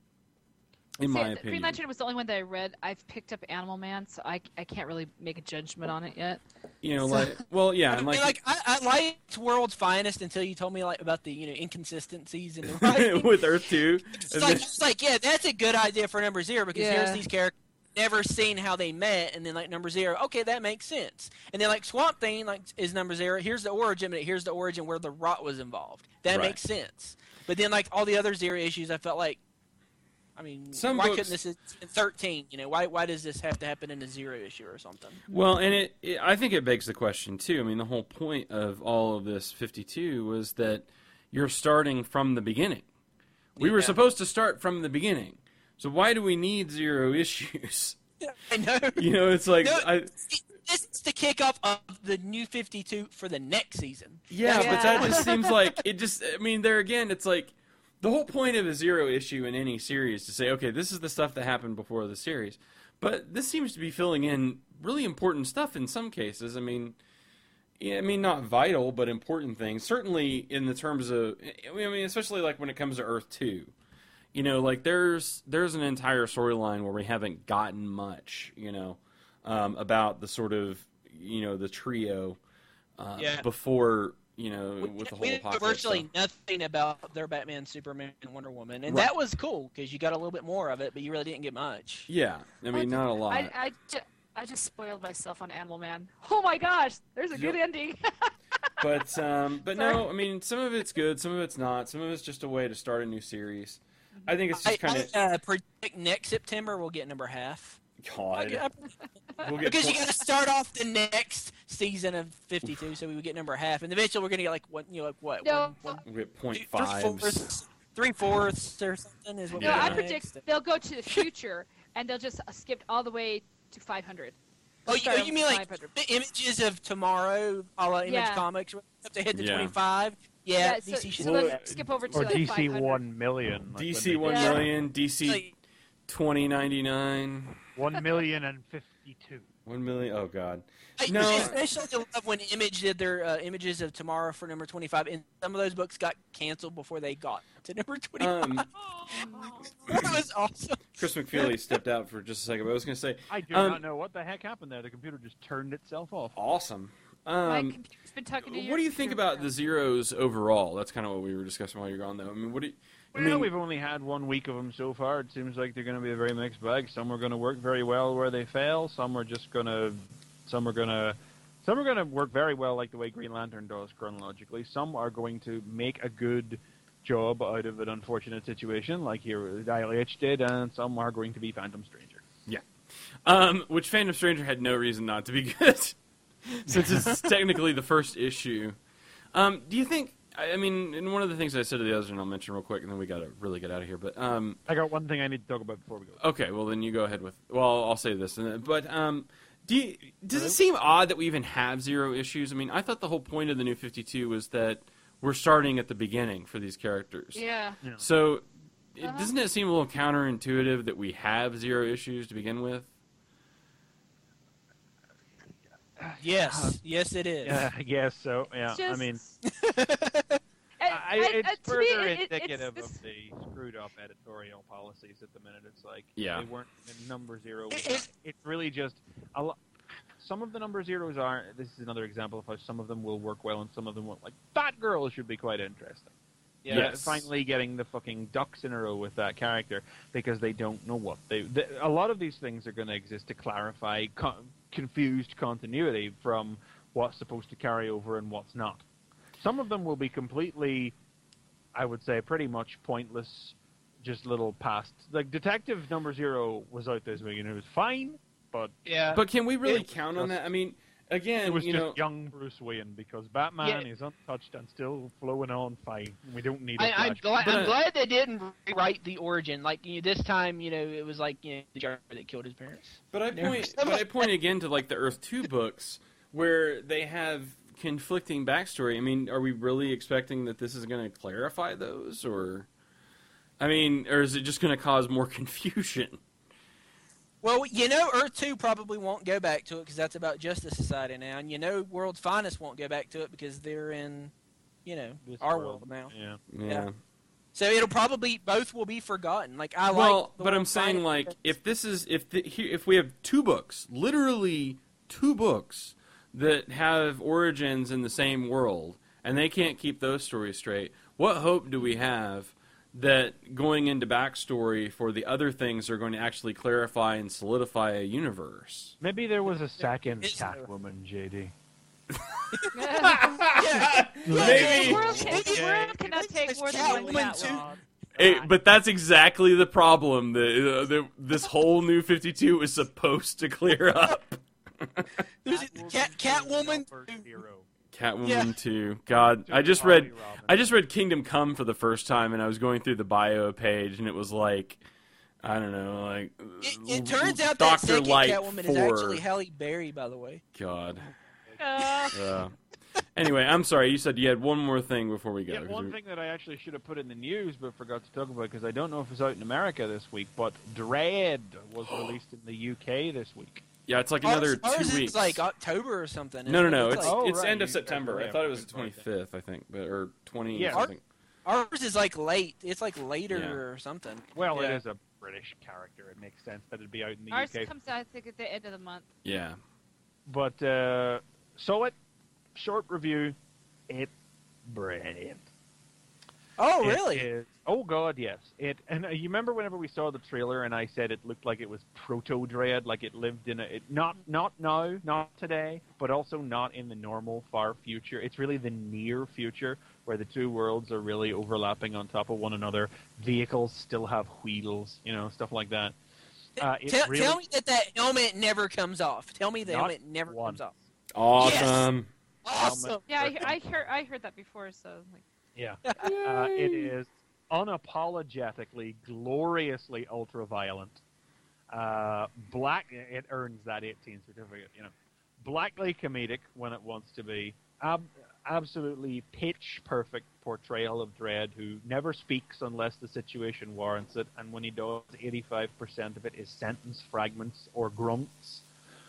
S2: in
S3: See,
S2: my
S3: Green
S2: opinion,
S3: Lantern was the only one that I read. I've picked up Animal Man, so I, I can't really make a judgment on it yet.
S2: you know, like, well, yeah,
S5: I
S2: and
S5: mean,
S2: like,
S5: like I, I liked World's Finest until you told me like about the you know inconsistencies in the writing.
S2: with Earth Two,
S5: It's like, it's like, yeah, that's a good idea for number zero because
S3: Yeah.
S5: here's these characters never seen how they met, and then like number zero, okay, that makes sense. And then like Swamp Thing like is number zero. Here's the origin, but here's the origin where the rot was involved. That
S2: Right.
S5: makes sense. But then like all the other zero issues, I felt like, I mean,
S2: Some
S5: why
S2: books-
S5: couldn't this in thirteen? You know, why why does this have to happen in a zero issue or something?
S2: well, and it, it, I think it begs the question too. I mean, the whole point of all of this fifty-two was that you're starting from the beginning. We were
S5: Yeah.
S2: supposed to start from the beginning, so why do we need zero issues?
S5: I know.
S2: You know, it's like,
S5: No,
S2: I,
S5: This is the kickoff of the new fifty-two for the next season.
S2: yeah,
S3: Yeah.
S2: but that just seems like it. Just, I mean, there again, it's like the whole point of a zero issue in any series to say, okay, this is the stuff that happened before the series, but this seems to be filling in really important stuff in some cases. I mean. Yeah, I mean, not vital, but important things. Certainly, in the terms of, I mean, especially like when it comes to Earth Two, you know, like there's there's an entire storyline where we haven't gotten much, you know, um, about the sort of, you know, the trio uh,
S5: Yeah.
S2: before, you know,
S5: We,
S2: with the whole
S5: we knew
S2: apocalypse
S5: virtually
S2: stuff.
S5: nothing about their Batman, Superman, and Wonder Woman, and
S2: Right.
S5: that was cool because you got a little bit more of it, but you really didn't get much.
S2: Yeah, I mean, not a lot.
S3: I, I, ju- I just spoiled myself on Animal Man. Oh my gosh, there's a good
S2: Yep.
S3: ending.
S2: But um, but no, I mean, some of it's good, some of it's not. Some of it's just a way to start a new series. I think it's
S5: I,
S2: just kind of
S5: I uh, predict next September we'll get number half.
S2: God.
S5: I-
S2: We'll get
S5: because you
S2: twen-
S5: got to start off the next season of fifty-two, so we would get number half, and eventually we're gonna get like what you know like what
S3: No.
S5: one, one,
S2: we'll get point
S5: three
S2: fives.
S5: fourths, three fourths or something is what
S3: No,
S5: we
S2: Yeah.
S3: I
S5: get
S3: predict
S5: next.
S3: they'll go to the future and they'll just uh, skip all the way to five hundred.
S5: Oh, you,
S3: Start
S5: oh, you mean like
S3: five hundred.
S5: the images of tomorrow, a la Image
S3: Yeah.
S5: Comics, if they hit the
S2: Yeah.
S5: twenty-five? Yeah,
S3: Yeah,
S5: D C
S3: so,
S5: should
S3: so
S5: do
S3: they'll
S5: that.
S3: skip over to
S4: Or
S3: like
S4: D C
S3: five hundred.
S4: one million. like
S2: D
S4: when
S2: C
S4: they
S2: one
S4: did
S3: Yeah.
S2: million, D C
S5: Like,
S2: twenty ninety nine,
S4: one million and fifty-two.
S2: one million. Oh God,
S5: I
S2: No.
S5: especially love when Image did their uh, images of tomorrow for number twenty-five, and some of those books got canceled before they got to number twenty-five.
S2: Um,
S5: that was awesome.
S2: Chris McFeely stepped out for just a second, but I was going to say,
S4: I do
S2: Um,
S4: not know what the heck happened there. The computer just turned itself off.
S2: awesome.
S3: My
S2: Um,
S3: computer's been talking to you.
S2: what do you think about the zeros overall? That's kind of what we were discussing while you're gone, though. I mean, what do you? I
S4: Well,
S2: mean,
S4: we've only had one week of them so far. It seems like they're going to be a very mixed bag. Some are going to work very well where they fail. Some are just going to, some are going to, some are going to work very well like the way Green Lantern does chronologically. Some are going to make a good job out of an unfortunate situation like here I L H did, and some are going to be Phantom Stranger.
S2: um, which Phantom Stranger had no reason not to be good, since it's technically the first issue. Um, do you think? I I mean, and one of the things I said to the others, and I'll mention real quick, and then we got to really get out of here. But um,
S4: I got one thing I need to talk about before we go.
S2: okay, well then you go ahead with. Well, I'll say this, and then- but um, do you, does it seem odd that we even have zero issues? I mean, I thought the whole point of the New fifty-two was that we're starting at the beginning for these characters.
S3: Yeah.
S2: So, it,
S3: Uh-huh.
S2: doesn't it seem a little counterintuitive that we have zero issues to begin with?
S5: Yes, yes, it is.
S4: Yeah, I guess so. Yeah,
S3: It's
S4: I
S3: just-
S4: mean,
S3: And-
S4: I,
S3: and-
S4: it's
S3: and to me,
S4: further
S3: it- it-
S4: indicative
S3: it's-
S4: of the screwed up editorial policies at the minute. It's like
S2: Yeah.
S4: they weren't in number zero.
S5: It- it-
S4: It's really just a lo- some of the number zeros are. This is another example of how some of them will work well and some of them won't. Like Batgirl should be quite interesting.
S5: Yeah.
S2: Yes.
S4: Finally getting the fucking ducks in a row with that character because they don't know what they. they a lot of these things are going to exist to clarify co- confused continuity from what's supposed to carry over and what's not. Some of them will be completely, I would say, pretty much pointless, just little past. Like Detective Number Zero was out this week and it was fine, but
S6: Yeah.
S2: But can we really
S4: It
S2: count on
S4: just-
S2: that? I mean, again,
S4: it was
S2: you
S4: just
S2: know,
S4: young Bruce Wayne because Batman
S6: Yeah.
S4: is untouched and still flowing on fine. We don't need a
S6: I, I'm
S4: Flash.
S6: glad.
S2: But,
S6: I'm
S2: uh,
S6: glad they didn't rewrite the origin. Like you know, this time, you know, it was like you know, the jar that killed his parents.
S2: but I
S6: Never-
S2: point, but I point again to like the Earth Two books where they have conflicting backstory. I mean, are we really expecting that this is going to clarify those, or, I mean, or is it just going to cause more confusion?
S5: Well, you know, Earth Two probably won't go back to it because that's about Justice Society now, and you know, World's Finest won't go back to it because they're in, you know,
S4: This
S5: our
S4: world.
S5: world now.
S4: Yeah.
S2: Yeah.
S5: Yeah. So it'll probably both will be forgotten. Like I
S2: well,
S5: like. the
S2: but
S5: one
S2: I'm saying
S5: Final
S2: like
S5: Fantasy.
S2: if this is if the, here, if we have two books, literally two books that have origins in the same world, and they can't keep those stories straight, what hope do we have that going into backstory for the other things are going to actually clarify and solidify a universe?
S4: Maybe there was a second
S5: It's-
S4: Catwoman, J D.
S5: yeah,
S2: Maybe.
S3: The world, can, the world cannot take more than one
S5: Catwoman too.
S3: Catwoman.
S2: It, but that's exactly the problem that, uh, that this whole new fifty-two is supposed to clear up.
S5: There's a Cat Catwoman.
S2: Catwoman
S5: Yeah.
S2: two. God, I just read I just read Kingdom Come for the first time, and I was going through the bio page, and it was like, I don't know, like
S5: It, it turns out that
S2: Doctor
S5: second
S2: Light
S5: Catwoman
S2: four.
S5: is actually Halle Berry, by the way.
S2: God.
S3: Uh,
S2: Uh, anyway, I'm sorry. You said you had one more thing before we go.
S4: Yeah,
S2: 'cause
S4: one
S2: we-
S4: thing that I actually should have put in the news but forgot to talk about because I don't know if it's out in America this week, but Dread was released in the U K this week.
S2: yeah, it's like another
S5: ours, ours
S2: two
S5: is
S2: weeks.
S5: like October or something.
S2: no, no,
S5: isn't it?
S2: no.
S5: It's
S2: It's
S5: like-
S4: Oh,
S2: it's
S4: right,
S2: end of
S4: you guys
S2: September.
S4: are
S2: I thought it was the
S4: right, right.
S2: twenty-fifth, I think, but or twenty
S4: Yeah.
S2: something.
S5: ours is like late. It's like later
S2: Yeah.
S5: or something.
S4: Well,
S5: Yeah.
S4: it is a British character. It makes sense that it'd be out in the
S3: ours
S4: U K.
S3: comes out, I think, at the end of the month.
S2: Yeah.
S4: But uh, saw it. Short review. It's brilliant.
S5: Oh,
S4: It
S5: really?
S4: is- oh God, yes. It and uh, you remember whenever we saw the trailer and I said it looked like it was proto Dread, like it lived in a it, not not now, not today, but also not in the normal far future. It's really the near future where the two worlds are really overlapping on top of one another. Vehicles still have wheels, you know, stuff like that. Uh, it
S5: tell,
S4: really,
S5: tell me that that helmet never comes off. Tell me the
S4: Not
S5: helmet never
S4: once.
S5: comes off.
S2: Awesome.
S5: Awesome.
S3: Yeah, I, I heard I heard that before. So like,
S4: Yeah. Uh, it is unapologetically, gloriously ultra-violent. Uh, black, it earns that eighteen certificate, you know. Blackly comedic when it wants to be. Ab- absolutely pitch-perfect portrayal of Dredd, who never speaks unless the situation warrants it, and when he does, eighty-five percent of it is sentence fragments or grunts.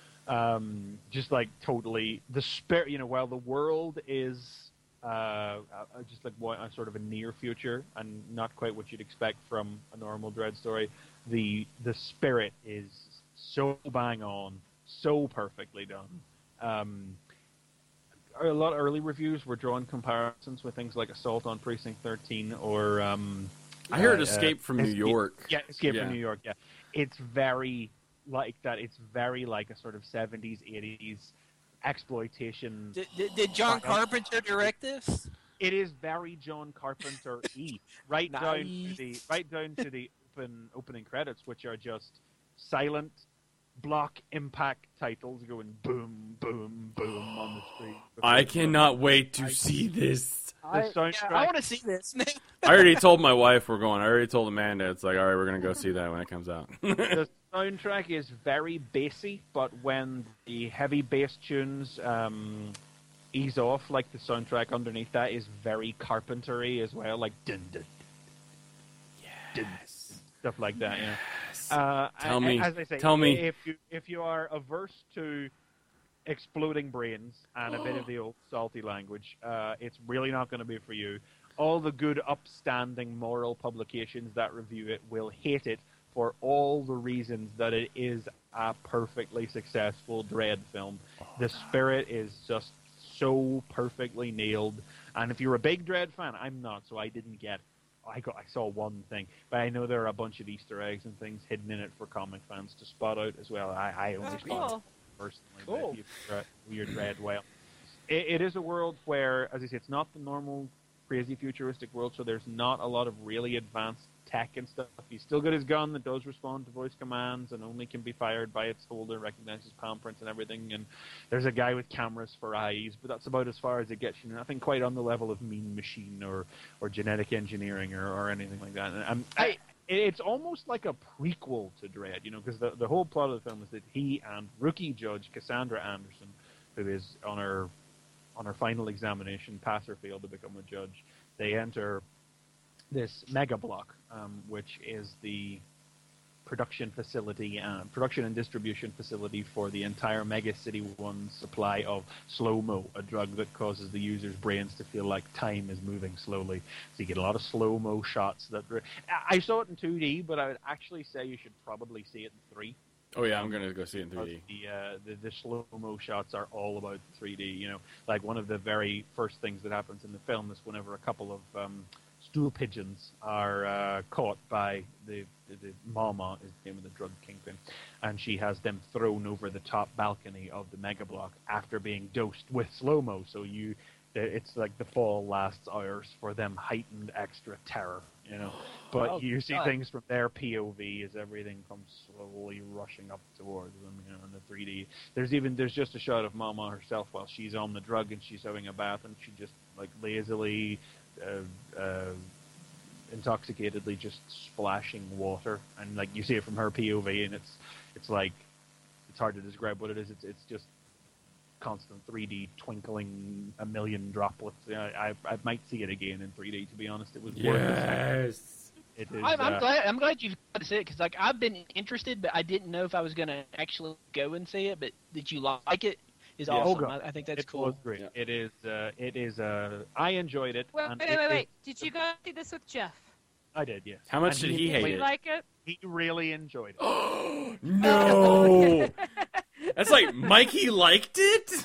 S4: Um, just like totally the spirit, you know, while the world is uh, uh, just like what, uh, sort of a near future and not quite what you'd expect from a normal Dread story, the the spirit is so bang on, so perfectly done. Um, a lot of early reviews were drawing comparisons with things like Assault on Precinct thirteen or um,
S2: I heard
S4: uh,
S2: Escape
S4: uh,
S2: from New
S4: Escape-
S2: York.
S4: Yeah, Escape
S2: Yeah.
S4: from New York. Yeah, it's very like that. It's very like a sort of seventies, eighties exploitation.
S5: Did, did, did John
S4: Fuck up.
S5: Carpenter direct this?
S4: It is very John Carpenter y, right down to
S5: Nice.
S4: the right down to the open opening credits, which are just silent block impact titles going boom, boom, boom on the screen.
S2: I cannot wait to
S4: I-
S2: see this.
S4: The
S5: I, yeah,
S4: soundtrack-
S5: I want to see this.
S2: I already told my wife we're going. I already told Amanda. It's like, all right, we're gonna go see that when it comes out.
S4: The soundtrack is very bassy, but when the heavy bass tunes um, ease off, like the soundtrack underneath that is very Carpentery as well, like dun dun, dun, stuff like that. Yeah. Uh,
S2: Tell
S4: a-
S2: me.
S4: as I say,
S2: Tell me.
S4: if you if you are averse to exploding brains and a bit of the old salty language, uh, it's really not going to be for you. All the good, upstanding, moral publications that review it will hate it for all the reasons that it is a perfectly successful Dread film. The spirit is just so perfectly nailed. And if you're a big Dread fan, I'm not, so I didn't get. I got. I saw one thing, but I know there are a bunch of Easter eggs and things hidden in it for comic fans to spot out as well. I, I only
S3: oh,
S4: spotted
S3: cool.
S4: personally.
S5: Cool.
S4: But if you're a weird Dread whale. It, it is a world where, as I say, it's not the normal crazy futuristic world, so there's not a lot of really advanced tech and stuff. He's still got his gun that does respond to voice commands and only can be fired by its holder, recognizes palm prints and everything. And there's a guy with cameras for eyes, but that's about as far as it gets you. Nothing quite on the level of Mean Machine or, or genetic engineering or, or anything like that. And um, I, it's almost like a prequel to Dread, you know, because the, the whole plot of the film is that he and rookie judge Cassandra Anderson, who is on her on her final examination, pass her fail to become a judge, they enter this mega block, um, which is the production facility, uh, production and distribution facility for the entire Mega City One supply of slow-mo, a drug that causes the user's brains to feel like time is moving slowly. So you get a lot of slow-mo shots. That re- I saw it in two D, but I would actually say you should probably see it in three.
S2: Oh yeah, I'm gonna go see it in three
S4: D. The, uh, the the slow-mo shots are all about three D. You know, like one of the very first things that happens in the film is whenever a couple of um, stool pigeons are uh, caught by the, the, the Mama is the name of the drug kingpin, and she has them thrown over the top balcony of the Mega Block after being dosed with slow-mo. So you, it's like the fall lasts hours for them heightened extra terror, you know. But
S6: Oh,
S4: you see
S6: God.
S4: things from their P O V as everything comes slowly rushing up towards them, you know, in the three D. There's even there's just a shot of Mama herself while she's on the drug and she's having a bath, and she just like lazily. Uh, uh, intoxicatedly just splashing water, and like you see it from her P O V, and it's it's like it's hard to describe what it is. It's it's just constant three D twinkling, a million droplets. Yeah, I I might see it again in three D. To be honest, it was worth it.
S2: Yes.
S4: It is.
S6: I'm, I'm
S4: uh,
S6: glad. I'm glad you've got to see it because, like, I've been interested, but I didn't know if I was gonna actually go and see it. But that you like it is
S4: Yeah.
S6: awesome.
S4: Oh, God.
S6: I, I think that's
S4: it
S6: cool.
S4: was great.
S2: Yeah.
S4: It is. Uh, it is. Uh, I enjoyed it.
S3: Wait,
S4: and
S3: wait,
S4: it
S3: wait,
S4: is-
S3: wait. Did you go see this with Jeff?
S4: I did. Yes.
S2: How much
S4: And
S2: did he hate
S3: Did you
S2: it?
S3: like it?
S4: He really enjoyed it.
S2: No. That's like Mikey liked it.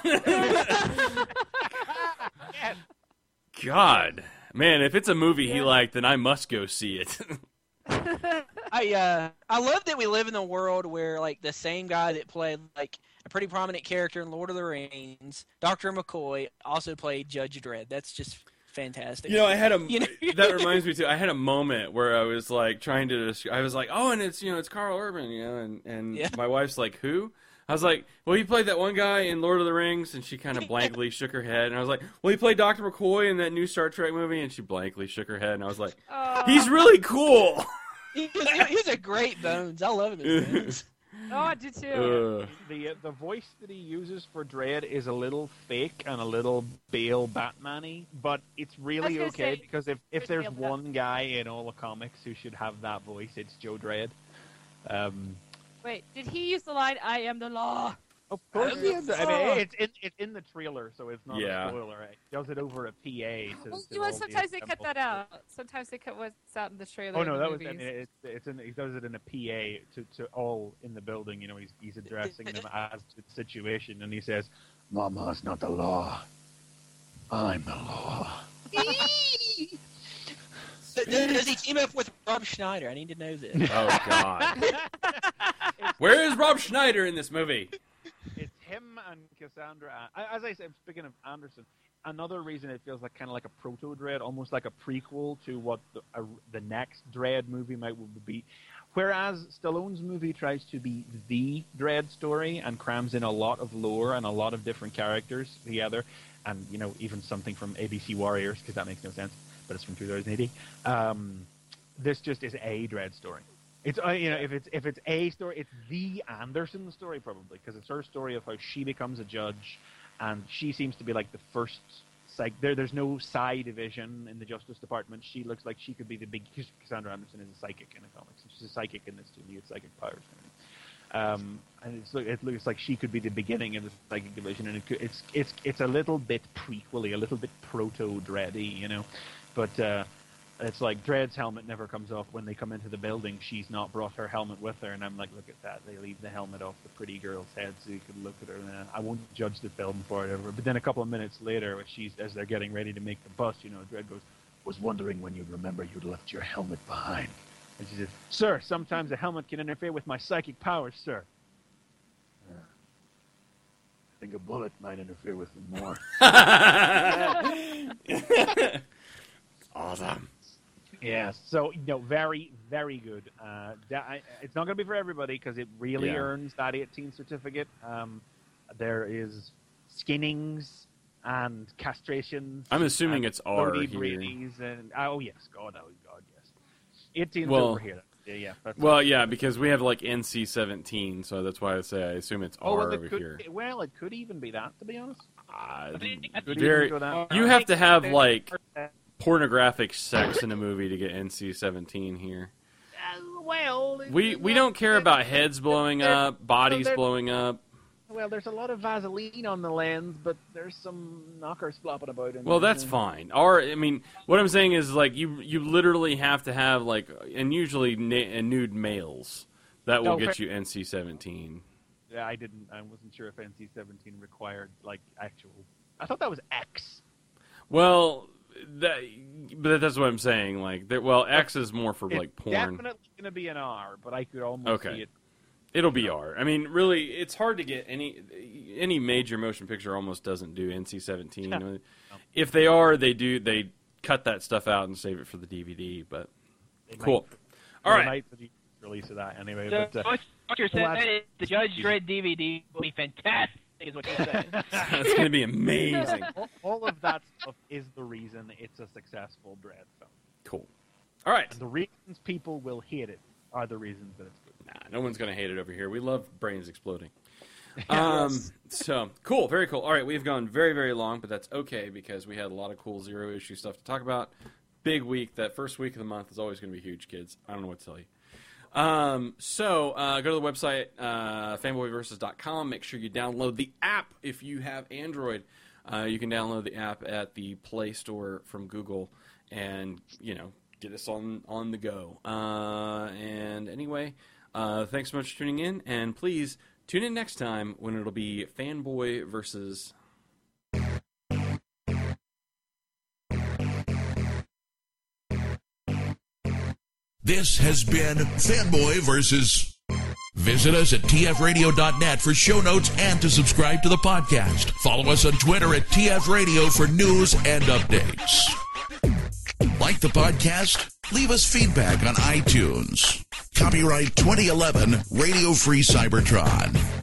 S4: Yes.
S2: God, man, if it's a movie he liked, then I must go see it.
S5: I uh I love that we live in a world where like the same guy that played like a pretty prominent character in Lord of the Rings, Doctor McCoy, also played Judge Dredd. That's just fantastic.
S2: You know, I had a
S5: You know?
S2: that reminds me too. I had a moment where I was like trying to. desc- I was like, oh, and it's you know it's Carl Urban, you know, and and
S5: Yeah.
S2: my wife's like, who? I was like, well, he played that one guy in Lord of the Rings, and she kind of blankly shook her head. And I was like, well, he played Doctor McCoy in that new Star Trek movie, and she blankly shook her head. And I was like,
S3: Oh.
S2: he's really cool.
S5: He was, he was a great Bones. I love him as Bones.
S3: Oh, I do too.
S2: Uh,
S4: The uh, the voice that he uses for Dredd is a little fake and a little Bale Batman-y, but it's really
S3: gonna
S4: okay
S3: say,
S4: because if, if
S3: there's
S4: there's
S3: Bale
S4: one guy in all the comics who should have that voice, it's Joe Dredd. Um,
S3: Wait, did he use the line "I am the law"?
S4: of course, he is. I
S3: Oh.
S4: mean, it's in it's in the trailer, so it's not
S2: Yeah.
S4: a spoiler. He does it over a P A. To,
S3: Well,
S4: to
S3: you know,
S4: all the
S3: sometimes they cut
S4: assembled-
S3: that out. Sometimes they cut what's out in the trailer.
S4: Oh no,
S3: in the
S4: that was. I
S3: movies.
S4: mean, it's it's in, he does it in a P A to, to all in the building. You know, he's he's addressing them as to the situation, and he says, "Mama's not the law. I'm the law."
S5: Does, does he team up with Rob Schneider? I need to know this.
S2: oh God, where is Rob Schneider in this movie?
S4: It's him and Cassandra. An- As I said, speaking of Anderson, another reason it feels like kind of like a proto Dread, almost like a prequel to what the, uh, the next Dread movie might be. Whereas Stallone's movie tries to be the Dread story and crams in a lot of lore and a lot of different characters together, and you know even something from A B C Warriors because that makes no sense, but it's from two thousand eighty. Um, this just is a Dread story. It's uh, you know if it's if it's a story, it's the Anderson story probably because it's her story of how she becomes a judge, and she seems to be like the first. Like there, there's no side division in the Justice Department. She looks like she could be the big. Cassandra Anderson is a psychic in the comics. She's a psychic in this too. She has psychic powers. Um, and it's, it looks like she could be the beginning of the psychic division, and it could, it's it's it's a little bit prequely, a little bit proto Dreddy, you know. But uh, it's like Dredd's helmet never comes off when they come into the building. She's not brought her helmet with her, and I'm like, look at that. They leave the helmet off the pretty girl's head so you could look at her. And uh, I won't judge the film for it ever. But then a couple of minutes later, as she's as they're getting ready to make the bus, you know, Dredd goes, "Was wondering when you'd remember you'd left your helmet behind." And she says, "Sir, sometimes a helmet can interfere with my psychic powers, sir." Uh, I think a bullet might interfere with them more.
S2: Awesome.
S4: Yeah, so you know, very, very good. Uh, that, I, it's not going to be for everybody because it really
S2: Yeah.
S4: earns that eighteen certificate. Um, there is skinnings and castrations.
S2: I'm assuming
S4: and
S2: it's R
S4: Lodi
S2: here.
S4: breedies and oh yes, God, oh God, yes. eighteen's
S2: Well-
S4: over here. Yeah, yeah. That's
S2: Well, yeah, because we have like N C seventeen, so that's why I say I assume it's
S4: oh,
S2: R
S4: well,
S2: over
S4: it could,
S2: here.
S4: well, it could even be that, to be honest.
S2: Uh,
S4: Could
S2: very,
S4: even go that-
S2: you have to have like
S4: Uh,
S2: pornographic sex in a movie to get N C seventeen here.
S4: well,
S2: We we don't care about heads blowing up, bodies blowing up.
S4: Well, there's a lot of Vaseline on the lens, but there's some knockers flopping about. In
S2: Well,
S4: there.
S2: that's fine. Or I mean, what I'm saying is like you you literally have to have like, and usually na- nude males that will
S4: No,
S2: get
S4: fair-
S2: you N C seventeen.
S4: Yeah, I didn't. I wasn't sure if N C seventeen required like actual. I thought that was X.
S2: Well, that but that's what I'm saying. Like, that, well, X is more for
S4: It's
S2: like porn.
S4: definitely going to be an R, but I could almost
S2: Okay.
S4: see it.
S2: It'll be R. I mean, really, it's hard to get any any major motion picture almost doesn't do N C seventeen. If they are, they do they cut that stuff out and save it for the D V D. But
S4: They
S2: cool.
S4: might-
S2: All
S4: they
S2: right.
S4: might release- release of that anyway.
S6: So
S4: but, uh,
S6: what, what you're
S4: well,
S6: saying
S4: that's-
S6: is the Judge Dredd D V D will be fantastic, is what you're saying.
S2: That's going to be amazing.
S4: all, all of that stuff is the reason it's a successful Dredd film.
S2: Cool. All right.
S4: And the reasons people will hate it are the reasons that it's good.
S2: Nah, no one's going to hate it over here. We love brains exploding. Um, so, cool. Very cool. All right, we've gone very, very long, but that's okay because we had a lot of cool zero-issue stuff to talk about. Big week. That first week of the month is always going to be huge, kids. I don't know what to tell you. Um, so, uh, go to the website, uh, fanboy versus dot com. Make sure you download the app if you have Android. Uh, you can download the app at the Play Store from Google and, you know, get us on, on the go. Uh, and anyway... Uh, thanks so much for tuning in, and please tune in next time when it'll be Fanboy versus...
S1: This has been Fanboy versus. Visit us at T F radio dot net for show notes and to subscribe to the podcast. Follow us on Twitter at T F Radio for news and updates. Like the podcast? Leave us feedback on iTunes. Copyright twenty eleven Radio Free Cybertron.